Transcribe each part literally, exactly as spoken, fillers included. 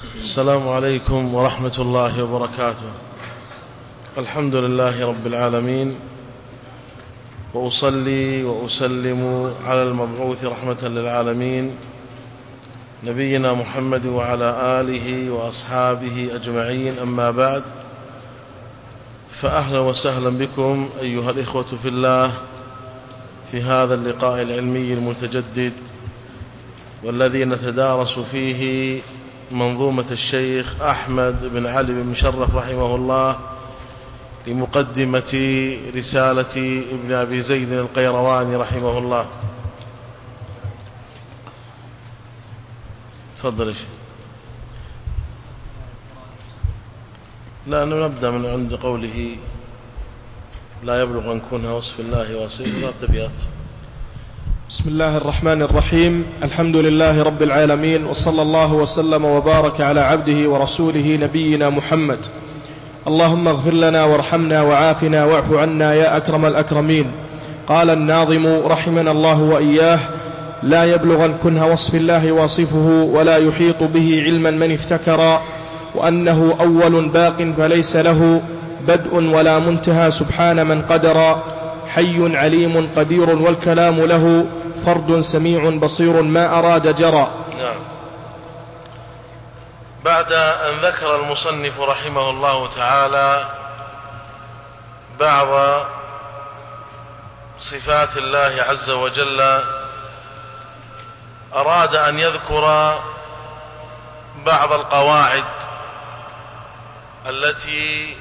السلام عليكم ورحمة الله وبركاته. الحمد لله رب العالمين، وأصلي وأسلم على المبعوث رحمة للعالمين نبينا محمد وعلى آله وأصحابه أجمعين. أما بعد، فأهلا وسهلا بكم أيها الإخوة في الله في هذا اللقاء العلمي المتجدد، والذي نتدارس فيه منظومة الشيخ أحمد بن علي بن مشرف رحمه الله لمقدمة رسالة ابن أبي زيد القيرواني رحمه الله. تفضل يا شيخ. لا، نبدأ من عند قوله لا يبلغ أن كونها وصف الله وصفه تبيات. بسم الله الرحمن الرحيم. الحمد لله رب العالمين، وصلى الله وسلم وبارك على عبده ورسوله نبينا محمد. اللهم اغفر لنا وارحمنا وعافنا واعف عنا يا أكرم الأكرمين. قال الناظم رحمنا الله وإياه: لا يبلغن كنه وصف الله واصفه، ولا يحيط به علما من افتكر، وأنه أول باق فليس له بدء ولا منتهى سبحان من قدر، حي عليم قدير والكلام له فرد سميع بصير ما أراد جرى. نعم. بعد أن ذكر المصنف رحمه الله تعالى بعض صفات الله عز وجل، أراد أن يذكر بعض القواعد التي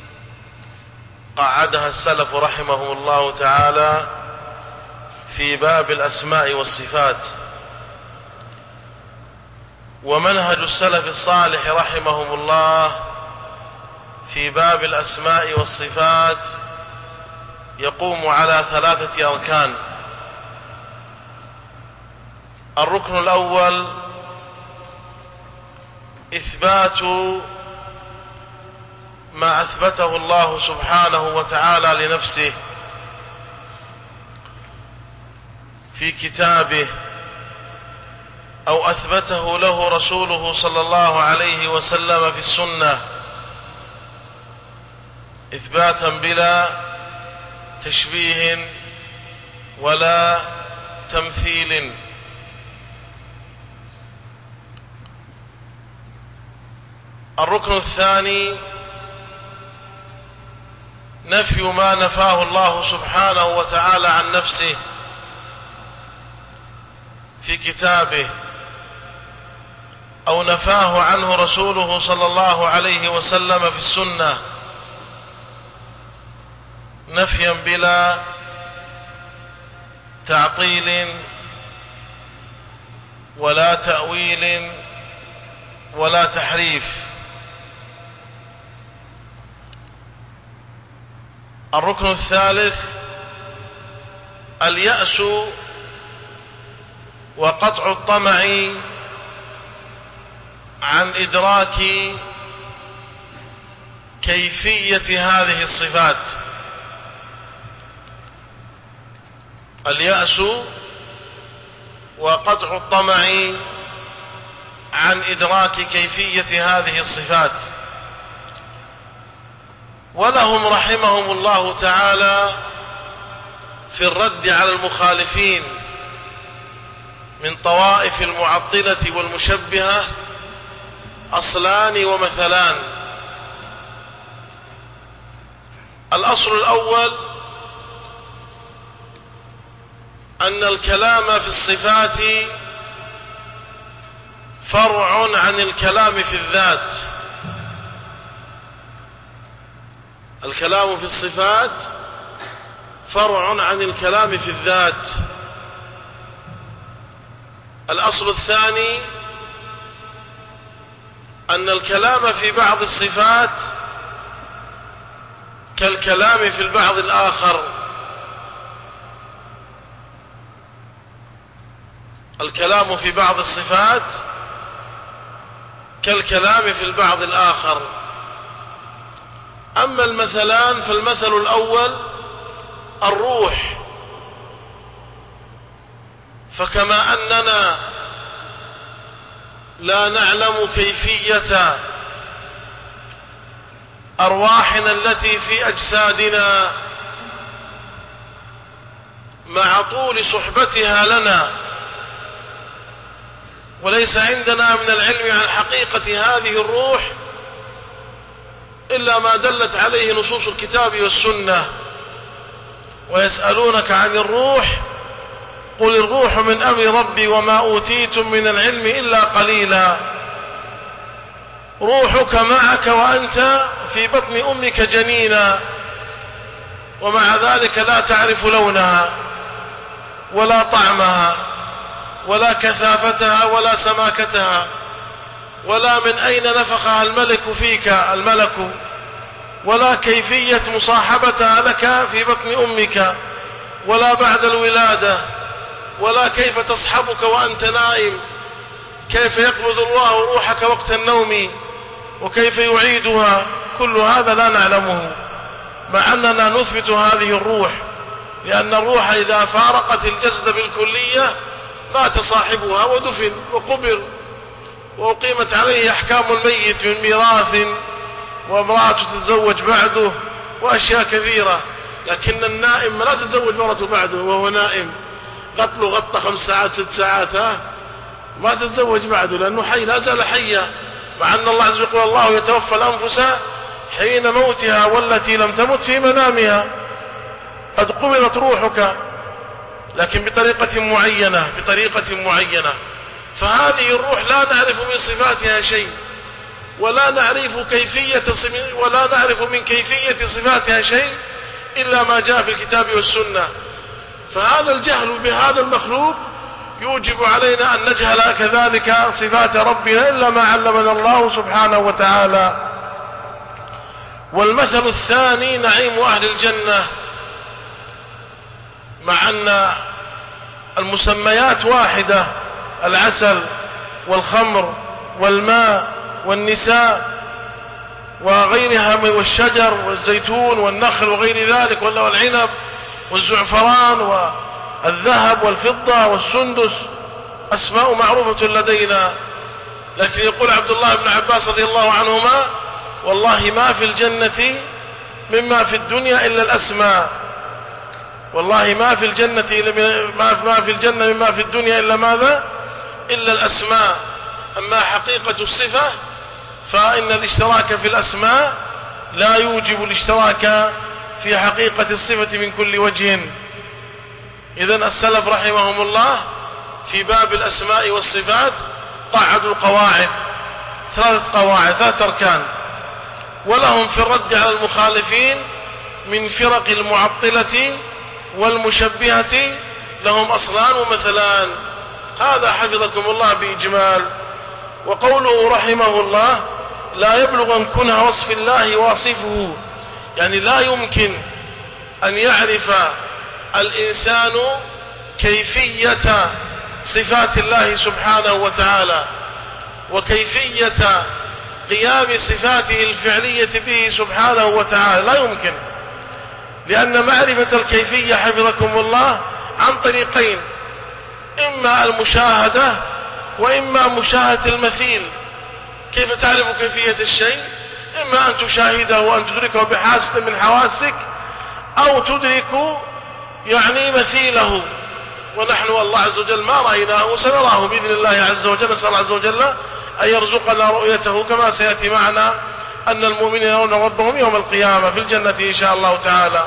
قعدها السلف رحمهم الله تعالى في باب الأسماء والصفات. ومنهج السلف الصالح رحمهم الله في باب الأسماء والصفات يقوم على ثلاثة أركان. الركن الأول إثبات ما أثبته الله سبحانه وتعالى لنفسه في كتابه، أو أثبته له رسوله صلى الله عليه وسلم في السنة، إثباتا بلا تشبيه ولا تمثيل. الركن الثاني نفي ما نفاه الله سبحانه وتعالى عن نفسه في كتابه، أو نفاه عنه رسوله صلى الله عليه وسلم في السنة، نفيا بلا تعطيل ولا تأويل ولا تحريف. الركن الثالث اليأس وقطع الطمع عن إدراك كيفية هذه الصفات. اليأس وقطع الطمع عن إدراك كيفية هذه الصفات. ولهم رحمهم الله تعالى في الرد على المخالفين من طوائف المعطلة والمشبهة أصلان ومثلان. الأصل الأول أن الكلام في الصفات فرع عن الكلام في الذات. الكلام في الصفات فرع عن الكلام في الذات. الأصل الثاني أن الكلام في بعض الصفات كالكلام في البعض الآخر. الكلام في بعض الصفات كالكلام في البعض الآخر. أما المثلان فالمثل الأول الروح، فكما أننا لا نعلم كيفية أرواحنا التي في أجسادنا مع طول صحبتها لنا، وليس عندنا من العلم عن حقيقة هذه الروح إلا ما دلت عليه نصوص الكتاب والسنة. ويسألونك عن الروح قل الروح من أمر ربي وما أوتيتم من العلم إلا قليلا. روحك معك وأنت في بطن أمك جنينا، ومع ذلك لا تعرف لونها ولا طعمها ولا كثافتها ولا سماكتها، ولا من أين نفخها الملك فيك الملك، ولا كيفية مصاحبتها لك في بطن أمك، ولا بعد الولادة، ولا كيف تصحبك وأنت نائم، كيف يقبض الله روحك وقت النوم وكيف يعيدها. كل هذا لا نعلمه، مع أننا نثبت هذه الروح، لأن الروح إذا فارقت الجسد بالكلية مات صاحبها ودفن وقبر، وأقيمت عليه أحكام الميت من ميراث وامرأة تتزوج بعده وأشياء كثيرة. لكن النائم لا تتزوج مرته بعده وهو نائم، قتله غطى خمس ساعات ست ساعات ها ما تتزوج بعده، لأنه حي لا زال حيا، مع أن الله عز وجل يقول الله يتوفى الأنفس حين موتها والتي لم تمت في منامها. قد قبضت روحك لكن بطريقة معينة بطريقة معينة. فهذه الروح لا نعرف من صفاتها شيء، ولا نعرف كيفية ولا نعرف من كيفية صفاتها شيء إلا ما جاء في الكتاب والسنة. فهذا الجهل بهذا المخلوق يوجب علينا أن نجهل كذلك صفات ربنا إلا ما علمنا الله سبحانه وتعالى. والمثل الثاني نعيم أهل الجنة، مع أن المسميات واحدة، العسل والخمر والماء والنساء وغيرها من والشجر والزيتون والنخل وغير ذلك والعنب والزعفران والذهب والفضة والسندس، أسماء معروفة لدينا. لكن يقول عبد الله بن عباس رضي الله عنهما والله ما في الجنة مما في الدنيا إلا الأسماء، والله ما في الجنة ما في الجنة مما في الدنيا إلا ماذا؟ إلا الأسماء. أما حقيقة الصفة فإن الاشتراك في الأسماء لا يوجب الاشتراك في حقيقة الصفة من كل وجه. إذن السلف رحمهم الله في باب الأسماء والصفات قعدوا قواعد، ثلاثة قواعد ثلاثة أركان، ولهم في الرد على المخالفين من فرق المعطلة والمشبهة لهم أصلان ومثلان. هذا حفظكم الله بإجمال. وقوله رحمه الله لا يبلغ أن كنه وصف الله واصفه، يعني لا يمكن أن يعرف الإنسان كيفية صفات الله سبحانه وتعالى وكيفية قيام صفاته الفعلية به سبحانه وتعالى، لا يمكن، لأن معرفة الكيفية حفظكم الله عن طريقين، إما المشاهدة وإما مشاهدة المثيل. كيف تعرف كيفية الشيء؟ إما أن تشاهده وأن تدركه بحاسة من حواسك، أو تدرك يعني مثيله، ونحن الله عز وجل ما رأيناه وسنراه بإذن الله عز وجل. نسأل الله عز وجل أن يرزقنا رؤيته، كما سيأتي معنا أن المؤمنين يرون ربهم يوم القيامة في الجنة إن شاء الله تعالى.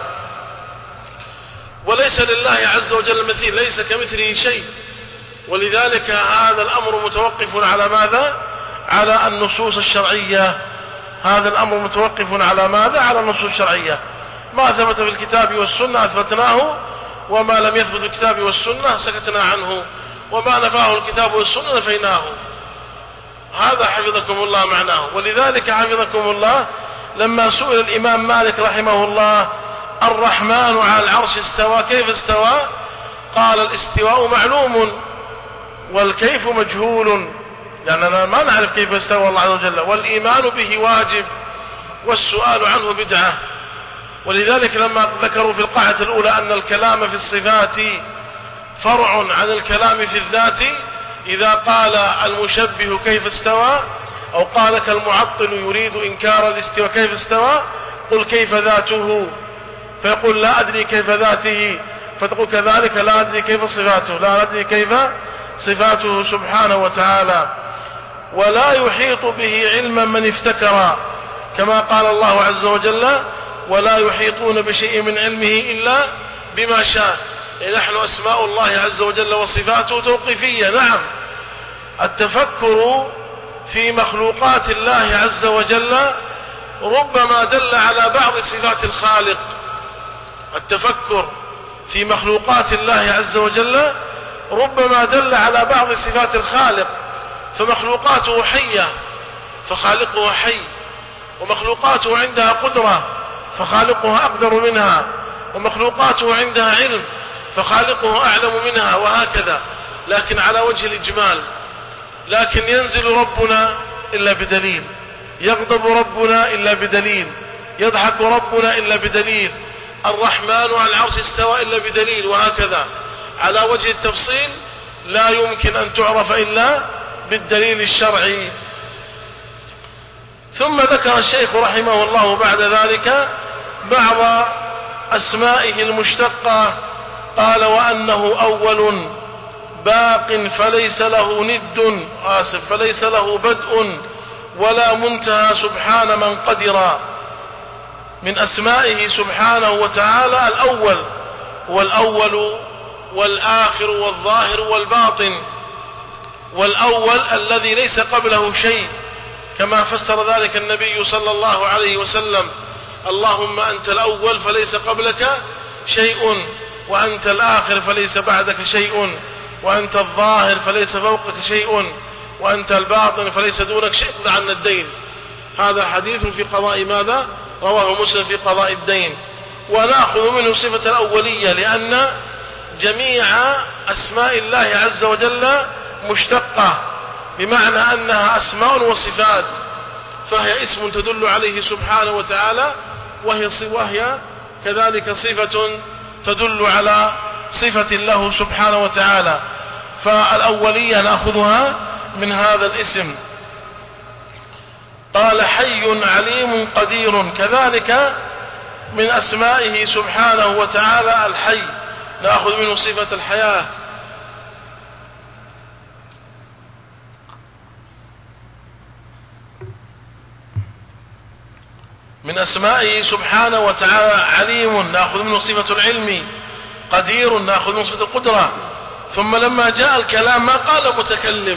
وليس لله عز وجل مثيل، ليس كمثله شيء، ولذلك هذا الأمر متوقف على ماذا؟ على النصوص الشرعية. هذا الأمر متوقف على ماذا؟ على النصوص الشرعية. ما ثبت في الكتاب والسنة أثبتناه، وما لم يثبت في الكتاب والسنة سكتنا عنه، وما نفاه الكتاب والسنة نفيناه. هذا حفظكم الله معناه. ولذلك حفظكم الله لما سئل الإمام مالك رحمه الله الرحمن على العرش استوى كيف استوى؟ قال الاستواء معلوم والكيف مجهول، لأننا ما نعرف كيف استوى الله عز وجل، والإيمان به واجب والسؤال عنه بدعة. ولذلك لما ذكروا في القاعدة الأولى أن الكلام في الصفات فرع عن الكلام في الذات، إذا قال المشبه كيف استوى، أو قال لك المعطل يريد إنكار الاستواء كيف استوى، قل كيف ذاته، فيقول لا أدري كيف ذاته، فتقول كذلك لا أدري كيف صفاته، لا أدري كيف صفاته سبحانه وتعالى. ولا يحيط به علما من افتكر، كما قال الله عز وجل ولا يحيطون بشيء من علمه إلا بما شاء. نحن أسماء الله عز وجل وصفاته توقيفية. نعم، التفكر في مخلوقات الله عز وجل ربما دل على بعض صفات الخالق. التفكر في مخلوقات الله عز وجل ربما دل على بعض صفات الخالق، فمخلوقاته حية فخالقه حي، ومخلوقاته عندها قدرة فخالقها أقدر منها، ومخلوقاته عندها علم فخالقه أعلم منها، وهكذا، لكن على وجه الإجمال. لكن ينزل ربنا إلا بدليل، يغضب ربنا إلا بدليل، يضحك ربنا إلا بدليل، الرحمن على العرش استوى إلا بدليل، وهكذا. على وجه التفصيل لا يمكن أن تعرف إلا بالدليل الشرعي. ثم ذكر الشيخ رحمه الله بعد ذلك بعض أسمائه المشتقة، قال وأنه أول باق فليس له ند، آسف فليس له بدء ولا منتهى سبحان من قدر. من أسمائه سبحانه وتعالى الأول، هو الأول والآخر والظاهر والباطن. والأول الذي ليس قبله شيء، كما فسر ذلك النبي صلى الله عليه وسلم: اللهم أنت الأول فليس قبلك شيء، وأنت الآخر فليس بعدك شيء، وأنت الظاهر فليس فوقك شيء، وأنت الباطن فليس دونك شيء، اقض عنا الدين. هذا حديث في قضاء ماذا؟ رواه مسلم في قضاء الدين. ونأخذ منه صفة الأولية، لأن جميع أسماء الله عز وجل مشتقة، بمعنى أنها أسماء وصفات، فهي اسم تدل عليه سبحانه وتعالى، وهي, وهي كذلك صفة تدل على صفة له سبحانه وتعالى. فالأولية نأخذها من هذا الاسم. قال حي عليم قدير، كذلك من أسمائه سبحانه وتعالى الحي، نأخذ منه صفة الحياة. من أسمائه سبحانه وتعالى عليم، نأخذ منه صفة العلم. قدير، نأخذ منه صفة القدرة. ثم لما جاء الكلام ما قال متكلم،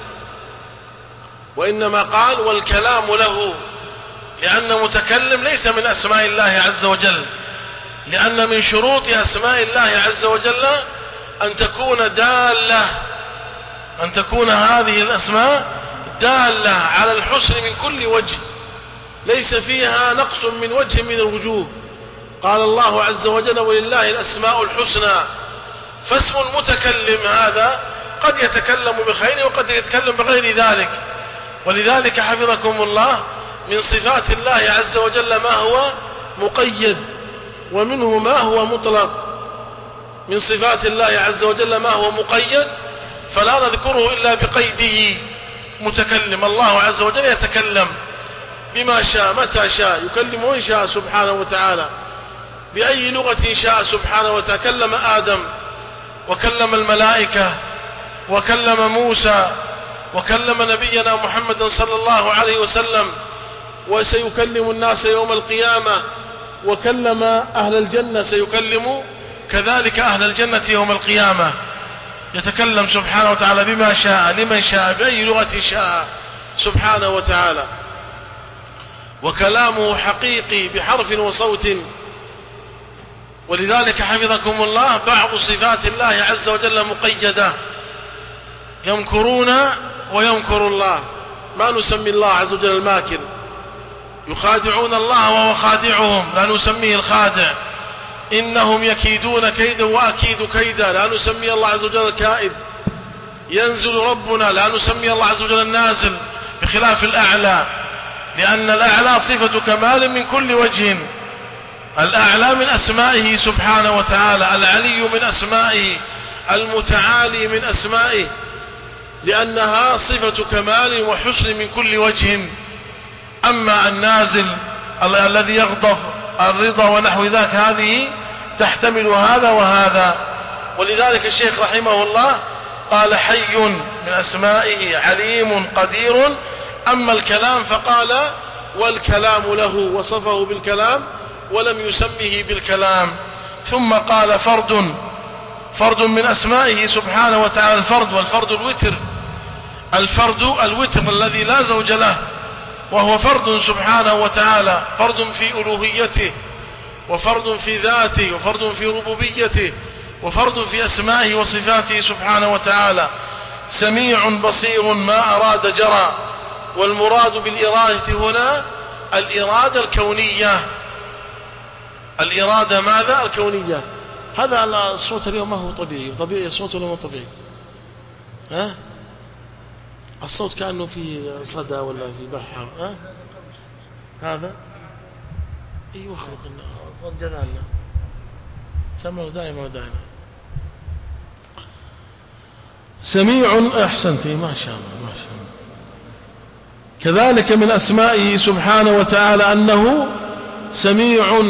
وإنما قال والكلام له، لأن متكلم ليس من أسماء الله عز وجل، لأن من شروط أسماء الله عز وجل أن تكون دالة، أن تكون هذه الأسماء دالة على الحسن من كل وجه، ليس فيها نقص من وجه من الوجوه. قال الله عز وجل ولله الأسماء الحسنى. فاسم المتكلم هذا قد يتكلم بخير وقد يتكلم بغير ذلك، ولذلك حفظكم الله من صفات الله عز وجل ما هو مقيد، ومنه ما هو مطلق. من صفات الله عز وجل ما هو مقيد فلا نذكره إلا بقيده. متكلم، الله عز وجل يتكلم بما شاء متى شاء، يكلم من شاء سبحانه وتعالى، بأي لغة شاء سبحانه وتعالى. كلم آدم، وكلم الملائكة، وكلم موسى، وكلم نبينا محمد صلى الله عليه وسلم، وسيكلم الناس يوم القيامة، وكلم أهل الجنة، سيكلم كذلك أهل الجنة يوم القيامة. يتكلم سبحانه وتعالى بما شاء لمن شاء بأي لغة شاء سبحانه وتعالى. وكلامه حقيقي بحرف وصوت. ولذلك حفظكم الله بعض صفات الله عز وجل مقيدة. يمكرون ويمكر الله، ما نسمي الله عز وجل الماكر. يخادعون الله وهو خادعهم، لا نسميه الخادع. إنهم يكيدون كيدا وأكيد كيدا، لا نسمي الله عز وجل الكائد. ينزل ربنا، لا نسمي الله عز وجل النازل، بخلاف الأعلى، لأن الأعلى صفة كمال من كل وجه. الأعلى من أسمائه سبحانه وتعالى، العلي من أسمائه، المتعالي من أسمائه. لأنها صفة كمال وحسن من كل وجه. أما النازل الذي يغضب الرضا ونحو ذاك هذه تحتمل هذا وهذا. ولذلك الشيخ رحمه الله قال حي من أسمائه عليم قدير. أما الكلام فقال والكلام له، وصفه بالكلام ولم يسمه بالكلام. ثم قال فرد، فرد من أسمائه سبحانه وتعالى الفرد، والفرد الوتر، الفرد الوتر الذي لا زوج له، وهو فرد سبحانه وتعالى، فرد في ألوهيته، وفرد في ذاته، وفرد في ربوبيته، وفرد في أسمائه وصفاته سبحانه وتعالى. سميع بصير ما أراد جرى. والمراد بالإرادة هنا الإرادة الكونية. الإرادة ماذا؟ الكونية. هذا الصوت اليوم ما هو طبيعي. طبيعي الصوت ولا مو طبيعي؟ ها؟ الصوت كأنه في صدى ولا في بحر. ها؟ هذا ايوه خلقنا جذالنا سمعوا دائما ودائما. سميع أحسنتي ما شاء الله ما شاء الله. كذلك من أسمائه سبحانه وتعالى أنه سميع.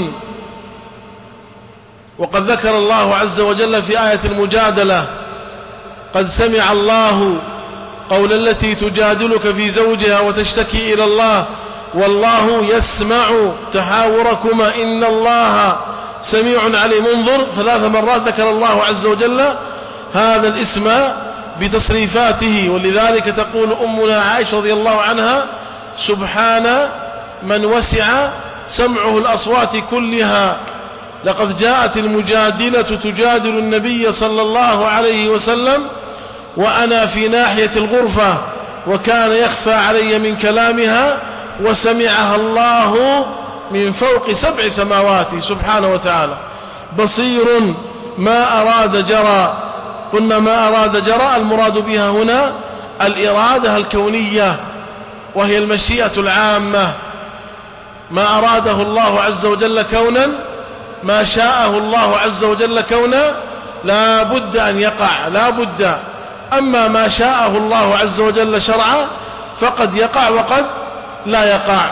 وقد ذكر الله عز وجل في آية المجادلة قد سمع الله قول التي تجادلك في زوجها وتشتكي إلى الله والله يسمع تحاوركما إن الله سميع عليم. انظر ثلاث مرات ذكر الله عز وجل هذا الاسم بتصريفاته. ولذلك تقول أمنا عائشة رضي الله عنها سبحان من وسع سمعه الأصوات كلها. لقد جاءت المجادلة تجادل النبي صلى الله عليه وسلم وأنا في ناحية الغرفة وكان يخفى علي من كلامها وسمعها الله من فوق سبع سماوات سبحانه وتعالى. بصير ما أراد جرى. قلنا ما أراد جرى المراد بها هنا الإرادة الكونية وهي المشيئة العامة. ما أراده الله عز وجل كونا، ما شاءه الله عز وجل كونا لا بد أن يقع لا بد. أما ما شاءه الله عز وجل شرعا فقد يقع وقد لا يقع.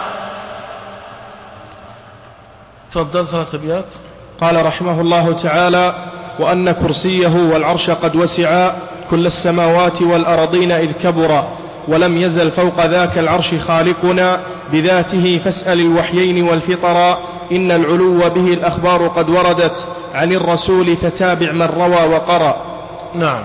تفضل ثلاث أبيات. قال رحمه الله تعالى وأن كرسيه والعرش قد وسع كل السماوات والأرضين إذ كبر ولم يزل فوق ذاك العرش خالقنا بذاته فاسأل الوحيين والفطر إن العلو به الأخبار قد وردت عن الرسول فتابع من روى وقرأ. نعم.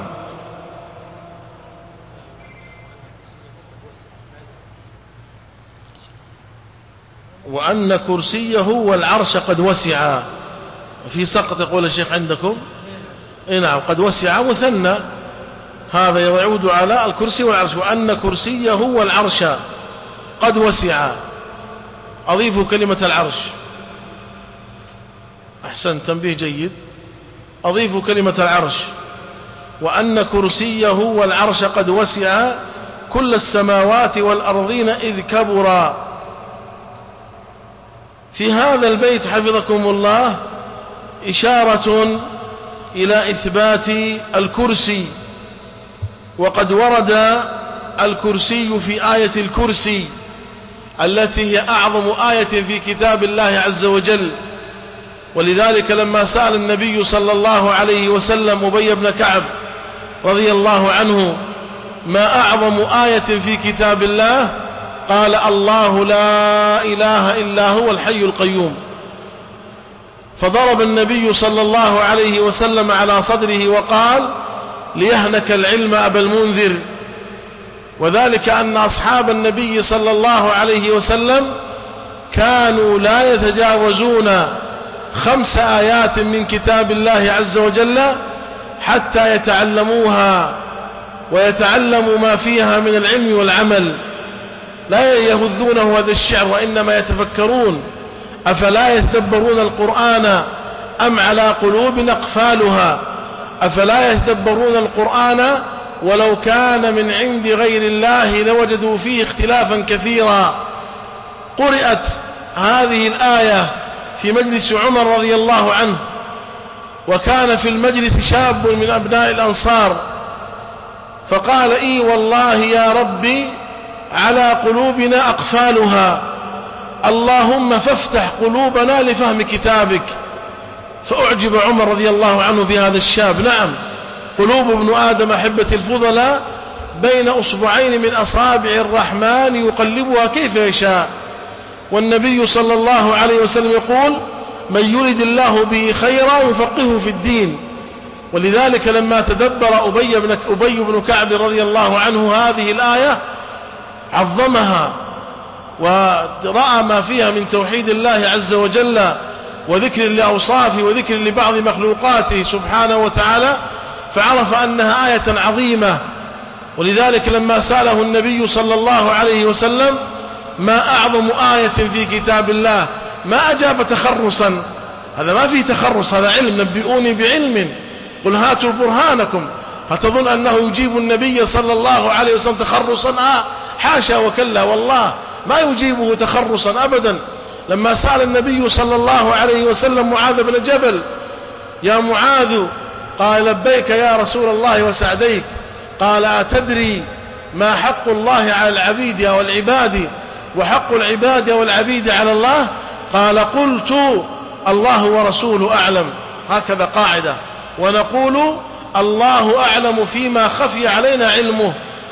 وأن كرسيه والعرش قد وسع. في سقط يقول الشيخ عندكم إيه نعم قد وسع مثنى، هذا يعود على الكرسي والعرش. وأن كرسيه والعرش قد وسع. أضيفوا كلمة العرش. أحسن تنبيه جيد. أضيفوا كلمة العرش. وأن كرسيه والعرش قد وسع كل السماوات والأرضين إذ كبرا. في هذا البيت حفظكم الله إشارة إلى إثبات الكرسي. وقد ورد الكرسي في آية الكرسي التي هي أعظم آية في كتاب الله عز وجل. ولذلك لما سأل النبي صلى الله عليه وسلم أبي بن كعب رضي الله عنه ما أعظم آية في كتاب الله قال الله لا إله إلا هو الحي القيوم. فضرب النبي صلى الله عليه وسلم على صدره وقال ليهنك العلم أبا المنذر. وذلك أن أصحاب النبي صلى الله عليه وسلم كانوا لا يتجاوزون خمس آيات من كتاب الله عز وجل حتى يتعلموها ويتعلموا ما فيها من العلم والعمل. لا يهذونه هذا الشعر وإنما يتفكرون أفلا يتدبرون القرآن أم على قلوب أقفالها. أفلا يتدبرون القرآن ولو كان من عند غير الله لوجدوا فيه اختلافا كثيرا. قرأت هذه الآية في مجلس عمر رضي الله عنه، وكان في المجلس شاب من أبناء الأنصار فقال إي والله يا ربي على قلوبنا أقفالها، اللهم فافتح قلوبنا لفهم كتابك. فأعجب عمر رضي الله عنه بهذا الشاب. نعم، قلوب ابن آدم أحبة الفضلاء بين أصبعين من أصابع الرحمن يقلبها كيف يشاء. والنبي صلى الله عليه وسلم يقول: من يرد الله به خيرا يفقهه في الدين. ولذلك لما تدبر أبي بن, أبي بن كعب رضي الله عنه هذه الآية عظمها، ورأى ما فيها من توحيد الله عز وجل وذكر لأوصافه وذكر لبعض مخلوقاته سبحانه وتعالى، فعرف أنها آية عظيمة. ولذلك لما سأله النبي صلى الله عليه وسلم ما أعظم آية في كتاب الله، ما أجاب تخرصا، هذا ما فيه تخرص، هذا علم، نبئوني بعلم قل هاتوا برهانكم. هتظن أنه يجيب النبي صلى الله عليه وسلم تخرصا؟ آه حاشا وكلا، والله ما يجيبه تخرصا أبدا. لما سأل النبي صلى الله عليه وسلم معاذ بن جبل: يا معاذ، قال: لبيك يا رسول الله وسعديك. قال: أتدري ما حق الله على العبيد أو العباد وحق العباد أو العبيد على الله؟ قال: قلت الله ورسوله أعلم. هكذا قاعدة، ونقول الله أعلم فيما خفي علينا علمه.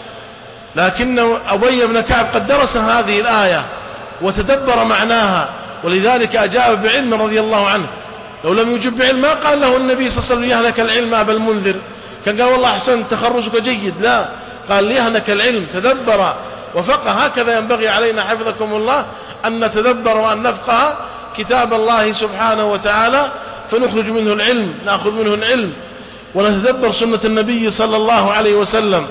لكن أبي بن كعب قد درس هذه الآية وتدبر معناها، ولذلك أجاب بعلم رضي الله عنه. لو لم يجب بعلم ما قال له النبي صلى الله عليه وسلم: يهنك العلم أبا المنذر، كان قال: والله أحسن تخرجك جيد. لا، قال: يهنك العلم، تدبر وفقه. هكذا ينبغي علينا حفظكم الله أن نتدبر وأن نفقه كتاب الله سبحانه وتعالى، فنخرج منه العلم، نأخذ منه العلم، ونتدبر سنة النبي صلى الله عليه وسلم.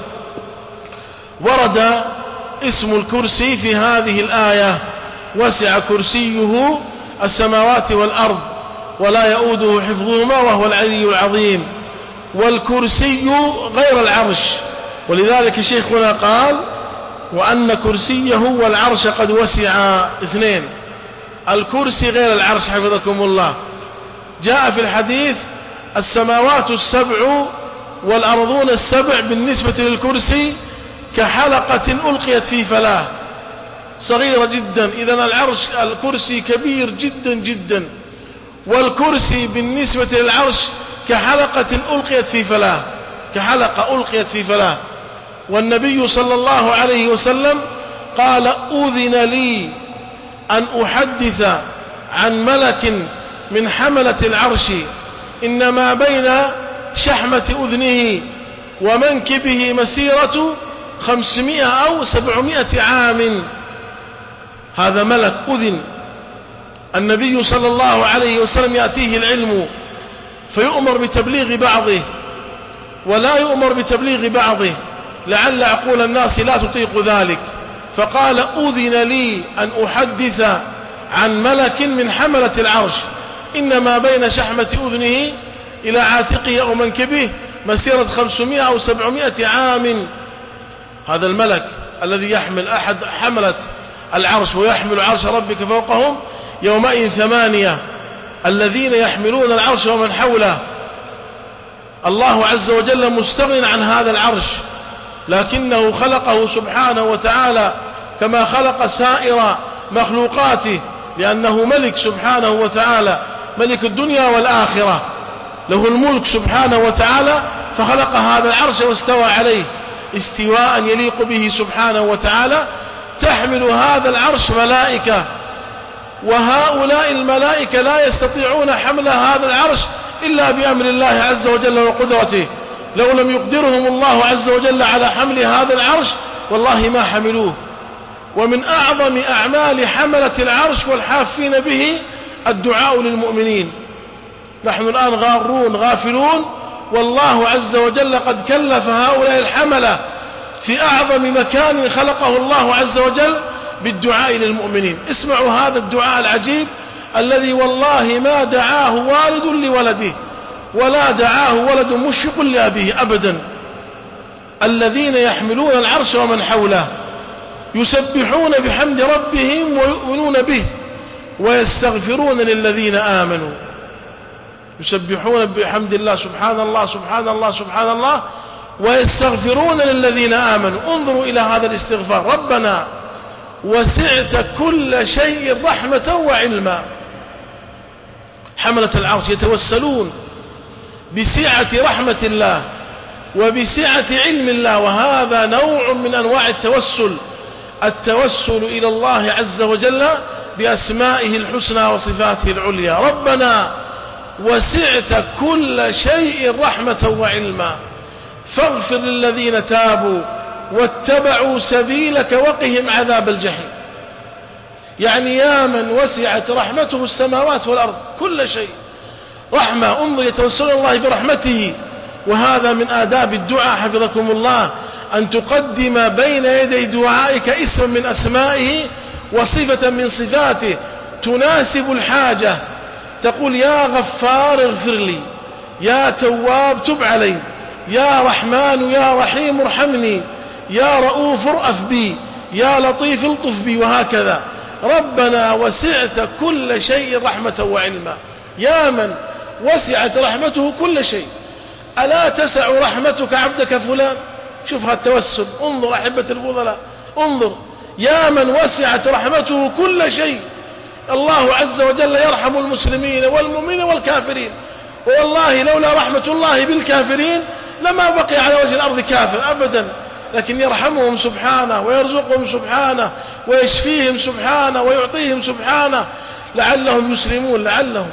ورد اسم الكرسي في هذه الآية: وسع كرسيه السماوات والأرض ولا يؤوده حفظهما وهو العلي العظيم. والكرسي غير العرش، ولذلك شيخنا قال: وأن كرسيه والعرش قد وسع. اثنين، الكرسي غير العرش حفظكم الله. جاء في الحديث: السماوات السبع والأرضون السبع بالنسبة للكرسي كحلقة ألقيت في فلاة، صغيرة جدا. إذن العرش الكرسي كبير جدا جدا، والكرسي بالنسبة للعرش كحلقة ألقيت في فلاة، كحلقة ألقيت في فلاة. والنبي صلى الله عليه وسلم قال: أذن لي أن أحدث عن ملك من حملة العرش إنما بين شحمة أذنه ومنكبه مسيرة خمسمائة أو سبعمائة عام. هذا ملك أذن. النبي صلى الله عليه وسلم يأتيه العلم فيؤمر بتبليغ بعضه ولا يؤمر بتبليغ بعضه، لعل عقول الناس لا تطيق ذلك. فقال: أذن لي أن أحدث عن ملك من حملة العرش إنما بين شحمة أذنه إلى عاتقه أو منكبه مسيرة خمسمائة أو سبعمائة عام. هذا الملك الذي يحمل أحد حملة العرش ويحمل عرش ربك فوقهم يومئذ ثمانية، الذين يحملون العرش ومن حوله. الله عز وجل مستغن عن هذا العرش، لكنه خلقه سبحانه وتعالى كما خلق سائر مخلوقاته، لأنه ملك سبحانه وتعالى، ملك الدنيا والآخرة، له الملك سبحانه وتعالى، فخلق هذا العرش واستوى عليه استواء يليق به سبحانه وتعالى. تحمل هذا العرش ملائكة، وهؤلاء الملائكة لا يستطيعون حمل هذا العرش إلا بأمر الله عز وجل وقدرته. لو لم يقدرهم الله عز وجل على حمل هذا العرش والله ما حملوه. ومن أعظم أعمال حملة العرش والحافين به الدعاء للمؤمنين. نحن الآن غارون غافلون، والله عز وجل قد كلف هؤلاء الحملة في أعظم مكان خلقه الله عز وجل بالدعاء للمؤمنين. اسمعوا هذا الدعاء العجيب الذي والله ما دعاه والد لولده ولا دعاه ولد مشفق لأبيه أبدا. الذين يحملون العرش ومن حوله يسبحون بحمد ربهم ويؤمنون به ويستغفرون للذين آمنوا. يسبحون بحمد الله، سبحان الله سبحان الله سبحان الله، ويستغفرون للذين آمنوا. انظروا إلى هذا الاستغفار: ربنا وسعت كل شيء رحمة وعلما. حملة العرش يتوسلون بسعة رحمة الله وبسعة علم الله، وهذا نوع من أنواع التوسل، التوسل إلى الله عز وجل بأسمائه الحسنى وصفاته العليا. ربنا وسعت كل شيء رحمة وعلما فاغفر للذين تابوا واتبعوا سبيلك وقهم عذاب الجحيم. يعني يا من وسعت رحمته السماوات والأرض، كل شيء رحمة. انظر يتوسل الله برحمته، وهذا من آداب الدعاء حفظكم الله، أن تقدم بين يدي دعائك اسما من أسمائه وصفة من صفاته تناسب الحاجة. تقول: يا غفار اغفر لي، يا تواب تب علي، يا رحمن يا رحيم ارحمني، يا رؤوف ارأف بي، يا لطيف الطف بي، وهكذا. ربنا وسعت كل شيء رحمة وعلما. يا من وسعت رحمته كل شيء، ألا تسع رحمتك عبدك فلان؟ شوف هذا التوسل. انظر أحبة الفضلاء، انظر: يا من وسعت رحمته كل شيء. الله عز وجل يرحم المسلمين والمؤمنين والكافرين، والله لولا رحمة الله بالكافرين لما بقي على وجه الأرض كافر أبدا، لكن يرحمهم سبحانه ويرزقهم سبحانه ويشفيهم سبحانه ويعطيهم سبحانه لعلهم يسلمون. لعلهم.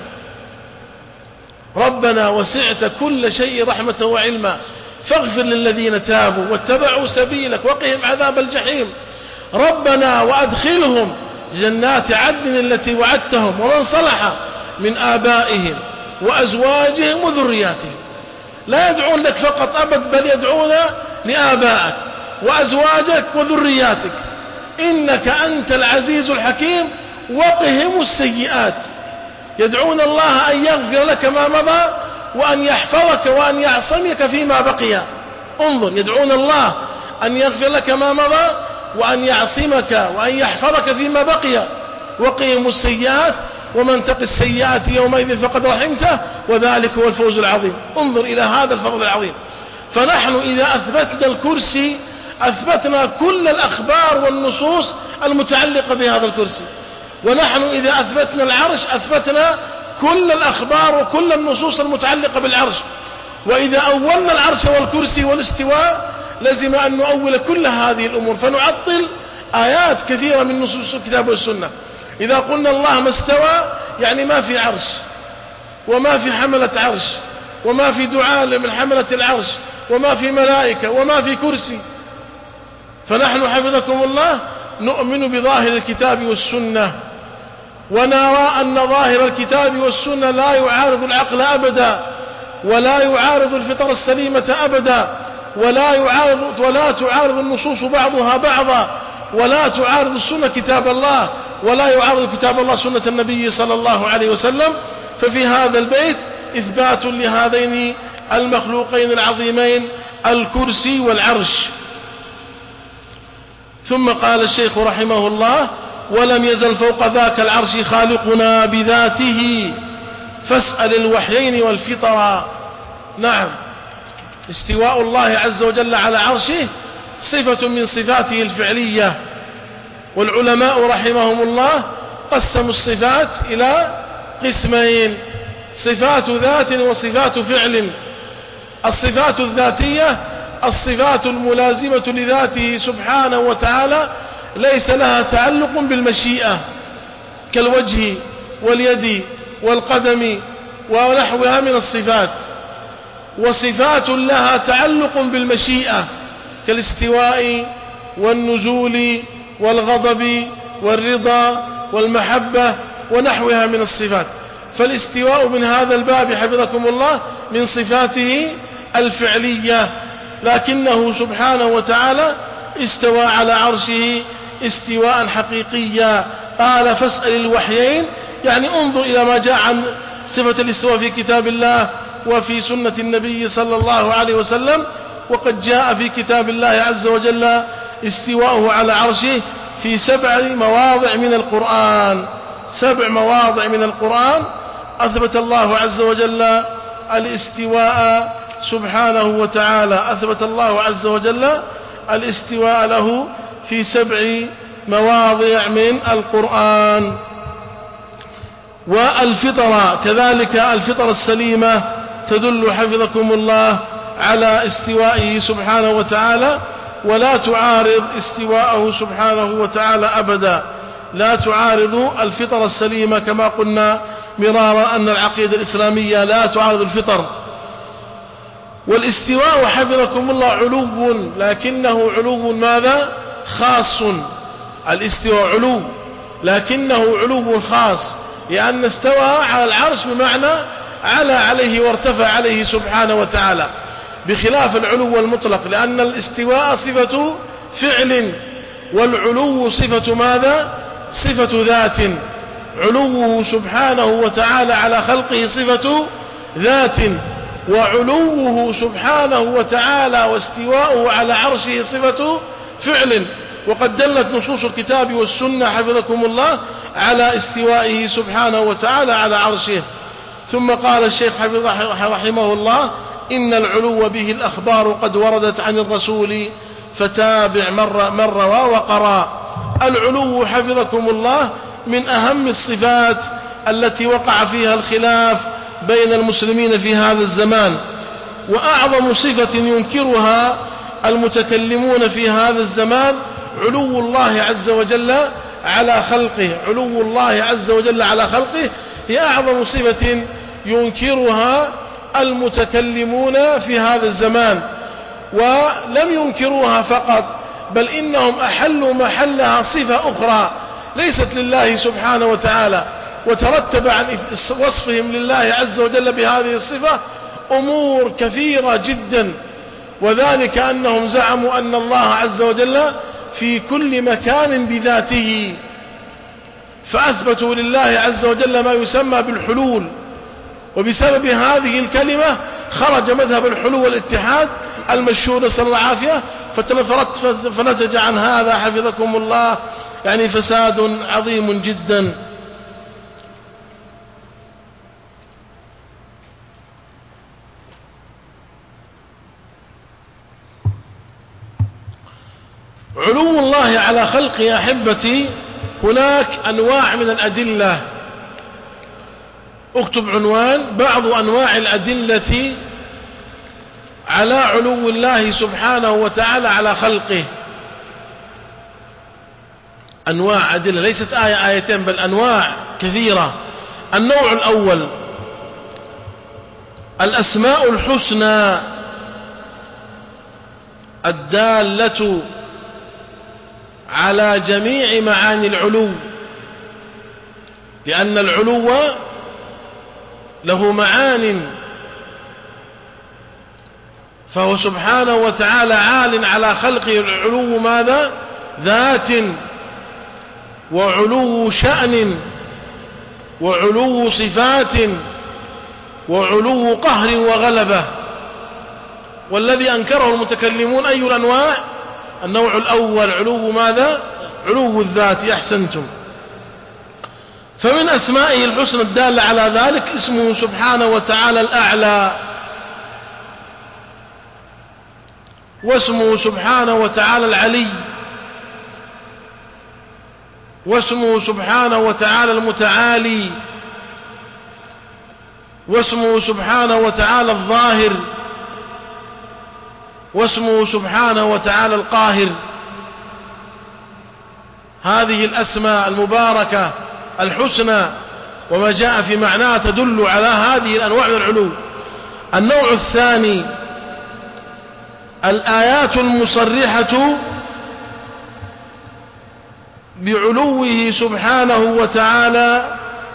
ربنا وسعت كل شيء رحمة وعلما فاغفر للذين تابوا واتبعوا سبيلك وقهم عذاب الجحيم. ربنا وأدخلهم جنات عدن التي وعدتهم ومن صلح من آبائهم وأزواجهم وذرياتهم. لا يدعون لك فقط أبد، بل يدعون لآبائك وأزواجك وذرياتك. إنك أنت العزيز الحكيم وقهم السيئات. يدعون الله أن يغفر لك ما مضى وأن يحفظك وأن يعصمك فيما بقي. انظر، يدعون الله أن يغفر لك ما مضى وأن يعصمك وأن يحفظك فيما بقي. وقهم السيئات ومن تق السيئات يومئذ فقد رحمته وذلك هو الفوز العظيم. انظر إلى هذا الفضل العظيم. فنحن إذا أثبتنا الكرسي أثبتنا كل الأخبار والنصوص المتعلقة بهذا الكرسي، ونحن إذا أثبتنا العرش أثبتنا كل الأخبار وكل النصوص المتعلقة بالعرش. وإذا أولنا العرش والكرسي والاستواء لزم أن نؤول كل هذه الأمور، فنعطل آيات كثيرة من نصوص الكتاب والسنة. إذا قلنا الله ما استوى يعني ما في عرش وما في حملة عرش وما في دعاء من حملة العرش وما في ملائكة وما في كرسي. فنحن حفظكم الله نؤمن بظاهر الكتاب والسنة، ونرى أن ظاهر الكتاب والسنة لا يعارض العقل أبدا، ولا يعارض الفطر السليمة أبدا، ولا يعارض ولا تعارض النصوص بعضها بعضا، ولا تعارض السنة كتاب الله، ولا يعارض كتاب الله سنة النبي صلى الله عليه وسلم. ففي هذا البيت إثبات لهذين المخلوقين العظيمين الكرسي والعرش. ثم قال الشيخ رحمه الله: ولم يزل فوق ذاك العرش خالقنا بذاته فاسأل الوحيين والفطرا. نعم، استواء الله عز وجل على عرشه صفة من صفاته الفعلية، والعلماء رحمهم الله قسموا الصفات إلى قسمين: صفات ذات وصفات فعل. الصفات الذاتية الصفات الملازمة لذاته سبحانه وتعالى ليس لها تعلق بالمشيئة، كالوجه واليد والقدم ونحوها من الصفات. وصفات لها تعلق بالمشيئة كالاستواء والنزول والغضب والرضا والمحبة ونحوها من الصفات. فالاستواء من هذا الباب حفظكم الله من صفاته الفعلية، لكنه سبحانه وتعالى استوى على عرشه استواء حقيقيا. قال: فاسأل الوحيين، يعني انظر إلى ما جاء عن صفة الاستواء في كتاب الله وفي سنة النبي صلى الله عليه وسلم. وقد جاء في كتاب الله عز وجل استواءه على عرشه في سبع مواضع من القرآن. سبع مواضع من القرآن أثبت الله عز وجل الاستواء سبحانه وتعالى أثبت الله عز وجل الاستواء له في سبع مواضع من القرآن. والفطرة كذلك، الفطرة السليمة تدل حفظكم الله على استوائه سبحانه وتعالى، ولا تعارض استواءه سبحانه وتعالى أبدا، لا تعارض الفطرة السليمة، كما قلنا مرارا أن العقيدة الإسلامية لا تعارض الفطر. والاستواء حفظكم الله علو، لكنه علو ماذا؟ خاص. الاستواء علو لكنه علو خاص، لأن استوى على العرش بمعنى على عليه وارتفع عليه سبحانه وتعالى، بخلاف العلو المطلق، لأن الاستواء صفة فعل، والعلو صفة ماذا؟ صفة ذات. علوه سبحانه وتعالى على خلقه صفة ذات، وعلوه سبحانه وتعالى واستواؤه على عرشه صفة فعل. وقد دلت نصوص الكتاب والسنة حفظكم الله على استوائه سبحانه وتعالى على عرشه. ثم قال الشيخ حفظه رحمه الله: إن العلو به الأخبار قد وردت عن الرسول فتابع من روى وقرأ. العلو حفظكم الله من أهم الصفات التي وقع فيها الخلاف بين المسلمين في هذا الزمان، وأعظم صفة ينكرها المتكلمون في هذا الزمان علو الله عز وجل على خلقه. علو الله عز وجل على خلقه هي أعظم صفة ينكرها المتكلمون في هذا الزمان، ولم ينكروها فقط، بل إنهم أحلوا محلها صفة أخرى ليست لله سبحانه وتعالى، وترتب عن وصفهم لله عز وجل بهذه الصفة أمور كثيرة جدا، وذلك أنهم زعموا أن الله عز وجل في كل مكان بذاته، فأثبتوا لله عز وجل ما يسمى بالحلول، وبسبب هذه الكلمة خرج مذهب الحلول والاتحاد المشهور نسأل الله العافية، فنتج عن هذا حفظكم الله يعني فساد عظيم جدا. علو الله على خلقه يا أحبتي هناك أنواع من الأدلة. اكتب عنوان: بعض أنواع الأدلة على علو الله سبحانه وتعالى على خلقه. أنواع أدلة، ليست آية آيتين، بل أنواع كثيرة. النوع الأول: الأسماء الحسنى الدالة على جميع معاني العلو، لأن العلو له معان، فهو سبحانه وتعالى عال على خلقه. العلو ماذا؟ ذات، وعلو شأن، وعلو صفات، وعلو قهر وغلبة. والذي أنكره المتكلمون أي الأنواع؟ النوع الأول علو ماذا؟ علو الذات. أحسنتم. فمن أسمائه الحسنى الدالة على ذلك اسمه سبحانه وتعالى الأعلى، واسمه سبحانه وتعالى العلي، واسمه سبحانه وتعالى المتعالي، واسمه سبحانه وتعالى الظاهر، واسمه سبحانه وتعالى القاهر. هذه الأسماء المباركة الحسنى وما جاء في معناها تدل على هذه الأنواع من العلو. النوع الثاني: الآيات المصرحة بعلوه سبحانه وتعالى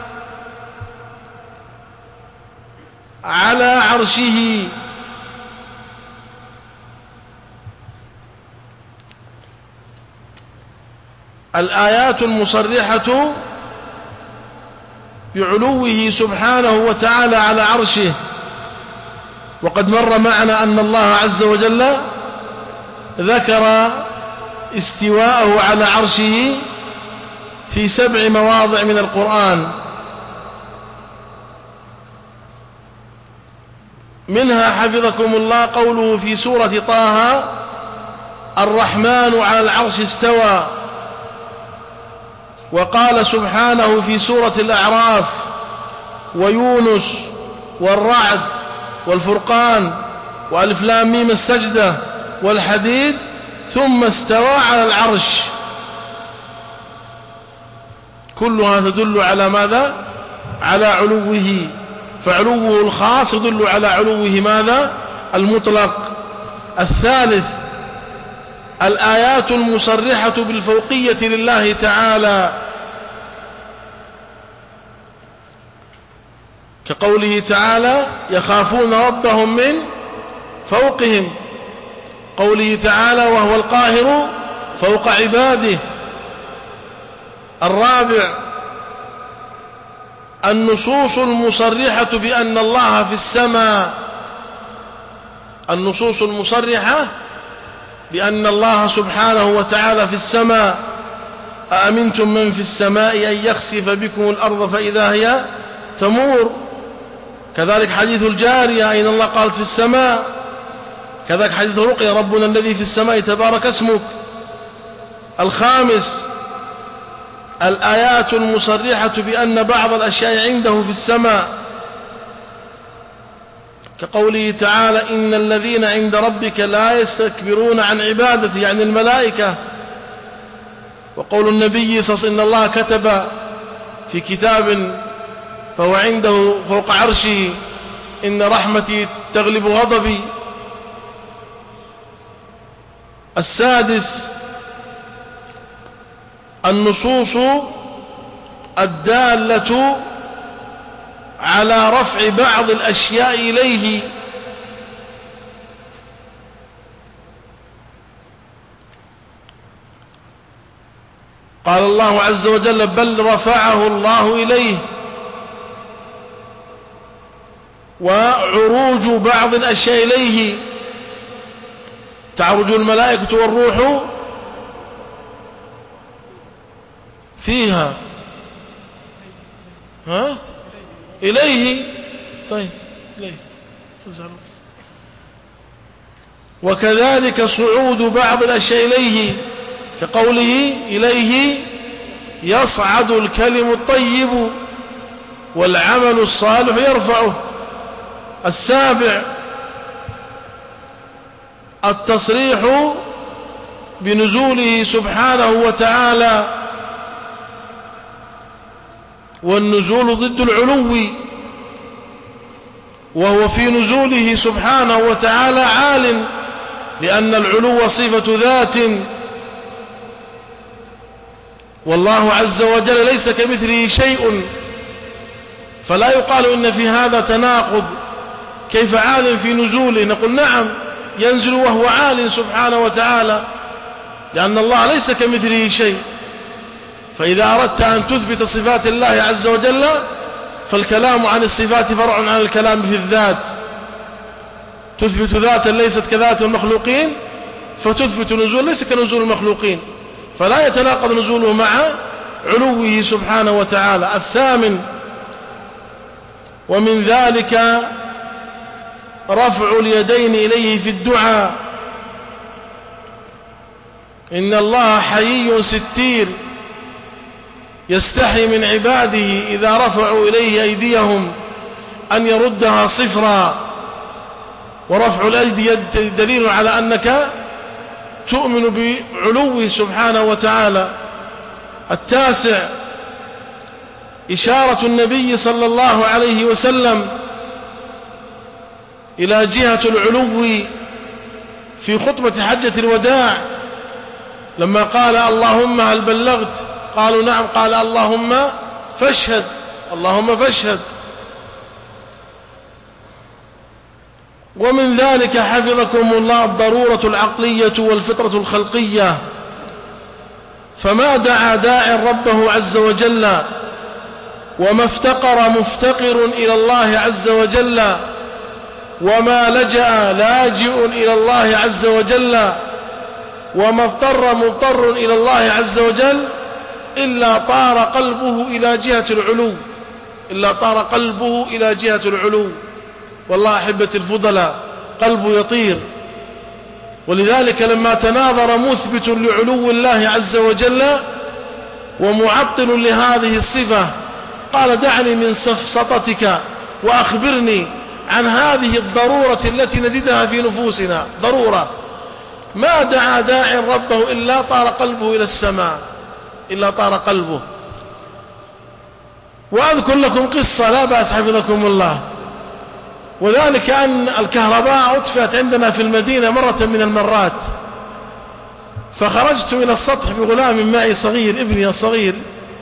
على عرشه. الآيات المصرحة بعلوه سبحانه وتعالى على عرشه. وقد مر معنا أن الله عز وجل ذكر استواءه على عرشه في سبع مواضع من القرآن. منها حفظكم الله قوله في سورة طه: الرحمن على العرش استوى. وقال سبحانه في سورة الأعراف ويونس والرعد والفرقان وألف لام ميم السجدة والحديد: ثم استوى على العرش. كلها تدل على ماذا؟ على علوه، فعلوه الخاص يدل على علوه ماذا؟ المطلق. الثالث: الآيات المصرحة بالفوقية لله تعالى، كقوله تعالى: يخافون ربهم من فوقهم، قوله تعالى: وهو القاهر فوق عباده. الرابع: النصوص المصرحة بأن الله في السماء، النصوص المصرحة بأن الله سبحانه وتعالى في السماء: أأمنتم من في السماء أن يخسف بكم الأرض فإذا هي تمور. كذلك حديث الجارية: أين الله؟ قالت في السماء. كذلك حديث رقية: ربنا الذي في السماء تبارك اسمك. الخامس: الآيات المصرحة بأن بعض الأشياء عنده في السماء، كقوله تعالى: إن الذين عند ربك لا يستكبرون عن عبادته، يعني الملائكة. وقول النبي صلى الله عليه وسلم: إن الله كتب في كتاب فهو عنده فوق عرشه: إن رحمتي تغلب غضبي. السادس: النصوص الدالة على رفع بعض الأشياء إليه، قال الله عز وجل: بل رفعه الله إليه. وعروج بعض الأشياء إليه: تعرج الملائكة والروح فيها ها إليه. طيب إليه. وكذلك صعود بعض الأشياء إليه، كقوله: إليه يصعد الكلم الطيب والعمل الصالح يرفعه. السابع: التصريح بنزوله سبحانه وتعالى، والنزول ضد العلو، وهو في نزوله سبحانه وتعالى عال، لأن العلو صفة ذات، والله عز وجل ليس كمثله شيء، فلا يقال إن في هذا تناقض. كيف عال في نزوله؟ نقول نعم، ينزل وهو عال سبحانه وتعالى، لأن الله ليس كمثله شيء. فإذا أردت أن تثبت صفات الله عز وجل فالكلام عن الصفات فرع عن الكلام في الذات. تثبت ذاتا ليست كذات المخلوقين، فتثبت نزول ليس كنزول المخلوقين، فلا يتناقض نزوله مع علوه سبحانه وتعالى. الثامن: ومن ذلك رفع اليدين إليه في الدعاء. إن الله حيي ستير، يستحي من عباده إذا رفعوا إليه أيديهم أن يردها صفرا. ورفع الأيدي دليل على أنك تؤمن بعلوه سبحانه وتعالى. التاسع: إشارة النبي صلى الله عليه وسلم إلى جهة العلو في خطبة حجة الوداع، لما قال: اللهم هل بلغت؟ قالوا: نعم. قال: اللهم فاشهد، اللهم فاشهد. ومن ذلك حفظكم الله الضرورة العقلية والفطرة الخلقية، فما دعا داع ربه عز وجل، وما افتقر مفتقر إلى الله عز وجل، وما لجأ لاجئ إلى الله عز وجل، وما اضطر مضطر إلى الله عز وجل، إلا طار قلبه إلى جهة العلو، إلا طار قلبه إلى جهة العلو. والله أحبتي الفضلاء قلبه يطير. ولذلك لما تناظر مثبت لعلو الله عز وجل ومعطل لهذه الصفة قال دعني من سفسطتك وأخبرني عن هذه الضرورة التي نجدها في نفوسنا، ضرورة ما دعا داع ربه إلا طار قلبه إلى السماء، إلا طار قلبه. وأذكر لكم قصة لا بأس حفظكم الله، وذلك أن الكهرباء أطفئت عندنا في المدينة مرة من المرات، فخرجت إلى السطح بغلام معي صغير، ابني الصغير،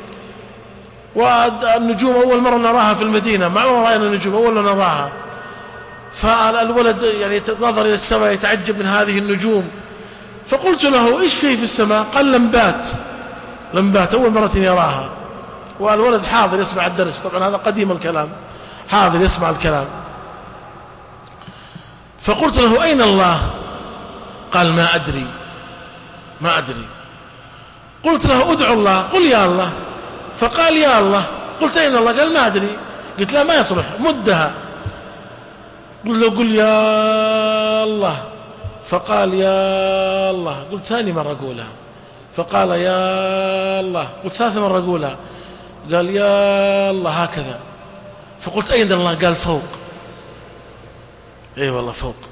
والنجوم أول مرة نراها في المدينة، ما رأينا النجوم أول مرة نراها. فالولد يعني نظر إلى السماء يتعجب من هذه النجوم، فقلت له إيش فيه في السماء؟ قال لمبات، لمبات أول مرة يراها. والولد حاضر يسمع الدرس، طبعا هذا قديم الكلام، حاضر يسمع الكلام. فقلت له أين الله؟ قال ما أدري، ما أدري. قلت له ادعو الله، قل يا الله. فقال يا الله. قلت أين الله؟ قال ما أدري. قلت لا ما يصلح، مدها. قلت له قل يا الله. فقال يا الله. قلت ثاني مرة قولها. فقال يا الله. قلت ثالث مرة قولها. قال يا الله هكذا. فقلت أين الله؟ قال فوق. اي أيوة والله فوق.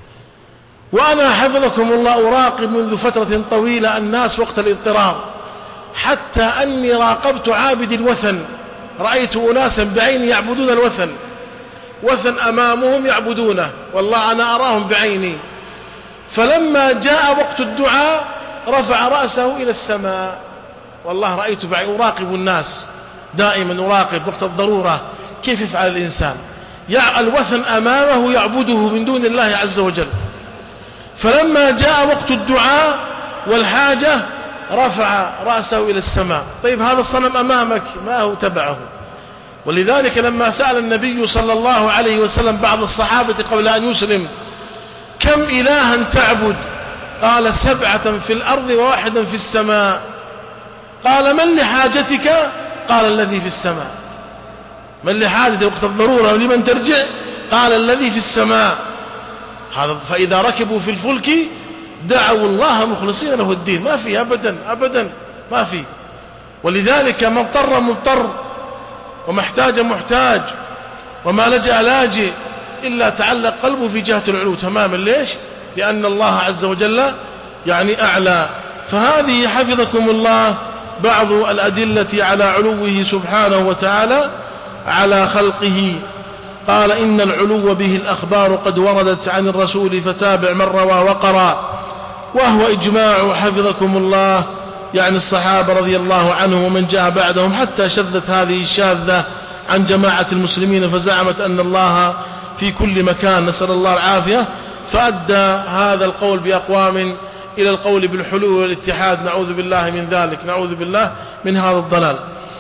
وأنا حفظكم الله أراقب منذ فترة طويلة الناس وقت الاضطرار، حتى أني راقبت عابد الوثن، رأيت أناسا بعيني يعبدون الوثن، وثن أمامهم يعبدونه، والله أنا أراهم بعيني. فلما جاء وقت الدعاء رفع رأسه إلى السماء، والله رأيت بعيني أراقب الناس، دائما أراقب وقت الضرورة كيف يفعل الإنسان. الوثن أمامه يعبده من دون الله عز وجل. فلما جاء وقت الدعاء والحاجة رفع رأسه إلى السماء. طيب هذا الصنم أمامك، ما هو تبعه. ولذلك لما سأل النبي صلى الله عليه وسلم بعض الصحابة قبل أن يسلم كم إلها تعبد؟ قال سبعة في الأرض وواحدا في السماء. قال من لحاجتك؟ قال الذي في السماء. من لحاجته وقت الضرورة ولمن ترجع؟ قال الذي في السماء. هذا فإذا ركبوا في الفلك دعوا الله مخلصين له الدين، ما في أبدا أبدا ما في. ولذلك من اضطر مضطر وما احتاج محتاج وما لجأ لاجئ إلا تعلق قلبه في جهة العلو تماما. ليش؟ لأن الله عز وجل يعني أعلى. فهذه حفظكم الله بعض الأدلة على علوه سبحانه وتعالى على خلقه. قال إن العلو به الأخبار قد وردت عن الرسول فتابع من روى وقرأ، وهو إجماع حفظكم الله يعني الصحابة رضي الله عنهم ومن جاء بعدهم، حتى شذت هذه الشاذة عن جماعة المسلمين فزعمت أن الله في كل مكان، نسأل الله العافية، فأدى هذا القول بأقوام إلى القول بالحلول والاتحاد، نعوذ بالله من ذلك، نعوذ بالله من هذا الضلال.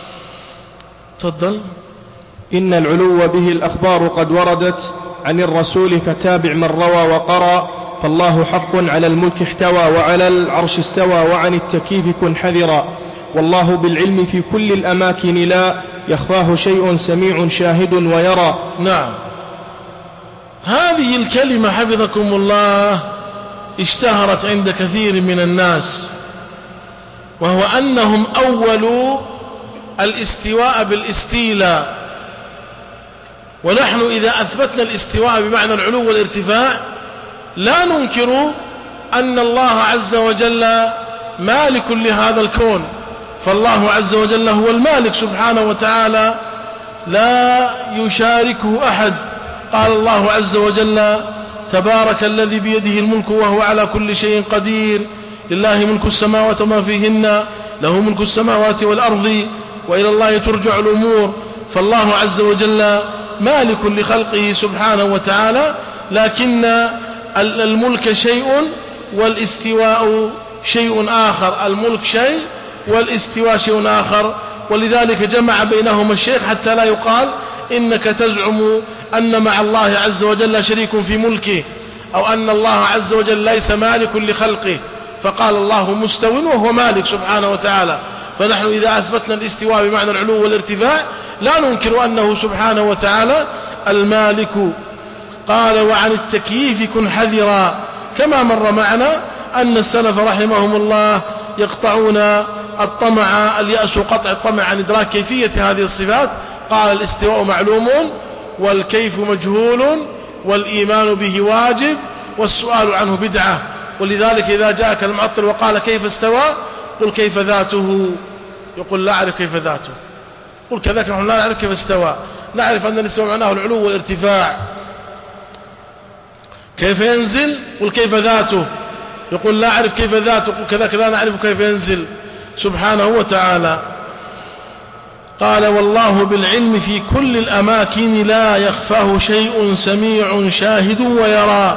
تفضل. إن العلو به الأخبار قد وردت عن الرسول فتابع من روى وقرأ، فالله حق على الملك احتوى وعلى العرش استوى وعن التكييف كن حذرا، والله بالعلم في كل الأماكن لا يخفاه شيء سميع شاهد ويرى. نعم، هذه الكلمة حفظكم الله اشتهرت عند كثير من الناس، وهو أنهم أولوا الاستواء بالاستيلاء. ونحن إذا أثبتنا الاستواء بمعنى العلو والارتفاع لا ننكر أن الله عز وجل مالك لهذا الكون، فالله عز وجل هو المالك سبحانه وتعالى لا يشاركه أحد. قال الله عز وجل تبارك الذي بيده الملك وهو على كل شيء قدير، لله ملك السماوات وما فيهن، له ملك السماوات والأرض وإلى الله ترجع الأمور. فالله عز وجل مالك لخلقه سبحانه وتعالى، لكن الملك شيء والاستواء شيء آخر، الملك شيء والاستواء شيء آخر. ولذلك جمع بينهما الشيخ حتى لا يقال إنك تزعم أن مع الله عز وجل شريك في ملكه، أو أن الله عز وجل ليس مالك لخلقه، فقال الله مستو وهو مالك سبحانه وتعالى. فنحن إذا أثبتنا الاستواء بمعنى العلو والارتفاع لا ننكر أنه سبحانه وتعالى المالك. قال وعن التكييف كن حذرا، كما مر معنا أن السلف رحمهم الله يقطعون الطمع، اليأس قطع الطمع عن إدراك كيفية هذه الصفات. قال الاستواء معلوم والكيف مجهول والإيمان به واجب والسؤال عنه بدعة. ولذلك إذا جاءك المعطل وقال كيف استوى قل كيف ذاته، يقول لا أعرف كيف ذاته. قل كذلك نحن لا نعرف كيف استوى، نعرف أن الاستواء معناه العلو والارتفاع. كيف ينزل قل كيف ذاته، يقول لا أعرف كيف ذاته، قل كذلك لا نعرف كيف ينزل سبحانه وتعالى. قال والله بالعلم في كل الأماكن لا يخفاه شيء سميع شاهد ويرى.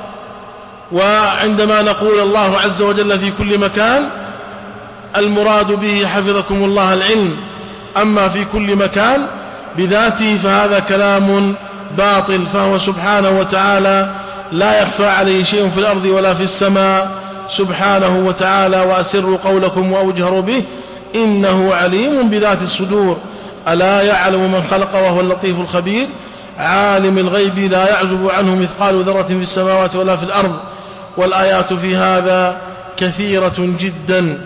وعندما نقول الله عز وجل في كل مكان المراد به حفظكم الله العلم، أما في كل مكان بذاته فهذا كلام باطل، فهو سبحانه وتعالى لا يخفى عليه شيء في الأرض ولا في السماء سبحانه وتعالى. وأسروا قولكم وأجهروا به إنه عليم بذات الصدور. ألا يعلم من خلق وهو اللطيف الخبير. عالم الغيب لا يعزب عنه مثقال ذرة في السماوات ولا في الأرض. والآيات في هذا كثيرة جدا.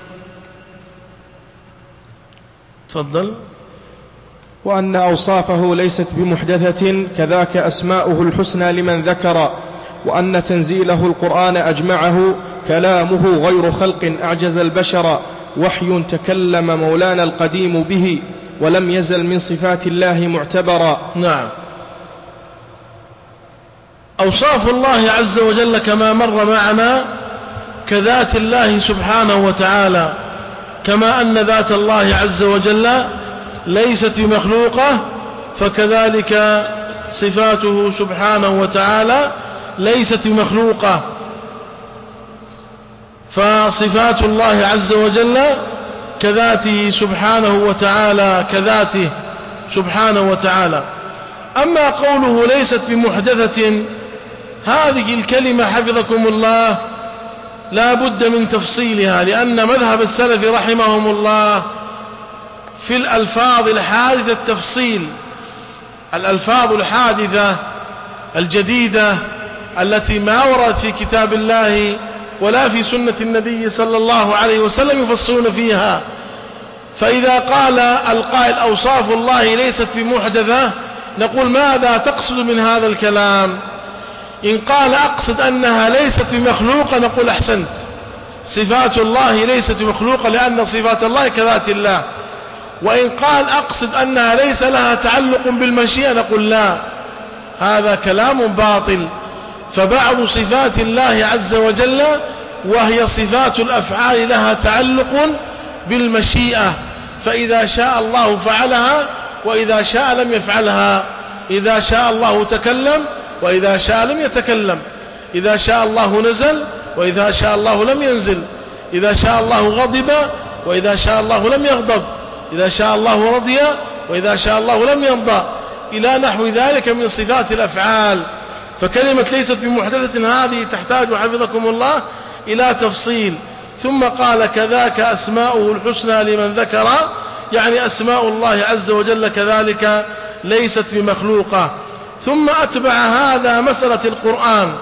تفضل. وأن أوصافه ليست بمحدثة كذاك أسماؤه الحسنى لمن ذكر. وأن تنزيله القرآن أجمعه كلامه غير خلق أعجز البشر. وحي تكلم مولانا القديم به ولم يزل من صفات الله معتبرا. نعم. أوصاف الله عز وجل كما مر معنا كذات الله سبحانه وتعالى، كما أن ذات الله عز وجل ليست بمخلوقة فكذلك صفاته سبحانه وتعالى ليست بمخلوقة. فصفات الله عز وجل كذاته سبحانه وتعالى كذاته سبحانه وتعالى. أما قوله ليست بمحدثة، هذه الكلمة حفظكم الله لا بد من تفصيلها، لأن مذهب السلف رحمهم الله في الألفاظ الحادثة التفصيل. الألفاظ الحادثة الجديدة التي ما وردت في كتاب الله ولا في سنة النبي صلى الله عليه وسلم يفصلون فيها. فإذا قال القائل أوصاف الله ليست بمحدثة نقول ماذا تقصد من هذا الكلام؟ إن قال أقصد أنها ليست بمخلوقة نقول أحسنت، صفات الله ليست بمخلوقة لأن صفات الله كذات الله. وإن قال أقصد أنها ليس لها تعلق بالمشيئة نقول لا، هذا كلام باطل. فبعض صفات الله عز وجل وهي صفات الأفعال لها تعلق بالمشيئة، فإذا شاء الله فعلها وإذا شاء لم يفعلها. إذا شاء الله تكلم وإذا شاء لم يتكلم. إذا شاء الله نزل وإذا شاء الله لم ينزل. إذا شاء الله غضب وإذا شاء الله لم يغضب. إذا شاء الله رضي وإذا شاء الله لم يرضى، إلى نحو ذلك من صفات الأفعال. فكلمة ليست بمحدثة هذه تحتاج حفظكم الله إلى تفصيل. ثم قال كذاك أسماؤه الحسنى لمن ذكر، يعني أسماء الله عز وجل كذلك ليست بمخلوقة. ثم أتبع هذا مسألة القرآن،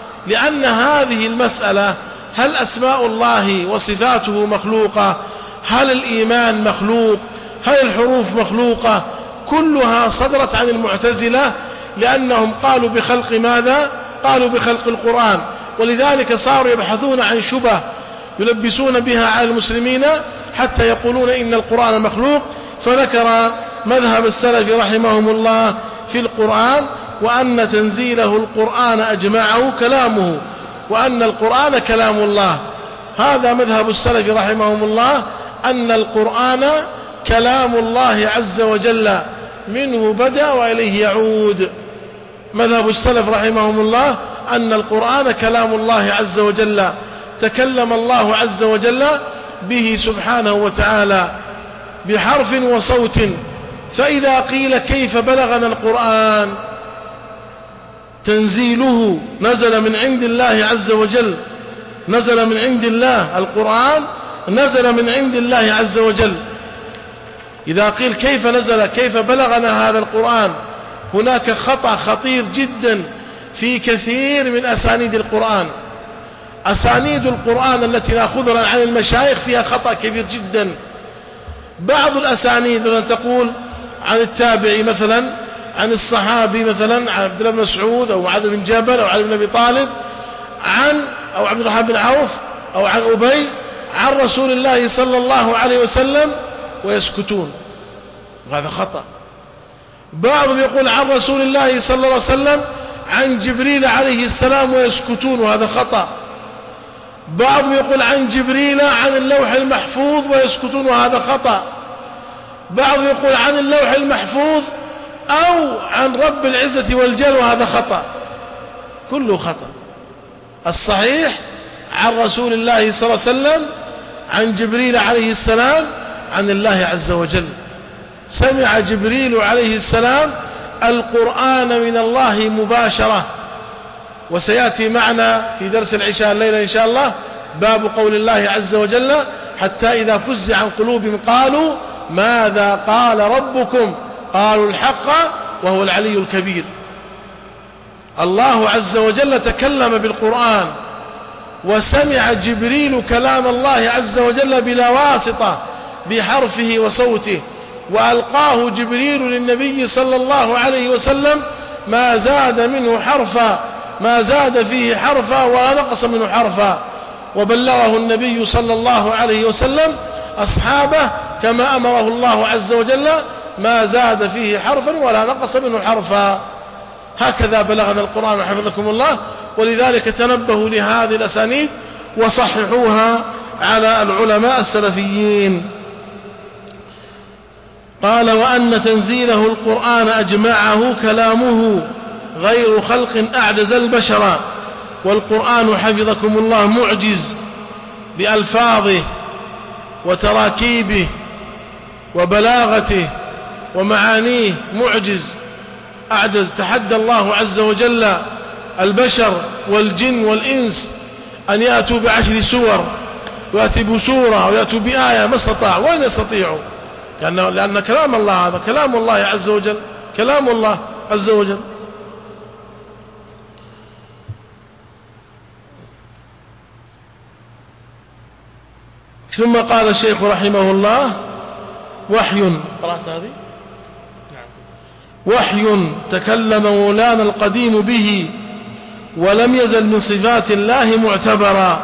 لأن هذه المسألة هل أسماء الله وصفاته مخلوقة؟ هل الإيمان مخلوق؟ هل الحروف مخلوقة؟ كلها صدرت عن المعتزلة، لأنهم قالوا بخلق ماذا؟ قالوا بخلق القرآن. ولذلك صاروا يبحثون عن شبه يلبسون بها على المسلمين حتى يقولون إن القرآن مخلوق. فذكر مذهب السلف رحمهم الله في القرآن، وأن تنزيله القرآن أجمعه كلامه، وأن القرآن كلام الله. هذا مذهب السلف رحمهم الله، أن القرآن كلام الله عز وجل، منه بدأ وإليه يعود. مذهب السلف رحمهم الله أن القرآن كلام الله عز وجل، تكلم الله عز وجل به سبحانه وتعالى بحرف وصوت. فإذا قيل كيف بلغنا القرآن؟ تنزيله نزل من عند الله عز وجل، نزل من عند الله، القرآن نزل من عند الله عز وجل. إذا قيل كيف نزل، كيف بلغنا هذا القرآن؟ هناك خطأ خطير جدا في كثير من أسانيد القرآن. أسانيد القرآن التي نأخذها عن المشايخ فيها خطأ كبير جدا. بعض الأسانيد مثلا تقول عن التابعي مثلا، عن الصحابي مثلا عن عبد الله بن مسعود أو معاذ بن جبل أو علي بن أبي طالب، عن أو عبد الرحمن بن عوف أو عن أبي عن رسول الله صلى الله عليه وسلم ويسكتون، وهذا خطأ. بعضهم يقول عن رسول الله صلى الله عليه وسلم عن جبريل عليه السلام ويسكتون، وهذا خطأ. بعضهم يقول عن جبريل عن اللوح المحفوظ ويسكتون، وهذا خطأ. بعضهم يقول عن اللوح المحفوظ أو عن رب العزة والجلال، وهذا خطأ، كله خطأ. الصحيح عن رسول الله صلى الله عليه وسلم عن جبريل عليه السلام عن الله عز وجل. سمع جبريل عليه السلام القرآن من الله مباشرة. وسيأتي معنا في درس العشاء الليلة إن شاء الله باب قول الله عز وجل حتى إذا فزع عن قلوبهم قالوا ماذا قال ربكم قالوا الحق وهو العلي الكبير. الله عز وجل تكلم بالقرآن، وسمع جبريل كلام الله عز وجل بلا واسطة بحرفه وصوته، وألقاه جبريل للنبي صلى الله عليه وسلم ما زاد منه حرفا، ما زاد فيه حرفا ولا نقص منه حرفا، وبلغه النبي صلى الله عليه وسلم أصحابه كما أمره الله عز وجل ما زاد فيه حرفا ولا نقص منه حرفا. هكذا بلغنا القرآن حفظكم الله. ولذلك تنبهوا لهذه الأسانيد وصححوها على العلماء السلفيين. قال وأن تنزيله القرآن أجمعه كلامه غير خلق أعجز البشر، والقرآن حفظكم الله معجز بألفاظه وتراكيبه وبلاغته ومعانيه، معجز أعجز. تحدى الله عز وجل البشر والجن والإنس أن يأتوا بعشر سور، ويأتوا بسورة ويأتوا بآية، ما استطاع ولن يستطيعوا، لأن, لأن كلام الله هذا كلام الله عز وجل، كلام الله عز وجل. ثم قال الشيخ رحمه الله وحي، قرأت هذه؟ وحي تكلم مولانا القديم به ولم يزل من صفات الله معتبرا.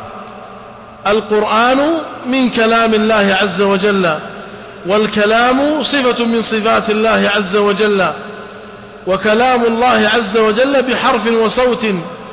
القرآن من كلام الله عز وجل، والكلام صفة من صفات الله عز وجل، وكلام الله عز وجل بحرف وصوت،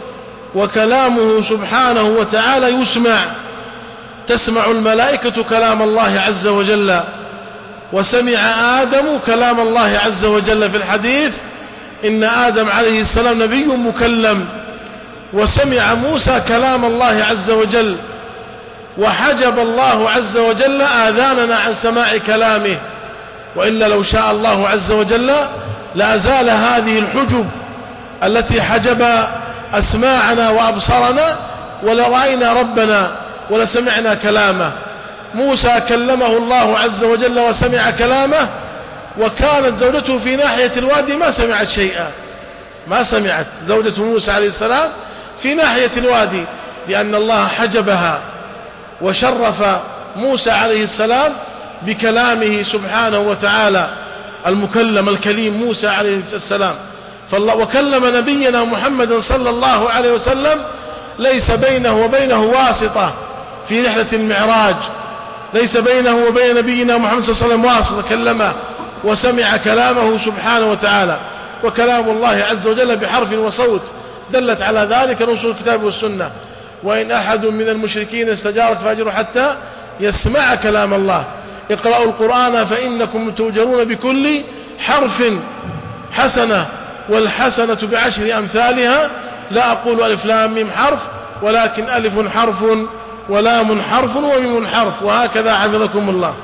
وكلامه سبحانه وتعالى يسمع، تسمع الملائكة كلام الله عز وجل. وسمع آدم كلام الله عز وجل في الحديث إن آدم عليه السلام نبي مكلم. وسمع موسى كلام الله عز وجل، وحجب الله عز وجل آذاننا عن سماع كلامه، وإلا لو شاء الله عز وجل لأزال هذه الحجب التي حجب أسماعنا وأبصارنا ولرأينا ربنا ولسمعنا كلامه. موسى كلمه الله عز وجل وسمع كلامه، وكانت زوجته في ناحية الوادي ما سمعت شيئا، ما سمعت زوجة موسى عليه السلام في ناحية الوادي، لأن الله حجبها وشرف موسى عليه السلام بكلامه سبحانه وتعالى المكلم الكليم موسى عليه السلام. فالله وكلم نبينا محمد صلى الله عليه وسلم ليس بينه وبينه واسطة في رحلة المعراج، ليس بينه وبين نبينا محمد صلى الله عليه وسلم واسطة، كلمه وسمع كلامه سبحانه وتعالى. وكلام الله عز وجل بحرف وصوت دلت على ذلك نصوص الكتاب والسنة. وإن أحد من المشركين استجارك فأجره حتى يسمع كلام الله. اقرأوا القرآن فإنكم تؤجرون بكل حرف حسنة، والحسنة بعشر أمثالها. لا أقول ألف لام ميم حرف، ولكن ألف حرف ولام حرف وميم حرف، وهكذا حفظكم الله.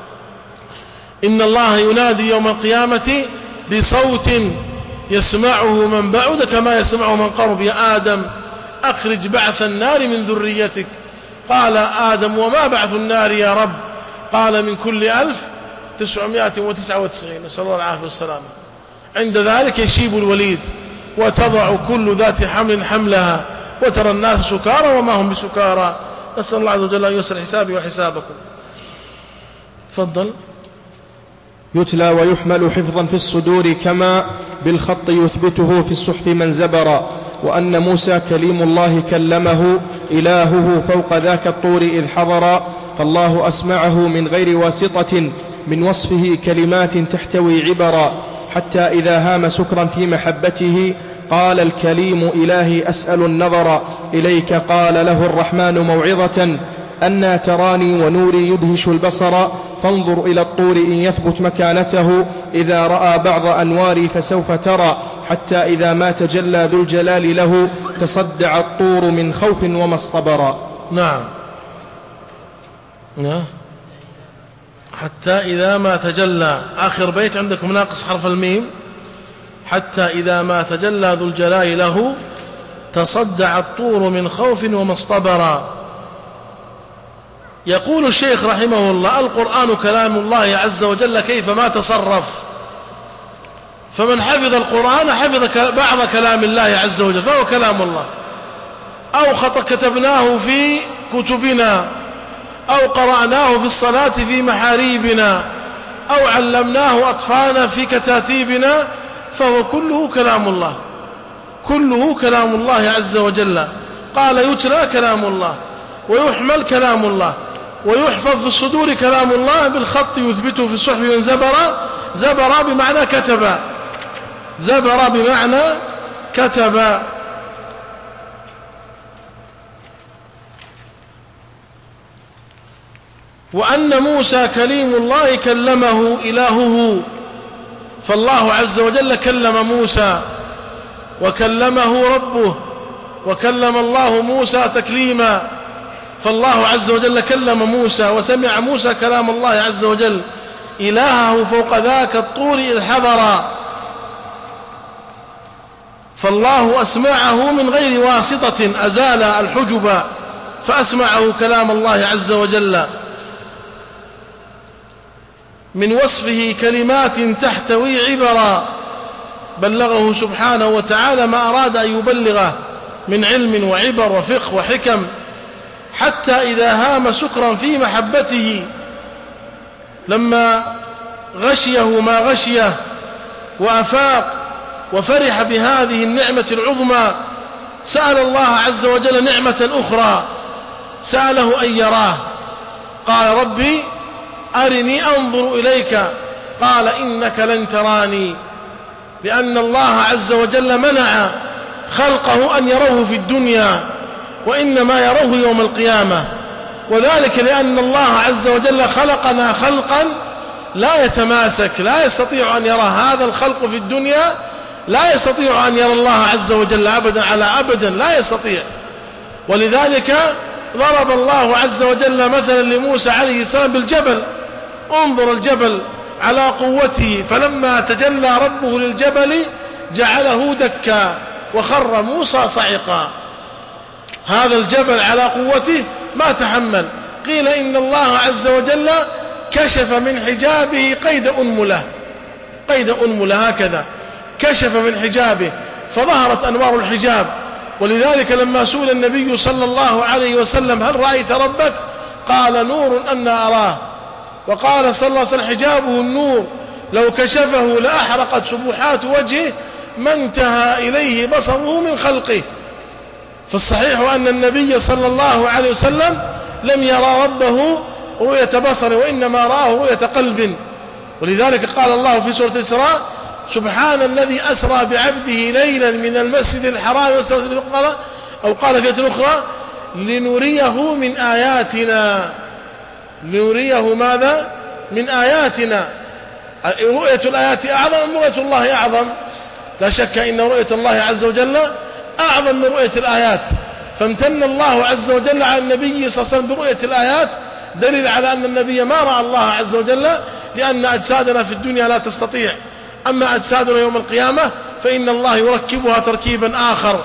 إن الله ينادي يوم القيامة بصوت يسمعه من بعد كما يسمعه من قرب. يا آدم أخرج بعث النار من ذريتك. قال آدم وما بعث النار يا رب؟ قال من كل ألف تسعمائة وتسعة وتسعين. نسأل الله العافية والسلامة. عند ذلك يشيب الوليد وتضع كل ذات حمل حملها وترى الناس سكارى وما هم بسكارى. نسأل الله عز وجل أن يسر حسابي وحسابكم. تفضل. يتلى ويحمل حفظا في الصدور كما بالخط يثبته في الصحف من زبر. وأن موسى كليم الله كلمه إلهه فوق ذاك الطور إذ حضر. فالله أسمعه من غير واسطة من وصفه كلمات تحتوي عبرا. حتى إذا هام سكرا في محبته قال الكليم إلهي أسأل النظر إليك. قال له الرحمن موعظة أنى تراني ونوري يدهش البصر. فانظر إلى الطور إن يثبت مكانته إذا رأى بعض أنواري فسوف ترى. حتى إذا ما تجلى ذو الجلال له تصدع الطور من خوف وما اصطبر. نعم نعم. حتى إذا ما تجلى، آخر بيت عندكم ناقص حرف الميم. حتى إذا ما تجلى ذو الجلال له تصدع الطور من خوف وما اصطبر. يقول الشيخ رحمه الله: القرآن كلام الله عز وجل كيف ما تصرف. فمن حفظ القرآن حفظ بعض كلام الله عز وجل فهو كلام الله، أو خط كتبناه في كتبنا، أو قرأناه في الصلاة في محاريبنا، أو علمناه أطفالنا في كتاتيبنا، فهو كله كلام الله، كله كلام الله عز وجل. قال يتلى كلام الله، ويحمل كلام الله، ويحفظ في الصدور كلام الله بالخط يثبته في الصحف من زبر. زبر بمعنى كتب، زبر بمعنى كتب. وأن موسى كليم الله كلمه إلهه. فالله عز وجل كلم موسى وكلمه ربه، وكلم الله موسى تكليما. فالله عز وجل كلم موسى وسمع موسى كلام الله عز وجل إلهه فوق ذاك الطور إذ حضر. فالله أسمعه من غير واسطة، أزال الحجب فأسمعه كلام الله عز وجل من وصفه كلمات تحتوي عبرا. بلغه سبحانه وتعالى ما أراد أن يبلغه من علم وعبر وفقه وحكم. حتى إذا هام سكرا في محبته، لما غشيه ما غشيه وأفاق وفرح بهذه النعمة العظمى، سأل الله عز وجل نعمة أخرى، سأله أن يراه. قال ربي أرني أنظر إليك. قال إنك لن تراني، لأن الله عز وجل منع خلقه أن يروه في الدنيا، وإنما يروه يوم القيامة. وذلك لأن الله عز وجل خلقنا خلقا لا يتماسك، لا يستطيع أن يرى هذا الخلق في الدنيا، لا يستطيع أن يرى الله عز وجل أبدا على أبدا، لا يستطيع. ولذلك ضرب الله عز وجل مثلا لموسى عليه السلام بالجبل. انظر الجبل على قوته، فلما تجلى ربه للجبل جعله دكا وخر موسى صعقا. هذا الجبل على قوته ما تحمل. قيل إن الله عز وجل كشف من حجابه قيد أنملة، قيد أنملة هكذا كشف من حجابه فظهرت أنوار الحجاب. ولذلك لما سئل النبي صلى الله عليه وسلم هل رأيت ربك؟ قال نور أنا أراه. وقال صلى الله عليه وسلم حجابه النور، لو كشفه لأحرقت سبحات وجهه ما انتهى إليه بصره من خلقه. فالصحيح أن النبي صلى الله عليه وسلم لم يرى ربه رؤية بصر، وإنما رآه رؤية قلب. ولذلك قال الله في سورة الإسراء سبحان الذي أسرى بعبده ليلا من المسجد الحرام، أو قال في آية أخرى لنريه من آياتنا. لنريه ماذا؟ من آياتنا. رؤية الآيات أعظم من رؤية الله أعظم؟ لا شك إن رؤية الله عز وجل أعظم من رؤية الآيات. فامتن الله عز وجل على النبي صلى الله عليه وسلم برؤية الآيات، دليل على أن النبي ما رأى الله عز وجل، لأن أجسادنا في الدنيا لا تستطيع. أما أجسادنا يوم القيامة فإن الله يركبها تركيبا آخر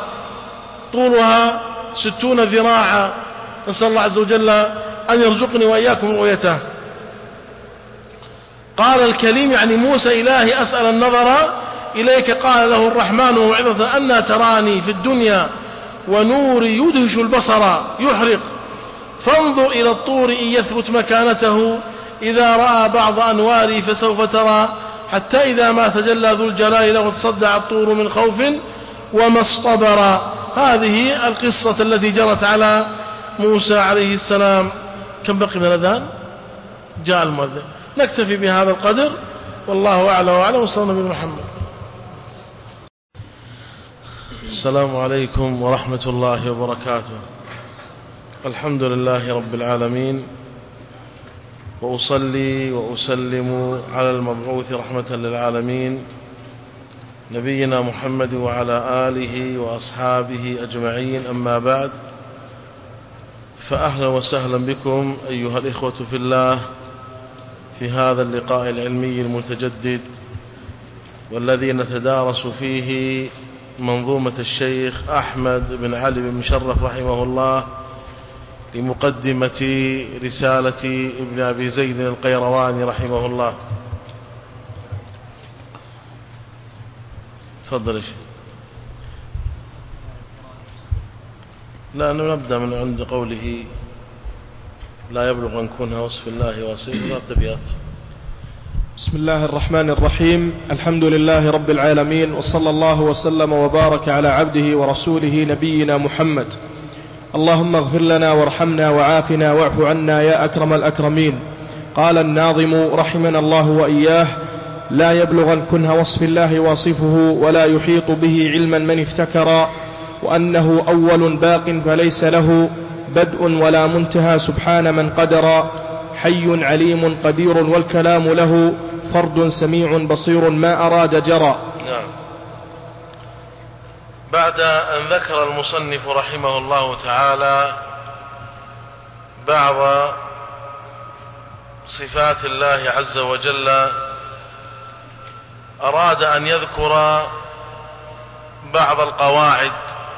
طولها ستون ذراعا. نسأل الله عز وجل أن يرزقني وإياكم رؤيته. قال الكليم يعني موسى إلهي أسأل النظر إليك قال له الرحمن موعظة أنى تراني في الدنيا ونوري يدهش البصر يحرق، فانظر إلى الطور إن يثبت مكانته، إذا رأى بعض أنواري فسوف ترى، حتى إذا ما تجلى ذو الجلال له تصدع الطور من خوف وما اصطبر. هذه القصة التي جرت على موسى عليه السلام. كم بقي من الأذان؟ جاء المؤذن. نكتفي بهذا القدر، والله أعلى وأعلم، وصلى الله على محمد. السلام عليكم ورحمة الله وبركاته. الحمد لله رب العالمين، وأصلي وأسلم على المبعوث رحمة للعالمين نبينا محمد وعلى آله وأصحابه أجمعين. أما بعد، فأهلا وسهلا بكم أيها الإخوة في الله في هذا اللقاء العلمي المتجدد، والذي نتدارس فيه منظومة الشيخ أحمد بن علي بن مشرف رحمه الله لمقدمة رسالة ابن أبي زيد القيرواني رحمه الله. تفضل يا شيخ. لا، نبدأ من عند قوله لا يبلغ أن كونها وصف الله وصفه التبيات. بسم الله الرحمن الرحيم. الحمد لله رب العالمين، وصلى الله وسلم وبارك على عبده ورسوله نبينا محمد. اللهم اغفر لنا وارحمنا وعافنا واعف عنا يا أكرم الأكرمين. قال الناظم رحمنا الله وإياه: لا يبلغن كنه وصف الله واصفه، ولا يحيط به علما من افتكرا، وأنه أول باق فليس له بدء ولا منتهى سبحان من قدر، حي عليم قدير والكلام له فرد سميع بصير ما أراد جرى. نعم. بعد أن ذكر المصنف رحمه الله تعالى بعض صفات الله عز وجل، أراد أن يذكر بعض القواعد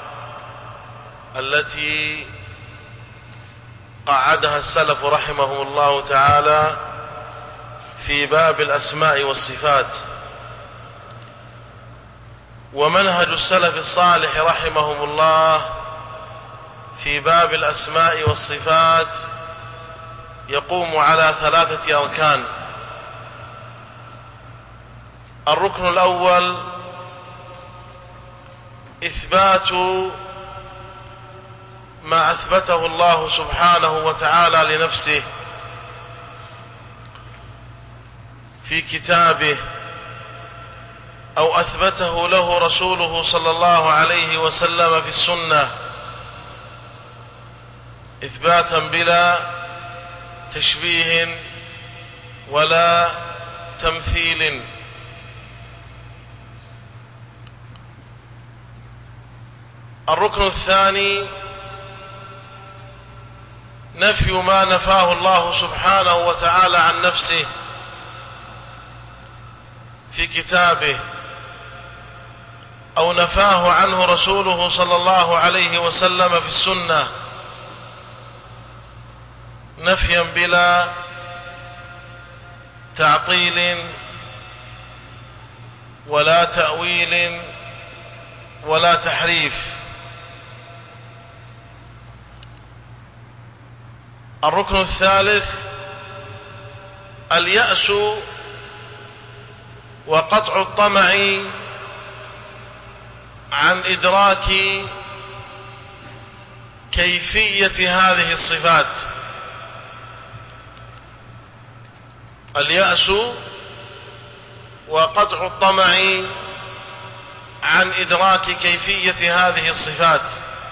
التي قعدها السلف رحمهم الله تعالى في باب الأسماء والصفات. ومنهج السلف الصالح رحمهم الله في باب الأسماء والصفات يقوم على ثلاثة أركان. الركن الأول إثبات ما أثبته الله سبحانه وتعالى لنفسه في كتابه أو أثبته له رسوله صلى الله عليه وسلم في السنة، إثباتا بلا تشبيه ولا تمثيل. الركن الثاني نفي ما نفاه الله سبحانه وتعالى عن نفسه في كتابه أو نفاه عنه رسوله صلى الله عليه وسلم في السنة، نفيا بلا تعطيل ولا تأويل ولا تحريف. الركن الثالث اليأس وقطع الطمع عن إدراك كيفية هذه الصفات. اليأس وقطع الطمع عن إدراك كيفية هذه الصفات.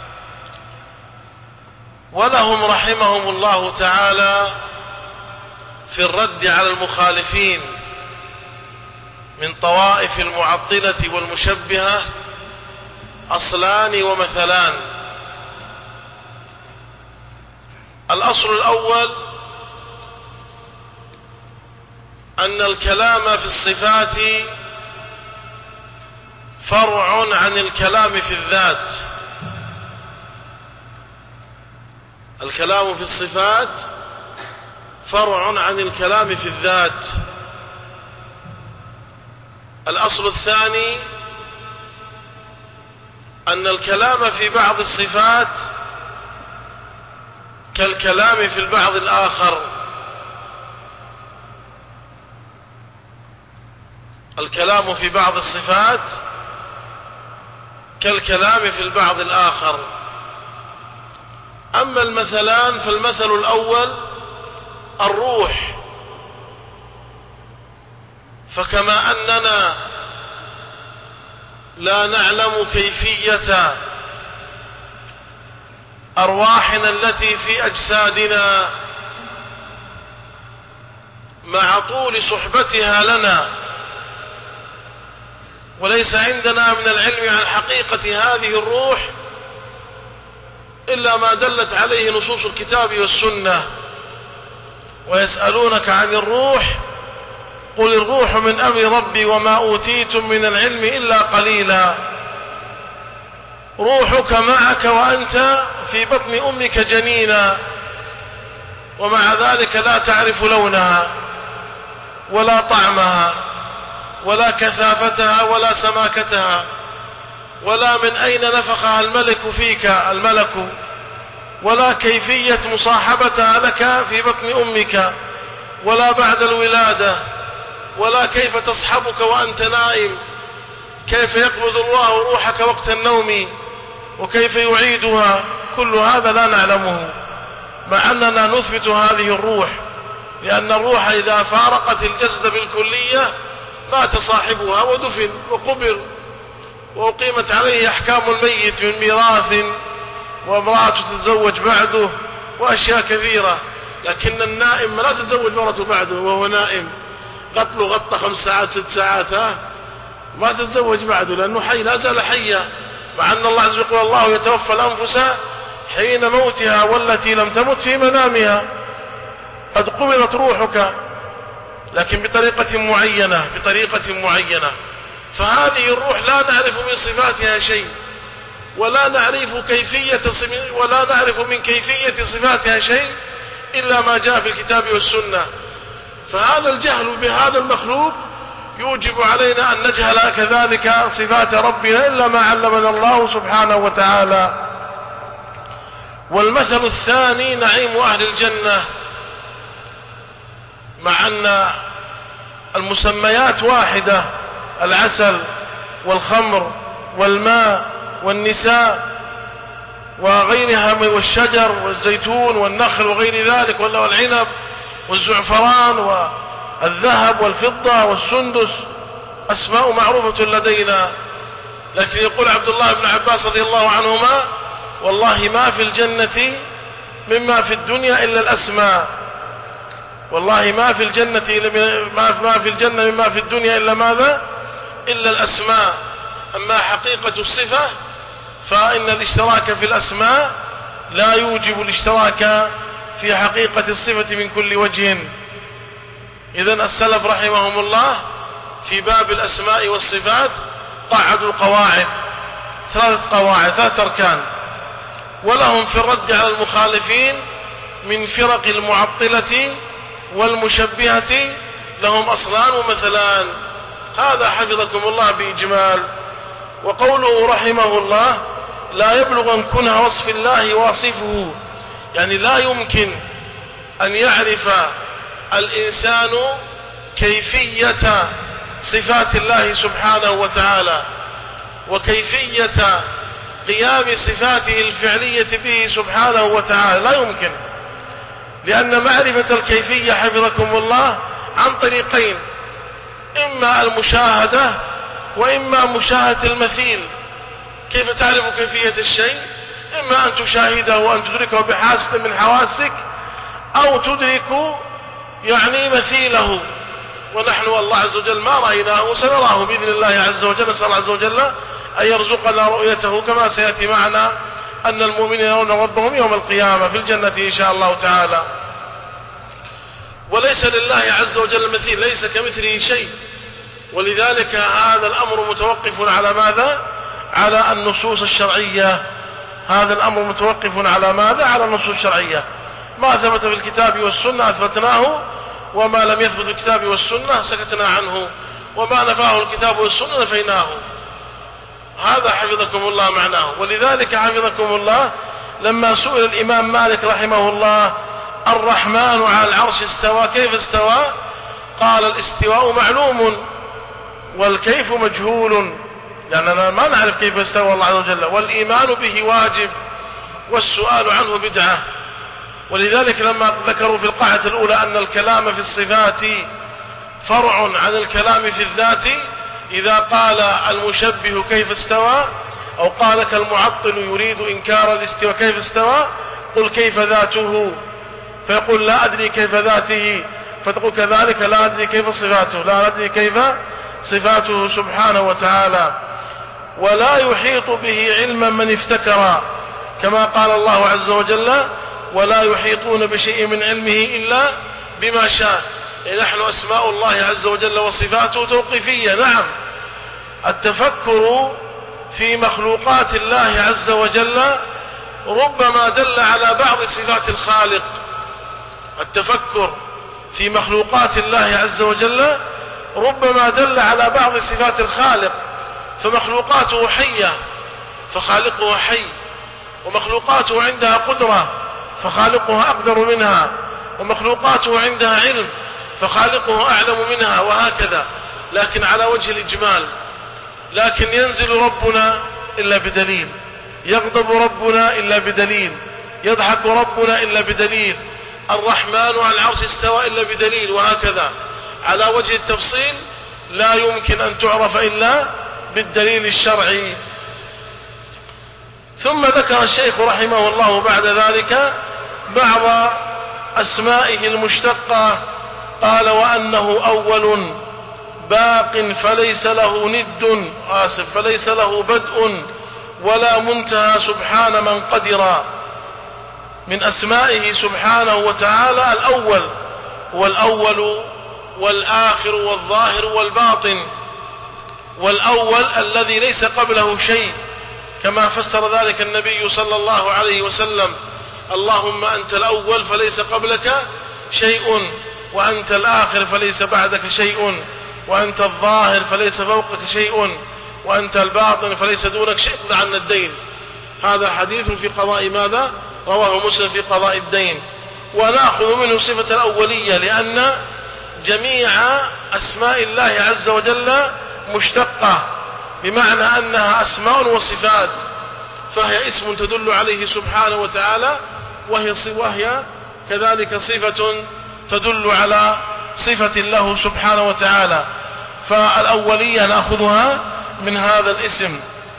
ولهم رحمهم الله تعالى في الرد على المخالفين من طوائف المعطلة والمشبهة أصلان ومثلان. الأصل الأول أن الكلام في الصفات فرع عن الكلام في الذات. الكلام في الصفات فرع عن الكلام في الذات، الأصل الثاني أن الكلام في بعض الصفات كالكلام في البعض الآخر. الكلام في بعض الصفات كالكلام في البعض الآخر. أما المثلان فالمثل الأول الروح، فكما أننا لا نعلم كيفية أرواحنا التي في أجسادنا مع طول صحبتها لنا، وليس عندنا من العلم عن حقيقة هذه الروح إلا ما دلت عليه نصوص الكتاب والسنة. ويسألونك عن الروح قل الروح من أمر ربي وما أوتيتم من العلم إلا قليلا. روحك معك وأنت في بطن أمك جنينا، ومع ذلك لا تعرف لونها ولا طعمها ولا كثافتها ولا سماكتها، ولا من أين نفخها الملك فيك الملك، ولا كيفية مصاحبتها لك في بطن أمك، ولا بعد الولادة، ولا كيف تصحبك وأنت نائم، كيف يقبض الله روحك وقت النوم، وكيف يعيدها. كل هذا لا نعلمه، مع أننا نثبت هذه الروح، لأن الروح إذا فارقت الجسد بالكلية مات صاحبها ودفن وقبر، وأقيمت عليه أحكام الميت من ميراث وامرأة تتزوج بعده وأشياء كثيرة. لكن النائم لا تتزوج مرته بعده وهو نائم، قتله غطى خمس ساعات ست ساعات ها ما تتزوج بعده، لأنه حي لا زال حيا، مع أن الله عز وجل يقول الله يتوفى الأنفس حين موتها والتي لم تمت في منامها. قد قبضت روحك لكن بطريقة معينة بطريقة معينة فهذه الروح لا نعرف من صفاتها شيء، ولا نعرف كيفية ولا نعرف من كيفية صفاتها شيء إلا ما جاء في الكتاب والسنة. فهذا الجهل بهذا المخلوق يوجب علينا أن نجهل كذلك صفات ربنا إلا ما علمنا الله سبحانه وتعالى. والمثل الثاني نعيم أهل الجنة، مع أن المسميات واحدة، العسل والخمر والماء والنساء وغيرها من والشجر والزيتون والنخل وغير ذلك والعنب والزعفران والذهب والفضة والسندس، أسماء معروفة لدينا. لكن يقول عبد الله بن عباس رضي الله عنهما والله ما في الجنة مما في الدنيا إلا الأسماء، والله ما في الجنة ما في الجنة مما في الدنيا إلا ماذا؟ إلا الأسماء. أما حقيقة الصفة فإن الاشتراك في الأسماء لا يوجب الاشتراك في حقيقة الصفة من كل وجه. إذن السلف رحمهم الله في باب الأسماء والصفات قعدوا قواعد، ثلاثة قواعد، ثلاثة أركان، ولهم في الرد على المخالفين من فرق المعطلة والمشبهة لهم أصلان ومثلان. هذا حفظكم الله بإجمال. وقوله رحمه الله لا يبلغ أن كنه وصف الله واصفه، يعني لا يمكن أن يعرف الإنسان كيفية صفات الله سبحانه وتعالى وكيفية قيام صفاته الفعلية به سبحانه وتعالى، لا يمكن، لأن معرفة الكيفية حفظكم الله عن طريقين، إما المشاهدة وإما مشاهدة المثيل. كيف تعرف كيفية الشيء؟ إما أن تشاهده وأن تدركه بحاسة من حواسك، أو تدرك يعني مثيله، ونحن الله عز وجل ما رأيناه وسنراه بإذن الله عز وجل. نسأل الله عز وجل أن يرزقنا رؤيته، كما سيأتي معنا أن المؤمنين يرون ربهم يوم القيامة في الجنة إن شاء الله تعالى. وليس لله عز وجل مثيل، ليس كمثله شيء، ولذلك هذا الأمر متوقف على ماذا؟ على النصوص الشرعية. هذا الأمر متوقف على ماذا؟ على النصوص الشرعية. ما ثبت في الكتاب والسنة أثبتناه، وما لم يثبت في الكتاب والسنة سكتنا عنه. وما نفاه الكتاب والسنة نفيناه. هذا حفظكم الله معناه. ولذلك حفظكم الله لما سئل الإمام مالك رحمه الله الرحمن على العرش استوى كيف استوى؟ قال الاستواء معلوم والكيف مجهول، لأننا ما نعرف كيف استوى الله عز وجل، والإيمان به واجب والسؤال عنه بدعة. ولذلك لما ذكروا في القاعدة الأولى أن الكلام في الصفات فرع عن الكلام في الذات، إذا قال المشبه كيف استوى أو قال كالمعطل يريد إنكار الاستواء كيف استوى، قل كيف ذاته، فيقول لا أدري كيف ذاته، فتقول كذلك لا أدري كيف صفاته، لا أدري كيف صفاته سبحانه وتعالى. ولا يحيط به علما من افتكر، كما قال الله عز وجل ولا يحيطون بشيء من علمه إلا بما شاء. نحن أسماء الله عز وجل وصفاته توقيفية. نعم، التفكر في مخلوقات الله عز وجل ربما دل على بعض صفات الخالق. التفكر في مخلوقات الله عز وجل ربما دل على بعض صفات الخالق، فمخلوقاته حية فخالقه حي، ومخلوقاته عندها قدرة فخالقها أقدر منها، ومخلوقاته عندها علم فخالقه أعلم منها، وهكذا. لكن على وجه الإجمال. لكن ينزل ربنا إلا بدليل، يغضب ربنا إلا بدليل، يضحك ربنا إلا بدليل، الرحمن على العرش استوى إلا بدليل، وهكذا. على وجه التفصيل لا يمكن أن تعرف إلا بالدليل الشرعي. ثم ذكر الشيخ رحمه الله بعد ذلك بعض أسمائه المشتقة، قال وأنه أول باق فليس له ند آسف فليس له بدء ولا منتهى سبحان من قدر. من أسمائه سبحانه وتعالى الأول، والأول والآخر والظاهر والباطن. والأول الذي ليس قبله شيء، كما فسر ذلك النبي صلى الله عليه وسلم اللهم أنت الأول فليس قبلك شيء، وأنت الآخر فليس بعدك شيء، وأنت الظاهر فليس فوقك شيء، وأنت الباطن فليس دونك شيء، اقض عنا الدين. هذا حديث في قضاء ماذا؟ رواه مسلم في قضاء الدين. ونأخذ منه صفة الأولية، لأن جميع أسماء الله عز وجل مشتقة، بمعنى أنها أسماء وصفات، فهي اسم تدل عليه سبحانه وتعالى، وهي, وهي كذلك صفة تدل على صفة له سبحانه وتعالى. فالأولية نأخذها من هذا الاسم.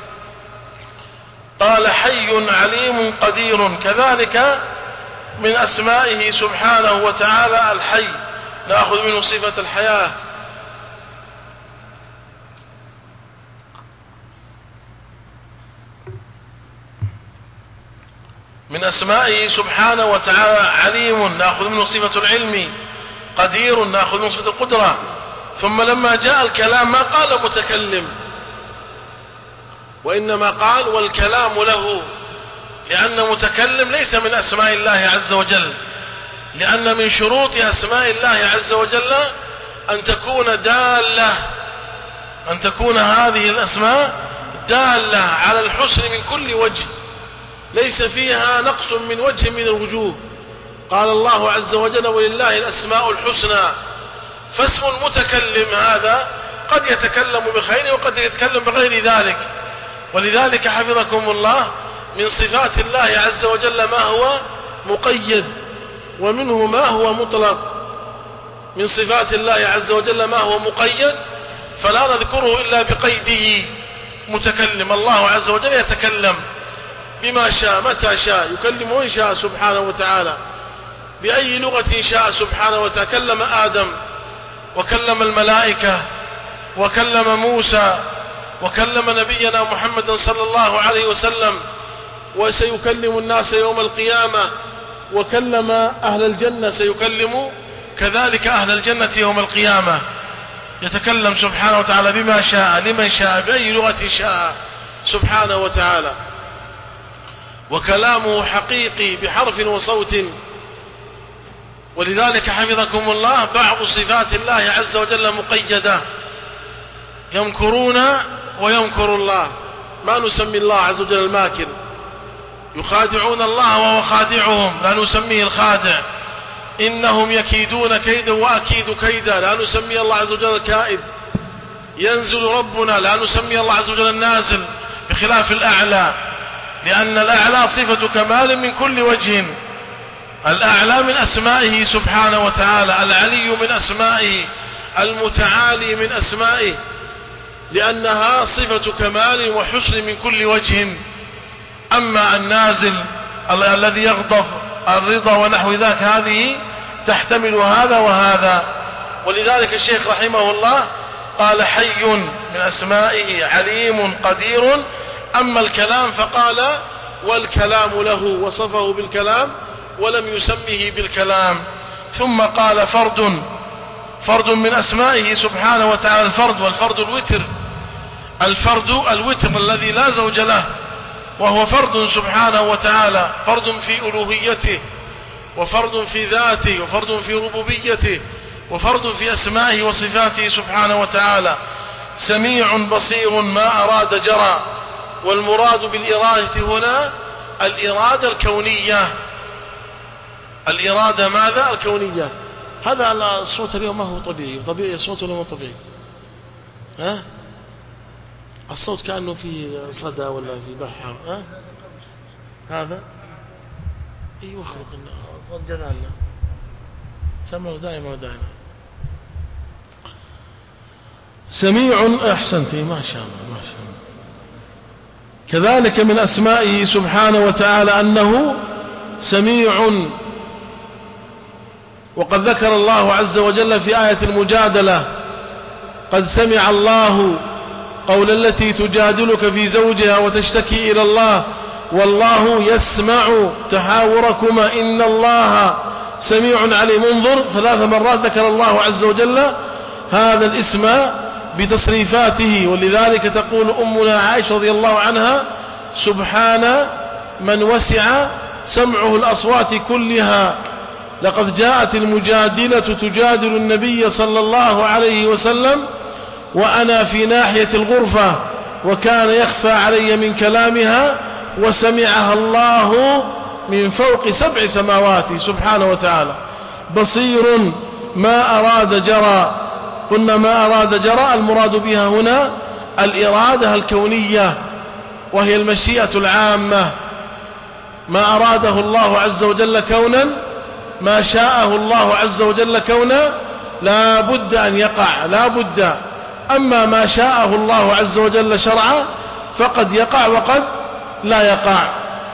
قال حي عليم قدير، كذلك من أسمائه سبحانه وتعالى الحي، نأخذ منه صفة الحياة. من أسمائه سبحانه وتعالى عليم، نأخذ منه صفة العلم. قدير، نأخذ منه صفة القدرة. ثم لما جاء الكلام ما قال متكلم، وإنما قال والكلام له، لأن متكلم ليس من أسماء الله عز وجل، لأن من شروط أسماء الله عز وجل أن تكون دالة، أن تكون هذه الأسماء دالة على الحسن من كل وجه، ليس فيها نقص من وجه من الوجوه. قال الله عز وجل ولله الأسماء الحسنى. فاسم المتكلم هذا قد يتكلم بخير وقد يتكلم بغير ذلك. ولذلك حفظكم الله من صفات الله عز وجل ما هو مقيد، ومنه ما هو مطلق. من صفات الله عز وجل ما هو مقيد فلا نذكره إلا بقيده. متكلم، الله عز وجل يتكلم بما شاء متى شاء، يكلم من شاء سبحانه وتعالى بأي لغة شاء سبحانه وتعالى. كلم آدم، وكلم الملائكة، وكلم موسى، وكلم نبينا محمد صلى الله عليه وسلم، وسيكلم الناس يوم القيامة، وكلم أهل الجنة، سيكلم كذلك أهل الجنة يوم القيامة. يتكلم سبحانه وتعالى بما شاء لمن شاء بأي لغة شاء سبحانه وتعالى. وكلامه حقيقي بحرف وصوت. ولذلك حفظكم الله بعض صفات الله عز وجل مقيدة، يمكرون ويمكر الله. ما نسمي الله عز وجل الماكر، يخادعون الله وهو خادعهم، لا نسميه الخادع. إنهم يكيدون كيدا وأكيد كيدا، لا نسمي الله عز وجل الكائد. ينزل ربنا، لا نسمي الله عز وجل النازل، بخلاف الأعلى، لأن الأعلى صفة كمال من كل وجه. الأعلى من أسمائه سبحانه وتعالى، العلي من أسمائه، المتعالي من أسمائه، لأنها صفة كمال وحسن من كل وجه. أما النازل الذي يغضب، الرضا ونحو ذاك، هذه تحتمل هذا وهذا. ولذلك الشيخ رحمه الله قال حي من أسمائه، عليم قدير. أما الكلام فقال والكلام له، وصفه بالكلام ولم يسمه بالكلام. ثم قال فرد، فرد من أسمائه سبحانه وتعالى الفرد، والفرد الوتر، الفرد الوتر الذي لا زوج له، وهو فرد سبحانه وتعالى، فرد في ألوهيته، وفرد في ذاته، وفرد في ربوبيته، وفرد في أسمائه وصفاته سبحانه وتعالى. سميع بصير ما أراد جرى. والمراد بالإرادة هنا الإرادة الكونية. الإرادة ماذا؟ الكونية. هذا الصوت اليوم ما هو طبيعي. طبيعي الصوت ولا مو طبيعي؟ ها؟ الصوت كأنه في صدى ولا في بحر. ها؟ هذا ايوه خلقنا رجعنا سمعوا دائما ودائما. سميع، احسنت، ما شاء الله ما شاء الله. كذلك من اسمائه سبحانه وتعالى انه سميع. وقد ذكر الله عز وجل في آية المجادلة قد سمع الله قول التي تجادلك في زوجها وتشتكي إلى الله والله يسمع تحاوركما إن الله سميع عليم. انظر ثلاث مرات ذكر الله عز وجل هذا الاسم بتصريفاته. ولذلك تقول أمنا عائشة رضي الله عنها سبحان من وسع سمعه الأصوات كلها. لقد جاءت المجادلة تجادل النبي صلى الله عليه وسلم وأنا في ناحية الغرفة وكان يخفى علي من كلامها وسمعها الله من فوق سبع سماوات سبحانه وتعالى. بصير ما أراد جرى. قلنا ما أراد جرى، المراد بها هنا الإرادة الكونية وهي المشيئة العامة. ما أراده الله عز وجل كونا، ما شاءه الله عز وجل كونا لا بد أن يقع، لا بد. أما ما شاءه الله عز وجل شرعا فقد يقع وقد لا يقع.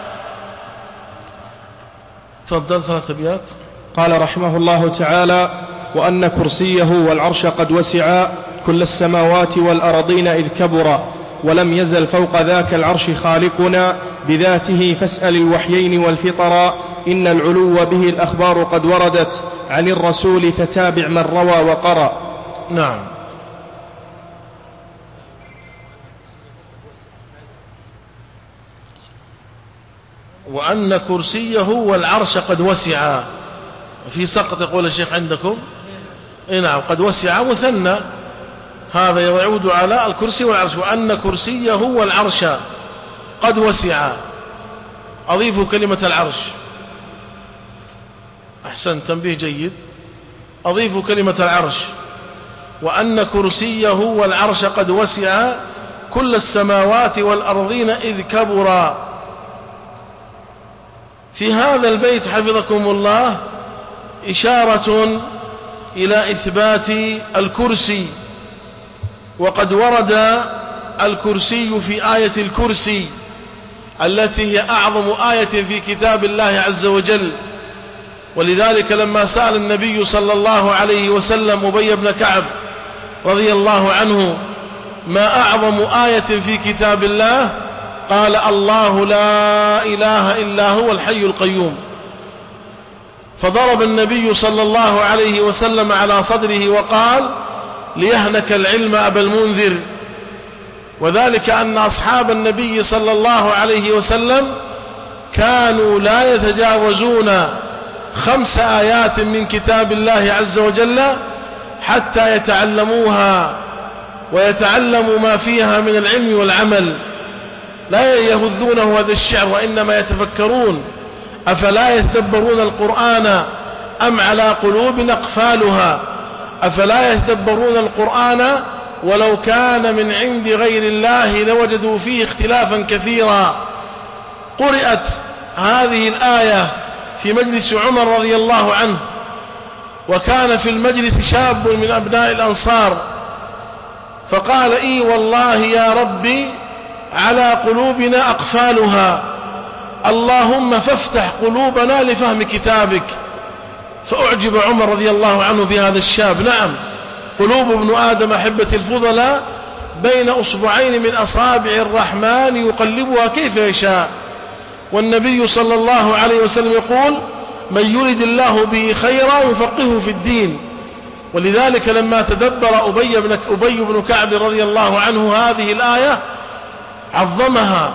تفضل ثلاث أبيات. قال رحمه الله تعالى: وأن كرسيه والعرش قد وسعا كل السماوات والأرضين إذ كبرا ولم يزل فوق ذاك العرش خالقنا بذاته فاسأل الوحيين والفطرا إن العلو به الأخبار قد وردت عن الرسول فتابع من روى وقرأ. نعم. وأن كرسيه والعرش قد وسعا، في سقط يقول الشيخ عندكم إيه؟ نعم قد وسعا مثنى، هذا يعود على الكرسي والعرش. وأن كرسيه والعرش قد وسعا، أضيفوا كلمة العرش. أحسن، تنبيه جيد، أضيفوا كلمة العرش. وأن كرسيه والعرش قد وسعا كل السماوات والأرضين إذ كبرا. في هذا البيت حفظكم الله إشارة إلى إثبات الكرسي، وقد ورد الكرسي في آية الكرسي التي هي أعظم آية في كتاب الله عز وجل. ولذلك لما سأل النبي صلى الله عليه وسلم أبي بن كعب رضي الله عنه ما أعظم آية في كتاب الله، قال الله لا إله إلا هو الحي القيوم. فضرب النبي صلى الله عليه وسلم على صدره وقال ليهنك العلم أبا المنذر. وذلك أن أصحاب النبي صلى الله عليه وسلم كانوا لا يتجاوزون خمس آيات من كتاب الله عز وجل حتى يتعلموها ويتعلموا ما فيها من العلم والعمل، لا يهذونه هذا الشعر وإنما يتفكرون. أفلا يتدبرون القرآن أم على قلوب أقفالها؟ أفلا يتدبرون القرآن ولو كان من عند غير الله لوجدوا فيه اختلافا كثيرا. قرأت هذه الآية في مجلس عمر رضي الله عنه، وكان في المجلس شاب من أبناء الأنصار، فقال: إي والله يا ربي على قلوبنا أقفالها، اللهم فافتح قلوبنا لفهم كتابك. فأعجب عمر رضي الله عنه بهذا الشاب. نعم، قلوب ابن آدم أحبة الفضلاء بين أصبعين من أصابع الرحمن يقلبها كيف يشاء. والنبي صلى الله عليه وسلم يقول: من يرد الله به خيرا يفقهه في الدين. ولذلك لما تدبر أبي بن, أبي بن كعب رضي الله عنه هذه الآية عظمها،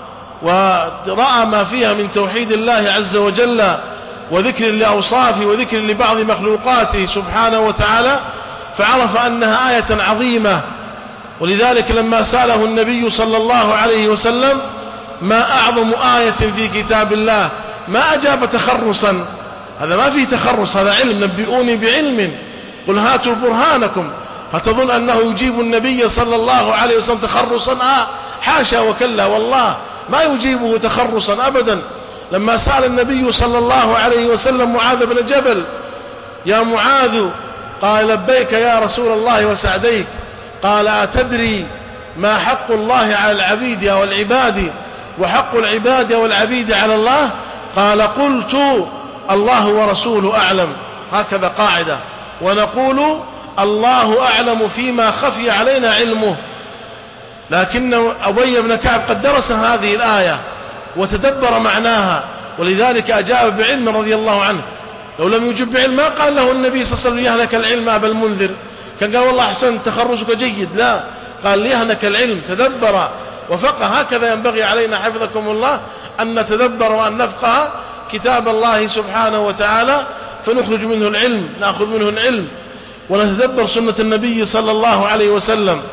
ورأى ما فيها من توحيد الله عز وجل وذكر لأوصافه وذكر لبعض مخلوقاته سبحانه وتعالى، فعرف أنها آية عظيمة. ولذلك لما سأله النبي صلى الله عليه وسلم: ما أعظم آية في كتاب الله؟ ما أجاب تخرصا، هذا ما فيه تخرص، هذا علم، نبئوني بعلم قل هاتوا برهانكم. هتظن أنه يجيب النبي صلى الله عليه وسلم تخرصا؟ آه حاشا وكلا، والله ما يجيبه تخرصا أبدا. لما سأل النبي صلى الله عليه وسلم معاذ بن جبل: يا معاذ، قال: لبيك يا رسول الله وسعديك. قال: أتدري ما حق الله على العبيد والعباد وحق العباد والعبيد على الله؟ قال: قلت الله ورسوله أعلم. هكذا قاعدة، ونقول الله أعلم فيما خفي علينا علمه. لكن أبي بن كعب قد درس هذه الآية وتدبر معناها، ولذلك أجاب بعلم رضي الله عنه. لو لم يجب بعلم ما قال له النبي صلى الله عليه وسلم: يهنك العلم أبا المنذر، كان قال: والله أحسن تخرجك جيد. لا، قال: يهنك العلم، تدبر وفقه. هكذا ينبغي علينا حفظكم الله أن نتدبر وأن نفقه كتاب الله سبحانه وتعالى، فنخرج منه العلم، نأخذ منه العلم، ونتدبر سنة النبي صلى الله عليه وسلم.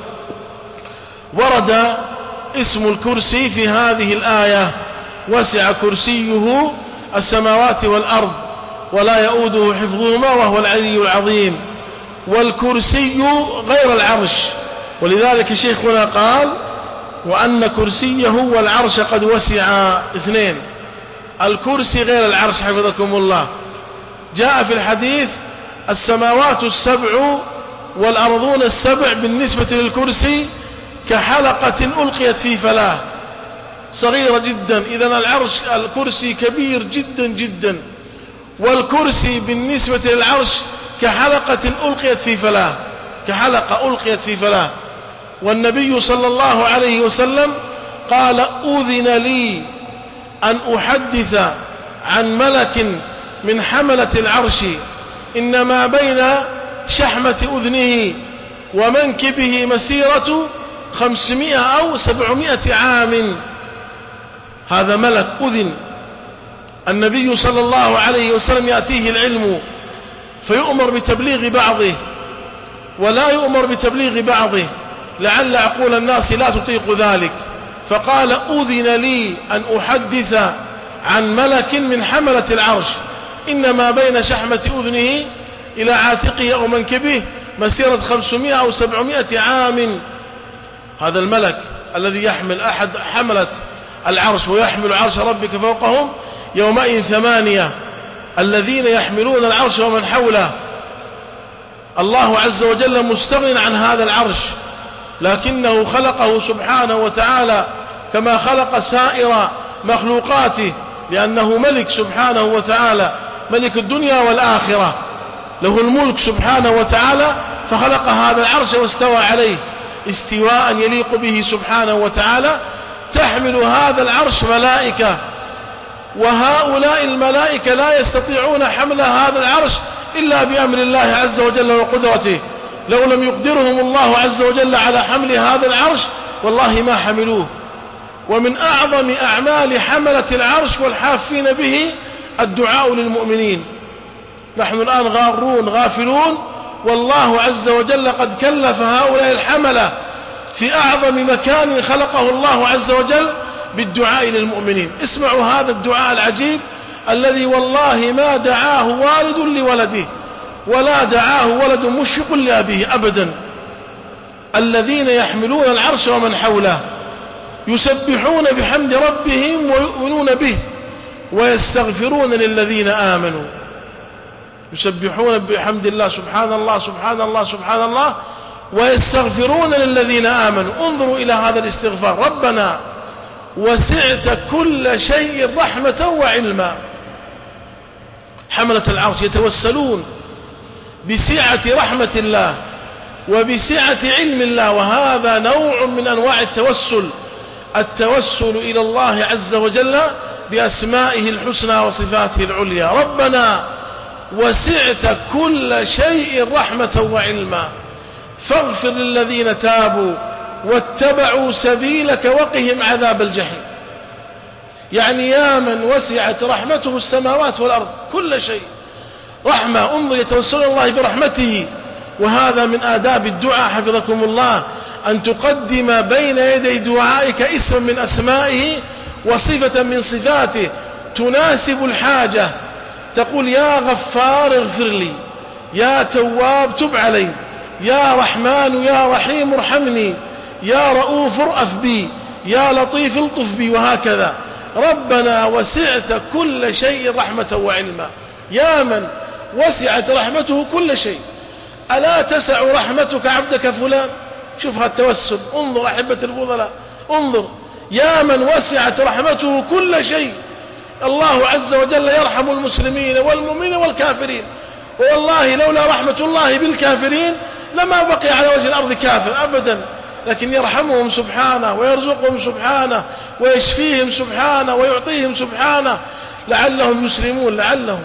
ورد اسم الكرسي في هذه الآية: وسع كرسيه السماوات والأرض ولا يؤوده حفظهما وهو العلي العظيم. والكرسي غير العرش، ولذلك شيخنا قال: وأن كرسيه والعرش قد وسع. اثنين، الكرسي غير العرش حفظكم الله. جاء في الحديث: السماوات السبع والأرضون السبع بالنسبة للكرسي كحلقة ألقيت في فلاة، صغيرة جدا. إذن العرش الكرسي كبير جدا جدا، والكرسي بالنسبة للعرش كحلقة ألقيت في فلاة، كحلقة ألقيت في فلاة. والنبي صلى الله عليه وسلم قال: أذن لي أن أحدث عن ملك من حملة العرش إنما بين شحمة أذنه ومنكبه مسيرة خمسمائة أو سبعمائة عام. هذا ملك أذن. النبي صلى الله عليه وسلم يأتيه العلم فيؤمر بتبليغ بعضه ولا يؤمر بتبليغ بعضه، لعل عقول الناس لا تطيق ذلك. فقال: أذن لي أن أحدث عن ملك من حملة العرش إنما بين شحمة أذنه إلى عاتقه أو منكبه مسيرة خمسمائة أو سبعمائة عام. هذا الملك الذي يحمل أحد حملة العرش ويحمل عرش ربك فوقهم يومئذ ثمانية، الذين يحملون العرش ومن حوله. الله عز وجل مستغن عن هذا العرش، لكنه خلقه سبحانه وتعالى كما خلق سائر مخلوقاته، لأنه ملك سبحانه وتعالى، ملك الدنيا والآخرة، له الملك سبحانه وتعالى، فخلق هذا العرش واستوى عليه استواء يليق به سبحانه وتعالى. تحمل هذا العرش ملائكة، وهؤلاء الملائكة لا يستطيعون حمل هذا العرش إلا بأمر الله عز وجل وقدرته. لو لم يقدرهم الله عز وجل على حمل هذا العرش والله ما حملوه. ومن أعظم أعمال حملة العرش والحافين به الدعاء للمؤمنين. نحن الآن غارون غافلون والله عز وجل قد كلف هؤلاء الحملة في أعظم مكان خلقه الله عز وجل بالدعاء للمؤمنين. اسمعوا هذا الدعاء العجيب الذي والله ما دعاه والد لولده ولا دعاه ولد مشفق لأبيه أبدا. الذين يحملون العرش ومن حوله يسبحون بحمد ربهم ويؤمنون به ويستغفرون للذين آمنوا. يسبحون بحمد الله سبحان الله سبحان الله سبحان الله ويستغفرون للذين آمنوا. انظروا إلى هذا الاستغفار: ربنا وسعت كل شيء رحمة وعلما. حملة العرش يتوسلون بسعة رحمة الله وبسعة علم الله، وهذا نوع من أنواع التوسل، التوسل إلى الله عز وجل بأسمائه الحسنى وصفاته العليا. ربنا وسعت كل شيء رحمة وعلما فاغفر للذين تابوا واتبعوا سبيلك وقهم عذاب الجحيم. يعني يا من وسعت رحمته السماوات والأرض كل شيء رحمة. انظر يتوسل الله برحمته. وهذا من آداب الدعاء حفظكم الله، أن تقدم بين يدي دعائك اسم من أسمائه وصفة من صفاته تناسب الحاجة. تقول: يا غفار اغفر لي، يا تواب تب علي، يا رحمن يا رحيم ارحمني، يا رؤوف ارأف بي، يا لطيف الطف بي، وهكذا. ربنا وسعت كل شيء رحمة وعلما. يا من وسعت رحمته كل شيء، ألا تسع رحمتك عبدك فلان؟ شوف هذا التوسل. انظر أحبة الفضلاء، انظر: يا من وسعت رحمته كل شيء. الله عز وجل يرحم المسلمين والمؤمنين والكافرين، والله لولا رحمة الله بالكافرين لما بقي على وجه الأرض كافر أبدا، لكن يرحمهم سبحانه ويرزقهم سبحانه ويشفيهم سبحانه ويعطيهم سبحانه لعلهم يسلمون. لعلهم.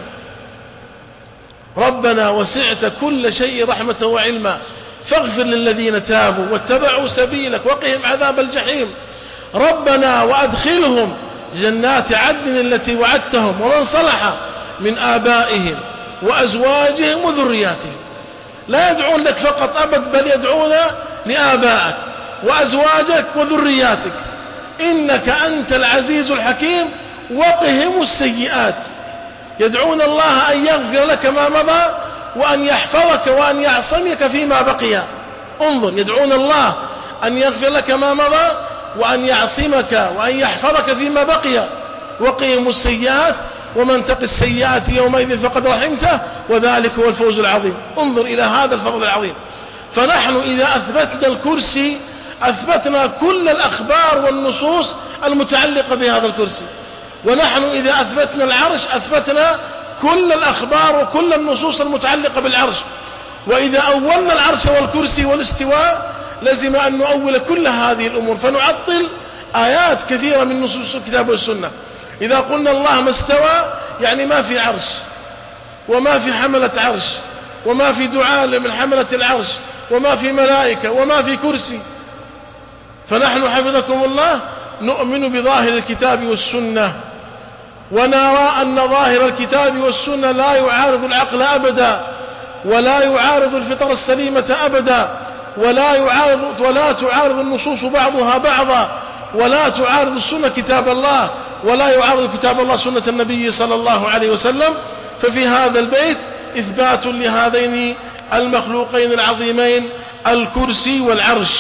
ربنا وسعت كل شيء رحمة وعلما فاغفر للذين تابوا واتبعوا سبيلك وقهم عذاب الجحيم. ربنا وأدخلهم جنات عدن التي وعدتهم ومن صلح من آبائهم وأزواجهم وذرياتهم. لا يدعون لك فقط أبد، بل يدعون لآبائك وأزواجك وذرياتك. إنك أنت العزيز الحكيم وقهم السيئات. يدعون الله أن يغفر لك ما مضى وأن يحفظك وأن يعصمك فيما بقي. انظر، يدعون الله أن يغفر لك ما مضى وأن يعصمك وأن يحفظك فيما بقي. وقهم السيئات ومن تق السيئات يومئذ فقد رحمته وذلك هو الفوز العظيم. انظر إلى هذا الفضل العظيم. فنحن إذا أثبتنا الكرسي أثبتنا كل الأخبار والنصوص المتعلقة بهذا الكرسي، ونحن إذا أثبتنا العرش أثبتنا كل الأخبار وكل النصوص المتعلقة بالعرش. وإذا أولنا العرش والكرسي والاستواء لزم أن نؤول كل هذه الأمور، فنعطل آيات كثيرة من نصوص الكتاب والسنة. إذا قلنا الله ما استوى يعني ما في عرش وما في حملة عرش وما في دعاء من حملة العرش وما في ملائكة وما في كرسي. فنحن حفظكم الله نؤمن بظاهر الكتاب والسنة، ونرى أن ظاهر الكتاب والسنة لا يعارض العقل أبدا، ولا يعارض الفطر السليمة أبدا، ولا يعارض ولا تعارض النصوص بعضها بعضا، ولا تعارض السنة كتاب الله، ولا يعارض كتاب الله سنة النبي صلى الله عليه وسلم. ففي هذا البيت إثبات لهذين المخلوقين العظيمين الكرسي والعرش.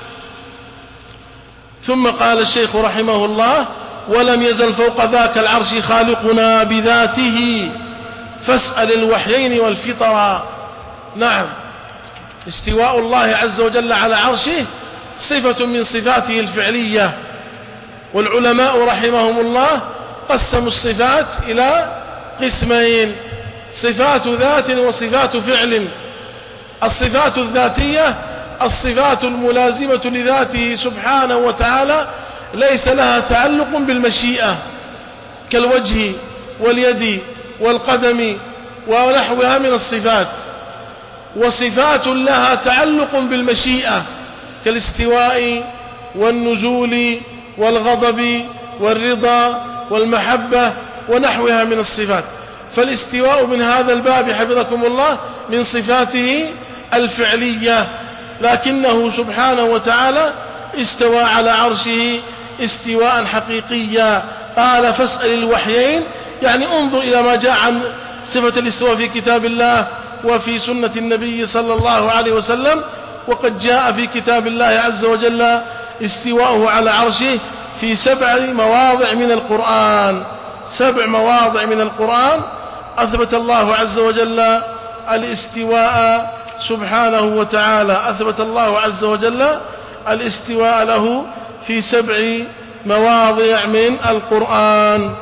ثم قال الشيخ رحمه الله: ولم يزل فوق ذاك العرش خالقنا بذاته فاسأل الوحيين والفطرا. نعم، استواء الله عز وجل على عرشه صفة من صفاته الفعلية. والعلماء رحمهم الله قسموا الصفات إلى قسمين: صفات ذات وصفات فعل. الصفات الذاتية الصفات الملازمة لذاته سبحانه وتعالى ليس لها تعلق بالمشيئة، كالوجه واليد والقدم ونحوها من الصفات. وصفات لها تعلق بالمشيئة كالاستواء والنزول والغضب والرضا والمحبة ونحوها من الصفات. فالاستواء من هذا الباب حفظكم الله من صفاته الفعلية، لكنه سبحانه وتعالى استوى على عرشه استواء حقيقيا. قال فاسأل الوحيين، يعني انظر إلى ما جاء عن صفة الاستواء في كتاب الله وفي سنة النبي صلى الله عليه وسلم. وقد جاء في كتاب الله عز وجل استواءه على عرشه في سبع مواضع من القرآن، سبع مواضع من القرآن أثبت الله عز وجل الاستواء سبحانه وتعالى، أثبت الله عز وجل الاستواء له في سبع مواضع من القرآن.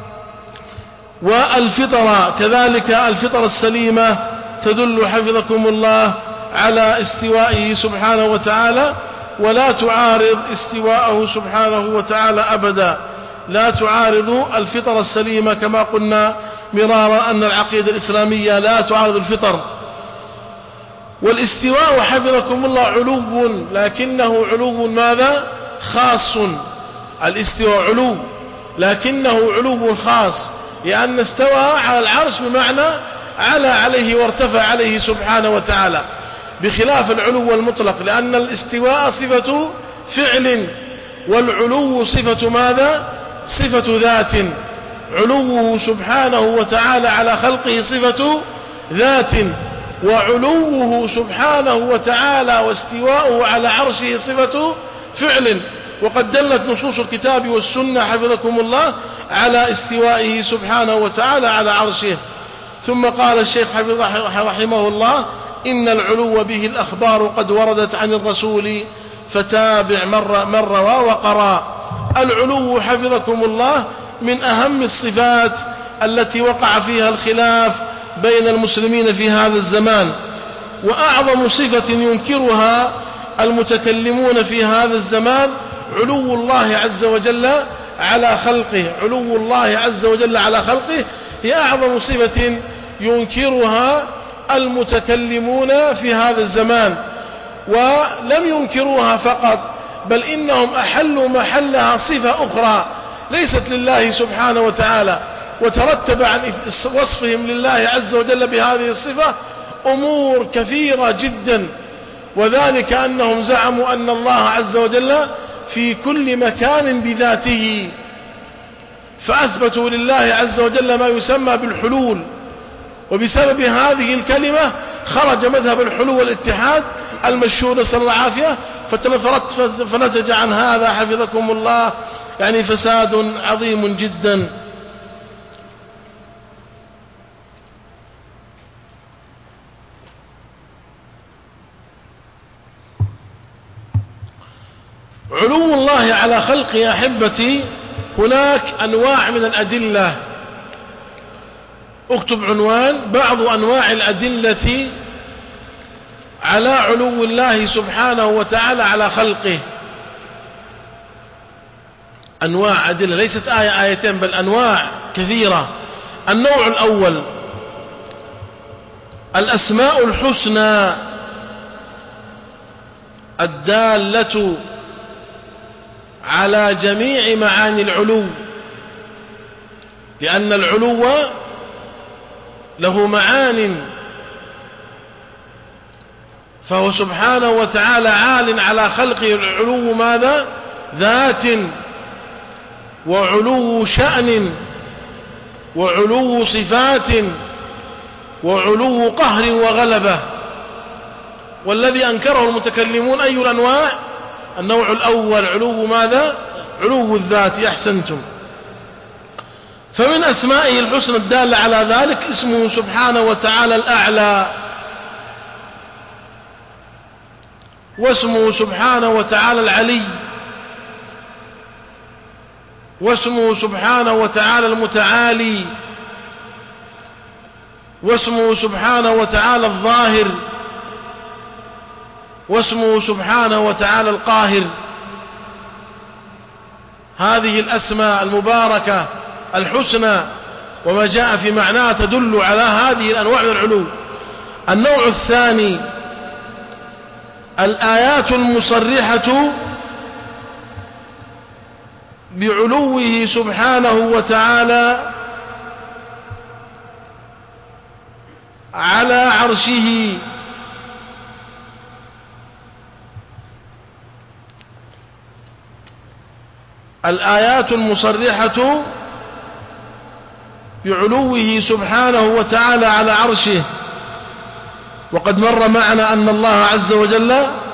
والفطرة كذلك، الفطرة السليمة تدل حفظكم الله على استوائه سبحانه وتعالى، ولا تعارض استواءه سبحانه وتعالى أبدا، لا تعارض الفطرة السليمة، كما قلنا مرارا أن العقيدة الإسلامية لا تعارض الفطر. والاستواء حفظكم الله علو، لكنه علو ماذا؟ خاص. الاستواء علو لكنه علو خاص، لأن استوى على العرش بمعنى على عليه وارتفع عليه سبحانه وتعالى، بخلاف العلو المطلق، لأن الاستواء صفة فعل والعلو صفة ماذا؟ صفة ذات. علوه سبحانه وتعالى على خلقه صفة ذات، وعلوه سبحانه وتعالى واستواؤه على عرشه صفة فعل. وقد دلت نصوص الكتاب والسنة حفظكم الله على استوائه سبحانه وتعالى على عرشه. ثم قال الشيخ رحمه الله: إن العلو به الأخبار قد وردت عن الرسول فتابع من روى وقرأ. العلو حفظكم الله من أهم الصفات التي وقع فيها الخلاف بين المسلمين في هذا الزمان، وأعظم صفة ينكرها المتكلمون في هذا الزمان علو الله عز وجل على خلقه. علو الله عز وجل على خلقه هي أعظم صفة ينكرها المتكلمون في هذا الزمان، ولم ينكروها فقط، بل إنهم أحلوا محلها صفة أخرى ليست لله سبحانه وتعالى، وترتب عن وصفهم لله عز وجل بهذه الصفة أمور كثيرة جدا، وذلك أنهم زعموا أن الله عز وجل في كل مكان بذاته، فأثبتوا لله عز وجل ما يسمى بالحلول، وبسبب هذه الكلمة خرج مذهب الحلول والاتحاد المشهور نسأل الله العافية، فنتج عن هذا حفظكم الله يعني فساد عظيم جدا. علو الله على خلقه يا أحبتي هناك أنواع من الأدلة. اكتب عنوان: بعض أنواع الأدلة على علو الله سبحانه وتعالى على خلقه. أنواع أدلة، ليست آية آيتين بل أنواع كثيرة. النوع الأول الأسماء الحسنى الدالة على جميع معاني العلو، لأن العلو له معان، فهو سبحانه وتعالى عال على خلقه. العلو ماذا؟ ذات، وعلو شأن، وعلو صفات، وعلو قهر وغلبة. والذي أنكره المتكلمون أي الأنواع؟ النوع الأول علو ماذا؟ علو الذات. أحسنتم. فمن أسمائه الحسنى الدالة على ذلك اسمه سبحانه وتعالى الأعلى، واسمه سبحانه وتعالى العلي، واسمه سبحانه وتعالى المتعالي، واسمه سبحانه وتعالى الظاهر، واسمه سبحانه وتعالى القاهر. هذه الأسماء المباركة الحسنى وما جاء في معناها تدل على هذه الأنواع من العلو. النوع الثاني الآيات المصرحة بعلوه سبحانه وتعالى على عرشه. الآيات المصرحة بعلوه سبحانه وتعالى على عرشه. وقد مر معنا أن الله عز وجل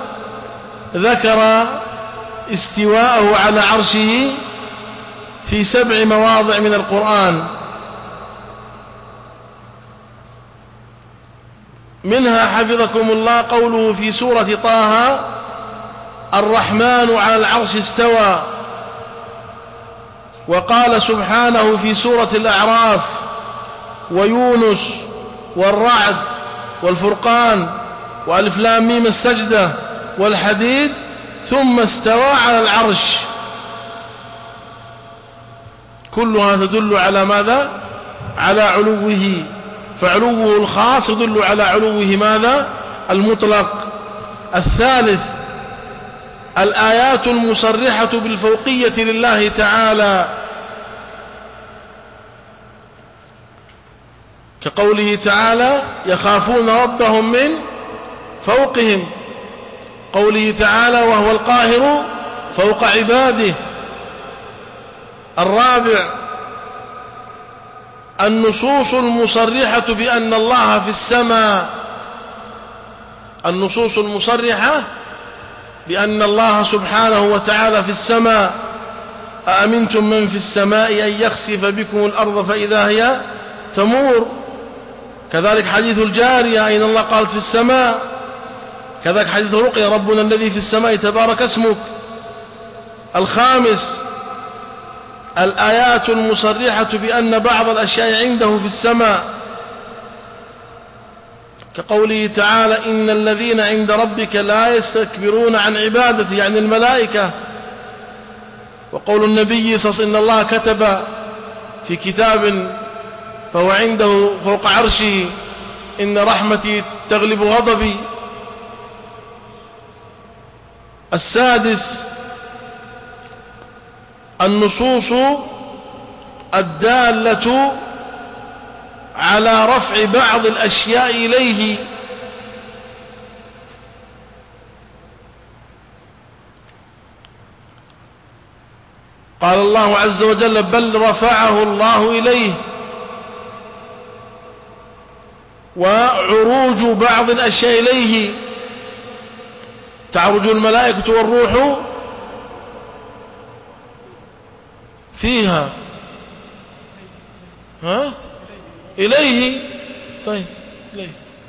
ذكر استواءه على عرشه في سبع مواضع من القرآن، منها حفظكم الله قوله في سورة طه: الرحمن على العرش استوى. وقال سبحانه في سورة الأعراف ويونس والرعد والفرقان وألف لام ميم السجدة والحديد: ثم استوى على العرش. كلها تدل على ماذا؟ على علوه، فعلوه الخاص يدل على علوه ماذا؟ المطلق. الثالث: الآيات المصرحة بالفوقية لله تعالى، كقوله تعالى: يخافون ربهم من فوقهم، قوله تعالى: وهو القاهر فوق عباده. الرابع: النصوص المصرحة بأن الله في السماء، النصوص المصرحة بأن الله سبحانه وتعالى في السماء: أأمنتم من في السماء أن يخسف بكم الأرض فإذا هي تمور. كذلك حديث الجارية: أين الله؟ قالت في السماء. كذلك حديث رقية: ربنا الذي في السماء تبارك اسمك. الخامس: الآيات المصرحة بأن بعض الأشياء عنده في السماء، كقوله تعالى: إن الذين عند ربك لا يستكبرون عن عبادته، يعني الملائكة. وقول النبي صلى الله عليه وسلم: إن الله كتب في كتاب فهو عنده فوق عرشه: إن رحمتي تغلب غضبي. السادس: النصوص الدالة على رفع بعض الأشياء إليه، قال الله عز وجل: بل رفعه الله إليه. وعروج بعض الأشياء إليه: تعرج الملائكة والروح فيها ها إليه. طيب إليه.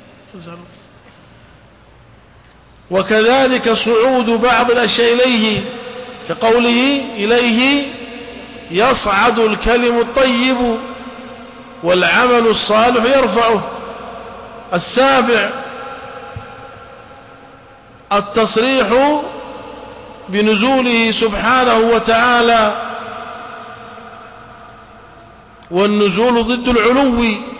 وكذلك صعود بعض الأشياء إليه، كقوله: إليه يصعد الكلم الطيب والعمل الصالح يرفعه. السابع: التصريح بنزوله سبحانه وتعالى، والنزول ضد العلو،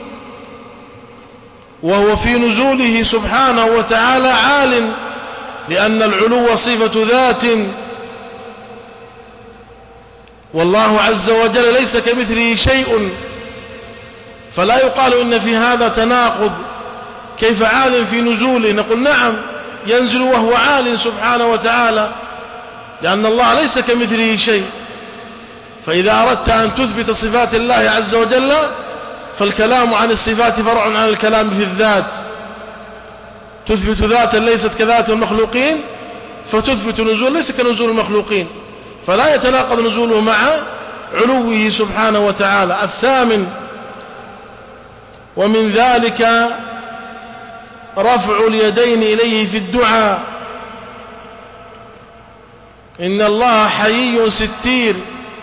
وهو في نزوله سبحانه وتعالى عال، لأن العلو صفة ذات، والله عز وجل ليس كمثله شيء، فلا يقال إن في هذا تناقض. كيف عال في نزوله؟ نقول نعم، ينزل وهو عال سبحانه وتعالى، لأن الله ليس كمثله شيء. فإذا أردت أن تثبت صفات الله عز وجل فالكلام عن الصفات فرع عن الكلام في الذات. تثبت ذاتا ليست كذات المخلوقين، فتثبت نزول ليس كنزول المخلوقين، فلا يتناقض نزوله مع علوه سبحانه وتعالى. الثامن: ومن ذلك رفع اليدين إليه في الدعاء. إن الله حيي ستير،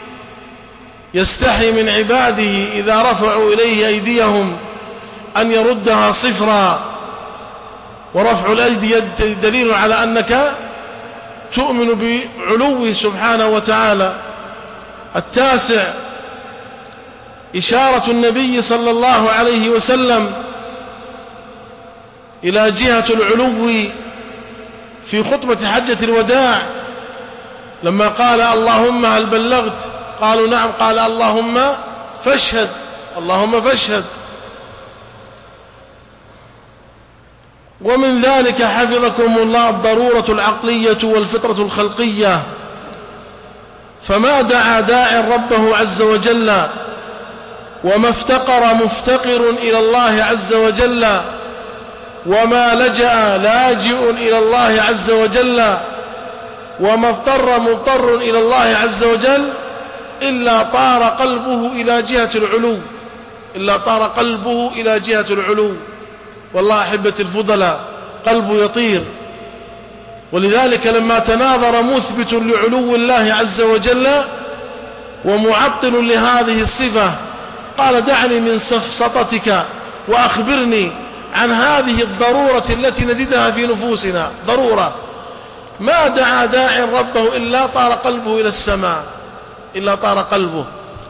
يستحي من عباده إذا رفعوا إليه أيديهم أن يردها صفرا. ورفع الأيدي دليل على أنك تؤمن بعلوه سبحانه وتعالى. التاسع: إشارة النبي صلى الله عليه وسلم إلى جهة العلو في خطبة حجة الوداع، لما قال: اللهم هل بلغت؟ قالوا نعم. قال: اللهم فاشهد، اللهم فاشهد. ومن ذلك حفظكم الله الضرورة العقلية والفطرة الخلقية، فما دعا داع ربه عز وجل وما افتقر مفتقر إلى الله عز وجل وما لجأ لاجئ إلى الله عز وجل وما اضطر مضطر إلى الله عز وجل إلا طار قلبه إلى جهة العلو إلا طار قلبه إلى جهة العلو. والله أحبتي الفضلاء قلبه يطير. ولذلك لما تناظر مثبت لعلو الله عز وجل ومعطل لهذه الصفة قال دعني من سفسطتك وأخبرني عن هذه الضرورة التي نجدها في نفوسنا. ضرورة ما دعا داع ربه إلا طار قلبه إلى السماء إلا طار قلبه.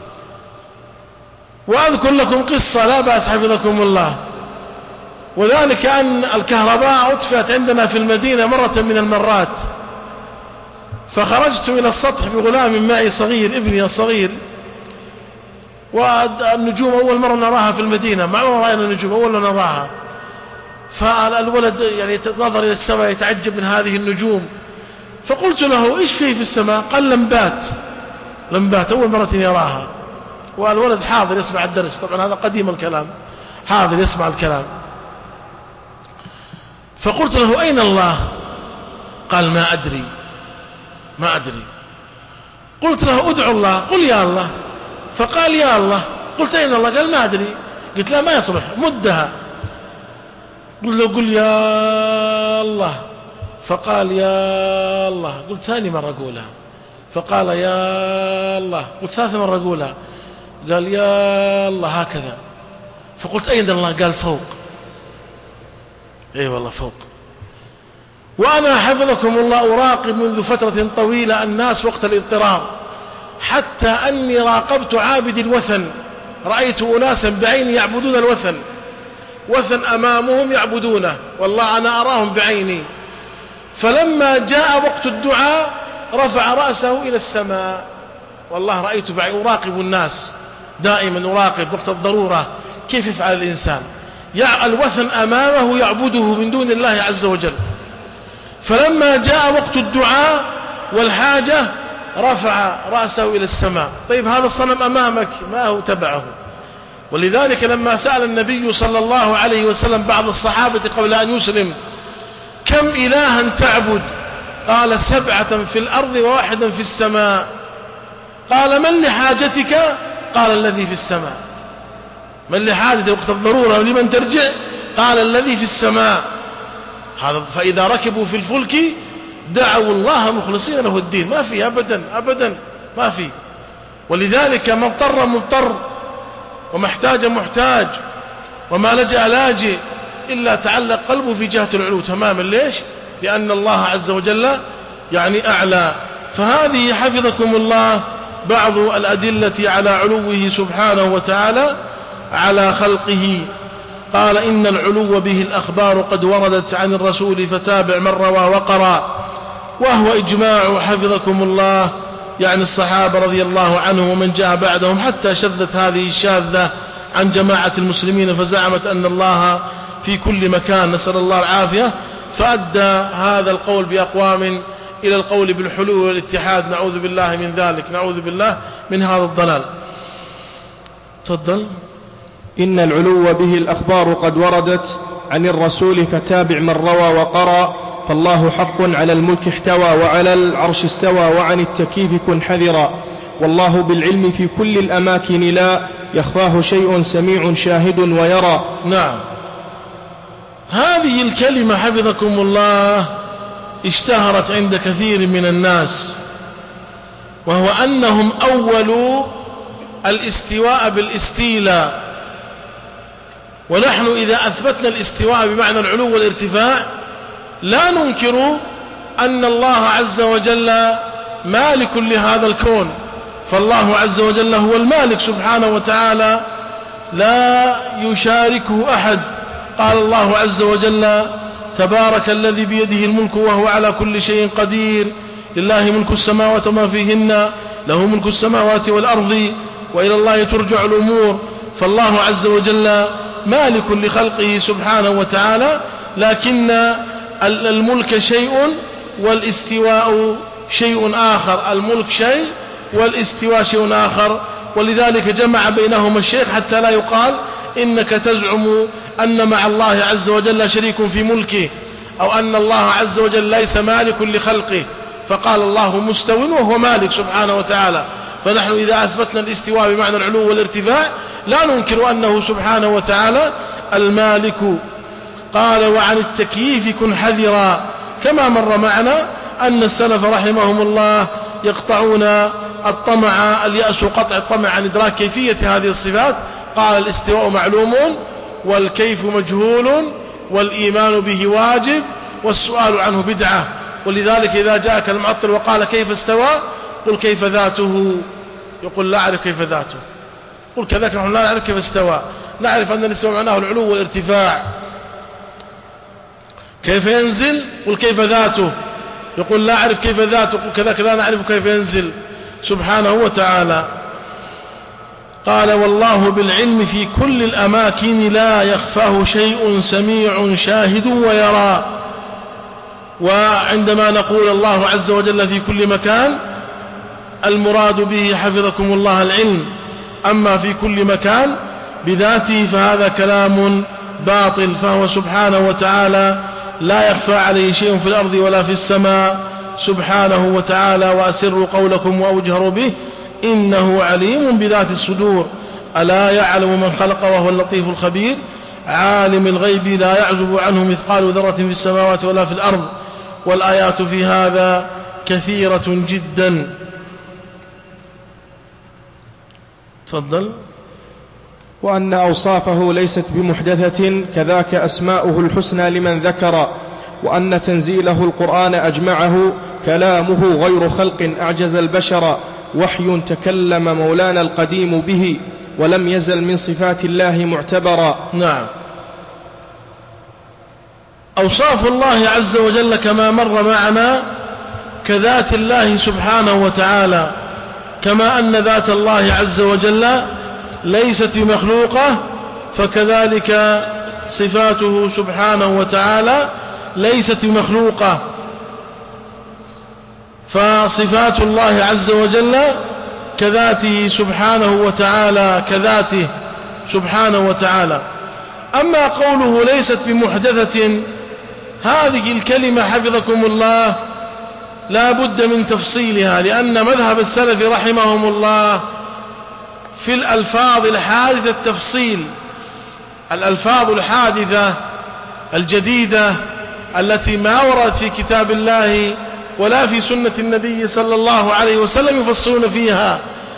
وأذكر لكم قصة لا بأس حفظكم الله، وذلك أن الكهرباء أطفئت عندنا في المدينة مرة من المرات، فخرجت إلى السطح بغلام معي صغير ابني الصغير، والنجوم أول مرة نراها في المدينة، ما رأينا النجوم أول مرة نراها. فالولد يعني نظر إلى السماء يتعجب من هذه النجوم، فقلت له إيش فيه في السماء؟ قال لمبات لمبات أول مرة يراها. والولد حاضر يسمع الدرس، طبعا هذا قديم الكلام، حاضر يسمع الكلام. فقلت له أين الله؟ قال ما أدري ما أدري. قلت له ادعو الله، قل يا الله. فقال يا الله. قلت أين الله؟ قال ما أدري. قلت لا ما يصلح مدها. قلت له قل يا الله. فقال يا الله. قلت ثاني مرة قولها. فقال يا الله. قلت ثالث مرة قولها. قال يا الله هكذا. فقلت أين الله؟ قال فوق. اي والله فوق. وأنا حفظكم الله أراقب منذ فترة طويلة الناس وقت الاضطرار، حتى أني راقبت عابد الوثن، رأيت أناسا بعيني يعبدون الوثن، وثن أمامهم يعبدونه، والله أنا أراهم بعيني. فلما جاء وقت الدعاء رفع رأسه إلى السماء، والله رأيت بعيني أراقب الناس، دائما أراقب وقت الضرورة كيف يفعل الإنسان. الوثن أمامه يعبده من دون الله عز وجل. فلما جاء وقت الدعاء والحاجة رفع رأسه إلى السماء. طيب هذا الصنم أمامك ما هو تبعه. ولذلك لما سأل النبي صلى الله عليه وسلم بعض الصحابة قبل أن يسلم كم إلها تعبد؟ قال سبعة في الأرض وواحدا في السماء. قال من لحاجتك؟ قال الذي في السماء. من لحاجته وقت الضرورة ولمن ترجع؟ قال الذي في السماء. هذا فإذا ركبوا في الفلك دعوا الله مخلصين له الدين، ما في أبدا أبدا ما في. ولذلك من اضطر مضطر وما احتاج محتاج وما لجأ لاجئ إلا تعلق قلبه في جهة العلو تماما. ليش؟ لأن الله عز وجل يعني أعلى. فهذه حفظكم الله بعض الأدلة على علوه سبحانه وتعالى على خلقه. قال إن العلو به الأخبار قد وردت عن الرسول فتابع من روى وقرأ، وهو إجماع حفظكم الله يعني الصحابة رضي الله عنهم ومن جاء بعدهم، حتى شذت هذه الشاذة عن جماعة المسلمين فزعمت أن الله في كل مكان، نسأل الله العافية، فأدى هذا القول بأقوام إلى القول بالحلول والاتحاد، نعوذ بالله من ذلك، نعوذ بالله من هذا الضلال. تفضل. إن العلو به الأخبار قد وردت عن الرسول فتابع من روى وقرأ، فالله حق على الملك احتوى وعلى العرش استوى وعن التكييف كن حذرا، والله بالعلم في كل الأماكن لا يخفاه شيء سميع شاهد ويرى. نعم، هذه الكلمة حفظكم الله اشتهرت عند كثير من الناس، وهو أنهم أولوا الاستواء بالاستيلاء. ونحن إذا أثبتنا الاستواء بمعنى العلو والارتفاع لا ننكر أن الله عز وجل مالك لهذا الكون، فالله عز وجل هو المالك سبحانه وتعالى لا يشاركه أحد. قال الله عز وجل تبارك الذي بيده الملك وهو على كل شيء قدير، لله ملك السماوات وما فيهن، له ملك السماوات والأرض وإلى الله ترجع الأمور. فالله عز وجل مالك لخلقه سبحانه وتعالى، لكن الملك شيء والاستواء شيء آخر، الملك شيء والاستواء شيء آخر. ولذلك جمع بينهما الشيخ حتى لا يقال إنك تزعم أن مع الله عز وجل شريك في ملكه، أو أن الله عز وجل ليس مالك لخلقه، فقال الله مستو وهو مالك سبحانه وتعالى. فنحن إذا أثبتنا الاستواء بمعنى العلو والارتفاع لا ننكر أنه سبحانه وتعالى المالك. قال وعن التكييف كن حذرا، كما مر معنا أن السلف رحمهم الله يقطعون الطمع، اليأس قطع الطمع عن إدراك كيفية هذه الصفات. قال الاستواء معلوم والكيف مجهول والإيمان به واجب والسؤال عنه بدعة. ولذلك إذا جاءك المعطل وقال كيف استوى قل كيف ذاته، يقول لا أعرف كيف ذاته. قل كذلك نحن لا نعرف كيف استوى، نعرف أن الاستواء معناه العلو والارتفاع. كيف ينزل قل كيف ذاته، يقول لا أعرف كيف ذاته، قل كذلك لا نعرف كيف ينزل سبحانه وتعالى. قال والله بالعلم في كل الأماكن لا يخفاه شيء سميع شاهد ويرى. وعندما نقول الله عز وجل في كل مكان المراد به حفظكم الله العلم، أما في كل مكان بذاته فهذا كلام باطل، فهو سبحانه وتعالى لا يخفى عليه شيء في الأرض ولا في السماء سبحانه وتعالى. وأسروا قولكم وأجهروا به إنه عليم بذات الصدور. ألا يعلم من خلق وهو اللطيف الخبير. عالم الغيب لا يعزب عنه مثقال ذرة في السماوات ولا في الأرض. والآيات في هذا كثيرة جدا. تفضل. وأن أوصافه ليست بمحدثة، كذاك أسماؤه الحسنى لمن ذكر. وأن تنزيله القرآن أجمعه كلامه غير خلق أعجز البشر، وحي تكلم مولانا القديم به، ولم يزل من صفات الله معتبرا. نعم. أوصاف الله عز وجل كما مر معنا كذات الله سبحانه وتعالى، كما أن ذات الله عز وجل ليست بمخلوقة، فكذلك صفاته سبحانه وتعالى ليست بمخلوقة. فصفات الله عز وجل كذاته سبحانه وتعالى كذاته سبحانه وتعالى. أما قوله ليست بمحدثة، هذه الكلمة حفظكم الله لا بد من تفصيلها، لأن مذهب السلف رحمهم الله في الألفاظ الحادثة التفصيل. الألفاظ الحادثة الجديدة التي ما وردت في كتاب الله ولا في سنة النبي صلى الله عليه وسلم يفصلون فيها.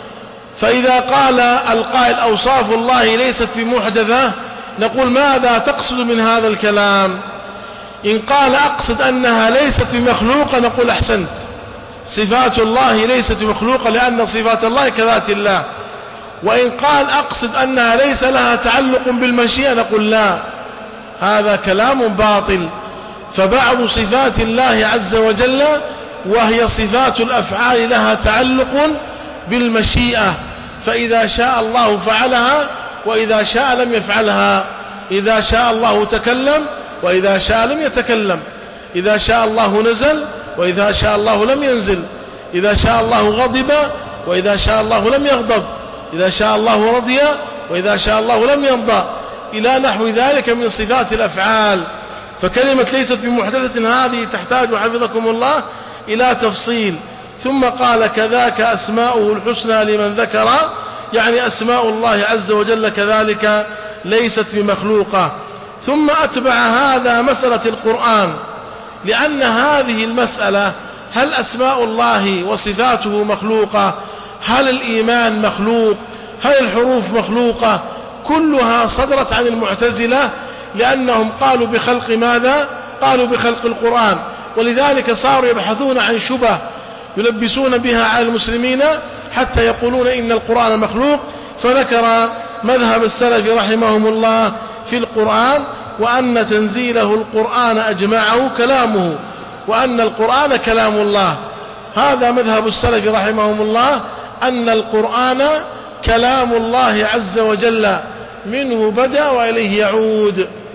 فإذا قال القائل أوصاف الله ليست بمحدثة، نقول ماذا تقصد من هذا الكلام؟ إن قال أقصد أنها ليست بمخلوقة نقول أحسنت، صفات الله ليست بمخلوقة لأن صفات الله كذات الله. وإن قال أقصد أنها ليس لها تعلق بالمشيئة نقول لا، هذا كلام باطل. فبعض صفات الله عز وجل وهي صفات الأفعال لها تعلق بالمشيئة، فإذا شاء الله فعلها وإذا شاء لم يفعلها. إذا شاء الله تكلم وإذا شاء لم يتكلم. إذا شاء الله نزل وإذا شاء الله لم ينزل. إذا شاء الله غضب وإذا شاء الله لم يغضب. إذا شاء الله رضي وإذا شاء الله لم يرضى، إلى نحو ذلك من صفات الأفعال. فكلمة ليست بمحدثة هذه تحتاج حفظكم الله إلى تفصيل. ثم قال كذاك أسماؤه الحسنى لمن ذكر، يعني أسماء الله عز وجل كذلك ليست بمخلوقة. ثم أتبع هذا مسألة القرآن، لأن هذه المسألة هل أسماء الله وصفاته مخلوقة؟ هل الإيمان مخلوق؟ هل الحروف مخلوقة؟ كلها صدرت عن المعتزلة، لأنهم قالوا بخلق ماذا؟ قالوا بخلق القرآن. ولذلك صاروا يبحثون عن شبه يلبسون بها على المسلمين حتى يقولون إن القرآن مخلوق. فذكر مذهب السلف رحمهم الله في القرآن، وأن تنزيله القرآن أجمعه كلامه، وأن القرآن كلام الله. هذا مذهب السلف رحمهم الله، أن القرآن كلام الله عز وجل، منه بدأ وإليه يعود.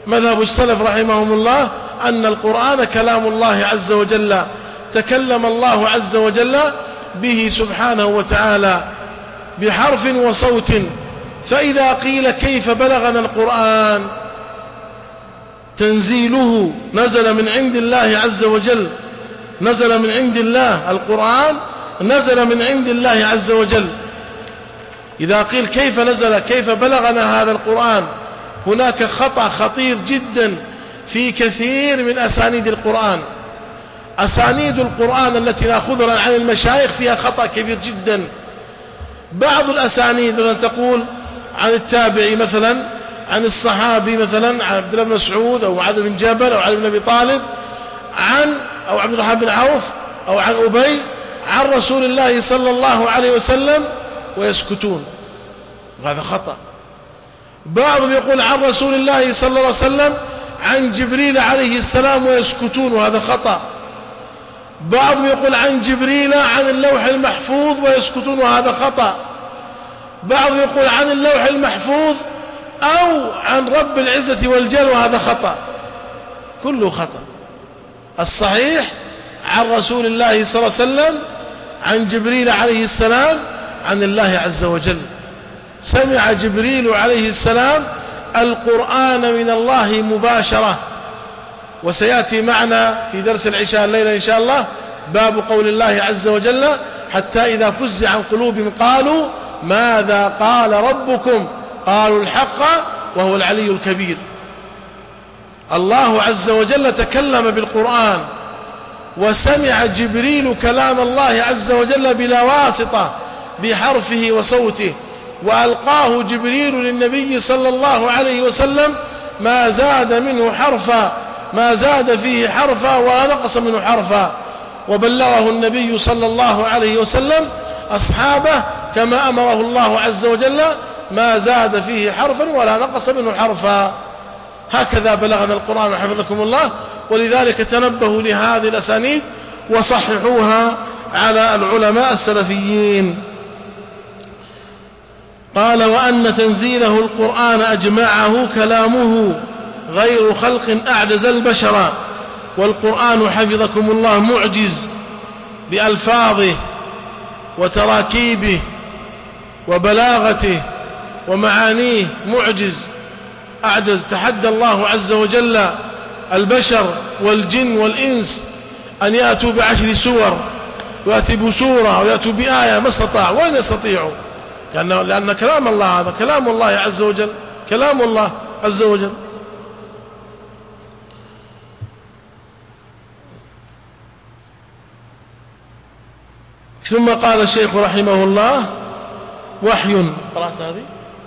مذهب السلف رحمهم الله أن القرآن كلام الله عز وجل، تكلم الله عز وجل به سبحانه وتعالى بحرف وصوت. فإذا قيل كيف بلغنا القرآن، تنزيله نزل من عند الله عز وجل، نزل من عند الله، القرآن نزل من عند الله عز وجل. إذا قيل كيف نزل، كيف بلغنا هذا القرآن، هناك خطأ خطير جدا في كثير من أسانيد القرآن. أسانيد القرآن التي نأخذها عن المشايخ فيها خطأ كبير جدا. بعض الأسانيد مثلا تقول عن التابعي مثلا، عن الصحابي مثلا، عن عبد الله بن مسعود أو معاذ بن جبل أو علي بن أبي طالب، عن أو عبد الرحمن بن عوف أو عن أبي، عن رسول الله صلى الله عليه وسلم، ويسكتون، وهذا خطأ. بعضهم يقول عن رسول الله صلى الله عليه وسلم عن جبريل عليه السلام ويسكتون، وهذا خطأ. بعضهم يقول عن جبريل عن اللوح المحفوظ ويسكتون، وهذا خطأ. بعضهم يقول عن اللوح المحفوظ أو عن رب العزة والجل، وهذا خطأ، كله خطأ. الصحيح عن رسول الله صلى الله عليه وسلم عن جبريل عليه السلام عن الله عز وجل. سمع جبريل عليه السلام القرآن من الله مباشرة. وسيأتي معنا في درس العشاء الليلة إن شاء الله باب قول الله عز وجل حتى إذا فزع عن قلوبهم قالوا ماذا قال ربكم قالوا الحق وهو العلي الكبير. الله عز وجل تكلم بالقرآن، وسمع جبريل كلام الله عز وجل بلا واسطة بحرفه وصوته، وألقاه جبريل للنبي صلى الله عليه وسلم ما زاد منه حرفا، ما زاد فيه حرفا ولا نقص منه حرفا، وبلغه النبي صلى الله عليه وسلم أصحابه كما أمره الله عز وجل ما زاد فيه حرفا ولا نقص منه حرفا. هكذا بلغنا القرآن حفظكم الله. ولذلك تنبهوا لهذه الأسانيد وصححوها على العلماء السلفيين. قال وأن تنزيله القرآن أجمعه كلامه غير خلق أعجز البشر. والقرآن حفظكم الله معجز بألفاظه وتراكيبه وبلاغته ومعانيه، معجز أعجز. تحدى الله عز وجل البشر والجن والإنس أن يأتوا بعشر سور، ويأتوا بسورة ويأتوا بآية، ما استطاعوا ولن يستطيعوا، لأن, لأن كلام الله هذا كلام الله عز وجل، كلام الله عز وجل. ثم قال الشيخ رحمه الله وحي، قرأت هذه؟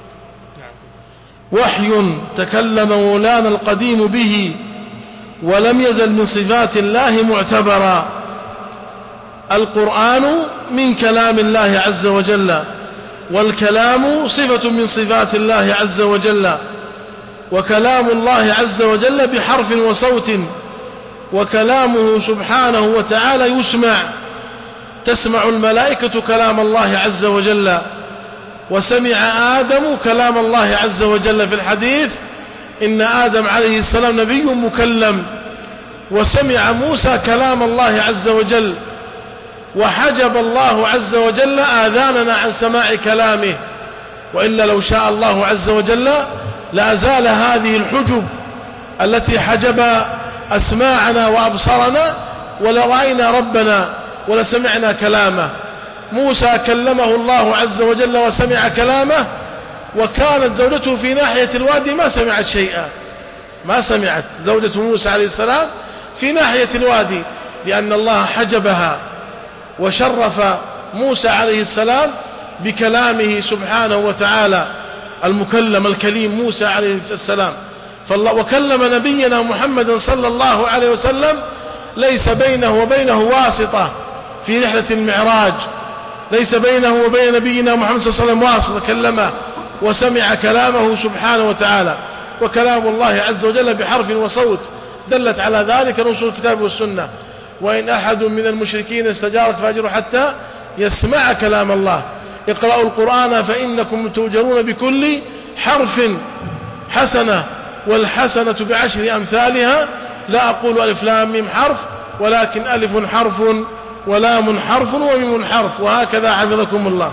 وحي تكلم مولانا القديم به ولم يزل من صفات الله معتبرا. القرآن من كلام الله عز وجل، والكلام صفة من صفات الله عز وجل، وكلام الله عز وجل بحرف وصوت، وكلامه سبحانه وتعالى يسمع، تسمع الملائكة كلام الله عز وجل. وسمع آدم كلام الله عز وجل في الحديث إن آدم عليه السلام نبي مكلم. وسمع موسى كلام الله عز وجل، وحجب الله عز وجل آذاننا عن سماع كلامه، وإلا لو شاء الله عز وجل لأزال هذه الحجب التي حجب أسماعنا وأبصارنا، ولرأينا ربنا ولسمعنا كلامه. موسى كلمه الله عز وجل وسمع كلامه، وكانت زوجته في ناحية الوادي ما سمعت شيئا، ما سمعت زوجة موسى عليه السلام في ناحية الوادي، لأن الله حجبها وشرف موسى عليه السلام بكلامه سبحانه وتعالى، المكلم الكليم موسى عليه السلام. فالله وكلم نبينا محمد صلى الله عليه وسلم ليس بينه وبينه واسطة في رحلة المعراج، ليس بينه وبين نبينا محمد صلى الله عليه وسلم واسطة، كلمه وسمع كلامه سبحانه وتعالى. وكلام الله عز وجل بحرف وصوت، دلت على ذلك نصوص الكتاب والسنة. وإن أحد من المشركين استجارك فأجره حتى يسمع كلام الله. اقرأوا القرآن فإنكم تؤجرون بكل حرف حسنة والحسنة بعشر أمثالها. لا أقول ألف لام ميم حرف، ولكن ألف حرف ولام حرف وميم حرف، وهكذا حفظكم الله.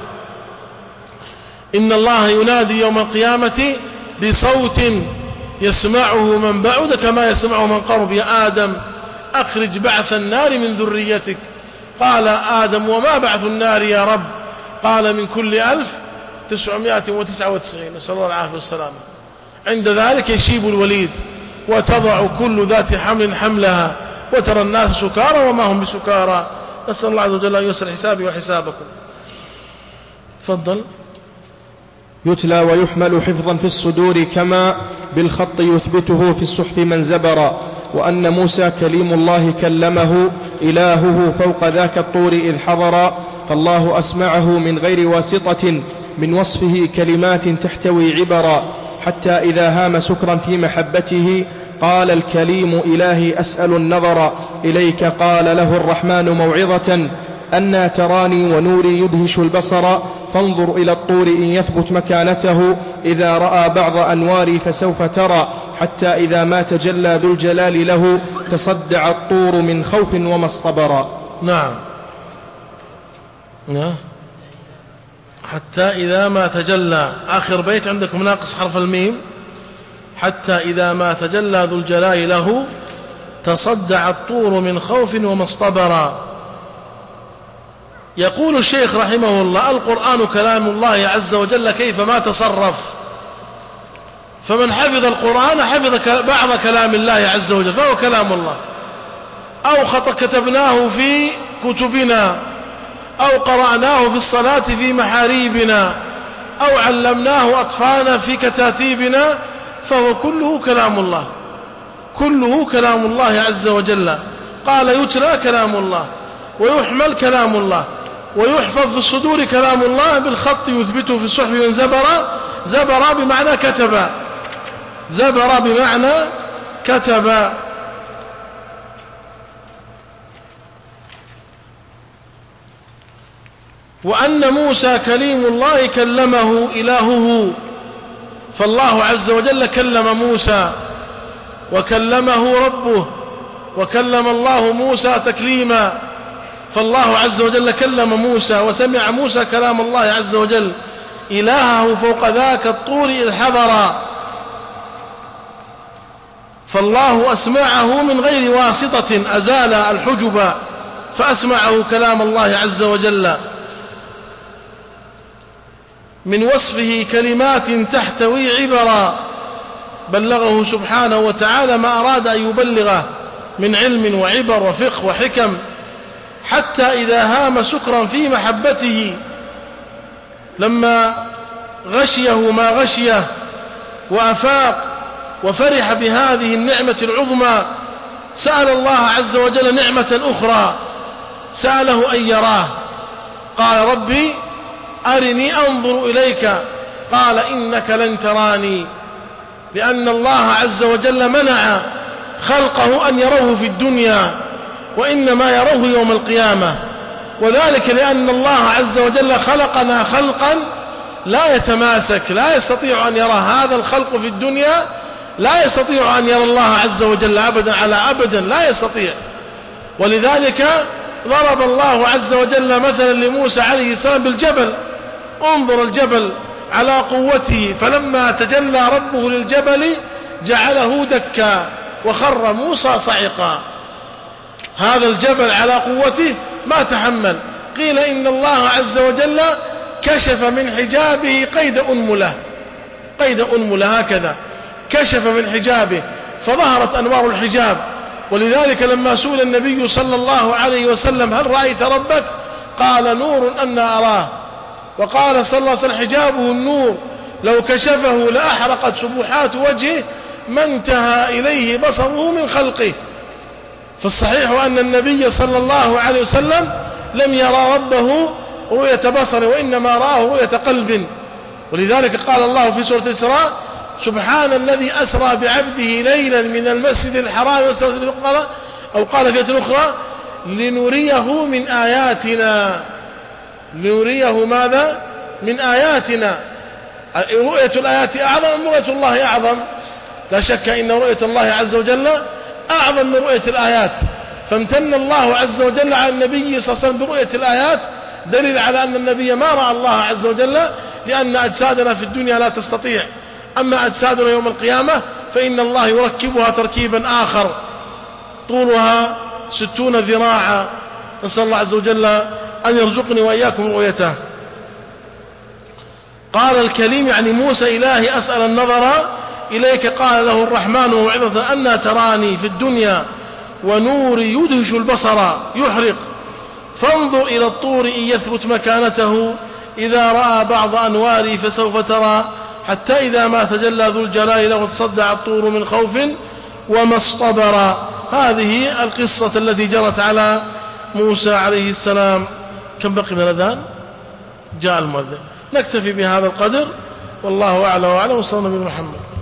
إن الله ينادي يوم القيامة بصوت يسمعه من بعد كما يسمعه من قرب. يا آدم أخرج بعث النار من ذريتك. قال آدم وما بعث النار يا رب؟ قال من كل ألف تسعمائة وتسعة وتسعين، نسأل الله العافية والسلامة. عند ذلك يشيب الوليد وتضع كل ذات حمل حملها وترى الناس سكارى وما هم بسكارى. نسأل الله عز وجل أن يسر حسابي وحسابكم. تفضل. يتلى ويحمل حفظا في الصدور كما بالخط يثبته في الصحف من زبر. وأن موسى كليم الله كلمه إلهه فوق ذاك الطور إذ حضر. فالله أسمعه من غير واسطة من وصفه كلمات تحتوي عبرا. حتى إذا هام سكرا في محبته قال الكليم إلهي أسأل النظر إليك. قال له الرحمن موعظة أنا تراني ونوري يدهش البصر. فانظر إلى الطور إن يثبت مكانته إذا رأى بعض أنواري فسوف ترى. حتى إذا ما تجلى ذو الجلال له تصدع الطور من خوف وما اصطبر. نعم. نعم. حتى إذا ما تجلى، آخر بيت عندكم ناقص حرف الميم. حتى إذا ما تجلى ذو الجلال له تصدع الطور من خوف وما اصطبر. يقول الشيخ رحمه الله: القرآن كلام الله عز وجل كيفما تصرف. فمن حفظ القرآن حفظ بعض كلام الله عز وجل فهو كلام الله، أو خط كتبناه في كتبنا، أو قرأناه في الصلاة في محاريبنا، أو علمناه أطفالنا في كتاتيبنا، فهو كله كلام الله، كله كلام الله عز وجل. قال يتلى كلام الله، ويحمل كلام الله، ويحفظ في الصدور كلام الله، بالخط يثبته في الصحف من زبر. زبر بمعنى كتب، زبر بمعنى كتب. وأن موسى كليم الله كلمه إلهه. فالله عز وجل كلم موسى وكلمه ربه، وكلم الله موسى تكليما. فالله عز وجل كلم موسى وسمع موسى كلام الله عز وجل إلهه فوق ذاك الطور إذ حضر. فالله أسمعه من غير واسطة، أزال الحجب فأسمعه كلام الله عز وجل من وصفه كلمات تحتوي عبرا. بلغه سبحانه وتعالى ما أراد أن يبلغه من علم وعبر وفقه وحكم. حتى إذا هام سكرا في محبته، لما غشيه ما غشيه وأفاق وفرح بهذه النعمة العظمى، سأل الله عز وجل نعمة أخرى، سأله أن يراه. قال ربي أرني أنظر إليك. قال إنك لن تراني، لأن الله عز وجل منع خلقه أن يروه في الدنيا، وإنما يروه يوم القيامة. وذلك لأن الله عز وجل خلقنا خلقا لا يتماسك، لا يستطيع أن يرى هذا الخلق في الدنيا، لا يستطيع أن يرى الله عز وجل أبدا على أبدا، لا يستطيع. ولذلك ضرب الله عز وجل مثلا لموسى عليه السلام بالجبل. انظر الجبل على قوته، فلما تجلى ربه للجبل جعله دكا وخر موسى صعقا. هذا الجبل على قوته ما تحمل. قيل إن الله عز وجل كشف من حجابه قيد أنملة، قيد أنملة هكذا كشف من حجابه فظهرت أنوار الحجاب. ولذلك لما سئل النبي صلى الله عليه وسلم هل رأيت ربك؟ قال نور أنا أراه. وقال صلى الله عليه وسلم حجابه النور، لو كشفه لأحرقت سبحات وجهه ما انتهى إليه بصره من خلقه. فالصحيح أن النبي صلى الله عليه وسلم لم يرى ربه رؤية بصر، وإنما رآه رؤية قلب. ولذلك قال الله في سورة الإسراء سبحان الذي أسرى بعبده ليلا من المسجد الحرام أو قال في آية أخرى لنريه من آياتنا. لنريه ماذا؟ من آياتنا. رؤية الآيات أعظم، رؤية الله أعظم. لا شك إن رؤية الله عز وجل أعظم من رؤية الآيات، فامتن الله عز وجل على النبي صلى الله عليه وسلم برؤية الآيات، دليل على أن النبي ما رأى الله عز وجل، لأن أجسادنا في الدنيا لا تستطيع. أما أجسادنا يوم القيامة فإن الله يركبها تركيبا آخر طولها ستون ذراعا، نسأل الله عز وجل أن يرزقني وإياكم رؤيته. قال الكليم يعني موسى: إلهي أسأل النظر إليك. قال له الرحمن موعظة: أنا تراني في الدنيا ونوري يدهش البصر يحرق، فانظر إلى الطور إن يثبت مكانته، إذا رأى بعض أنواري فسوف ترى، حتى إذا ما تجلى ذو الجلال له تصدع الطور من خوف وما اصطبر. هذه القصة التي جرت على موسى عليه السلام. كم بقي من الأذان؟ جاء المؤذن. نكتفي بهذا القدر، والله أعلم وأعلم. وصلى الله على محمد.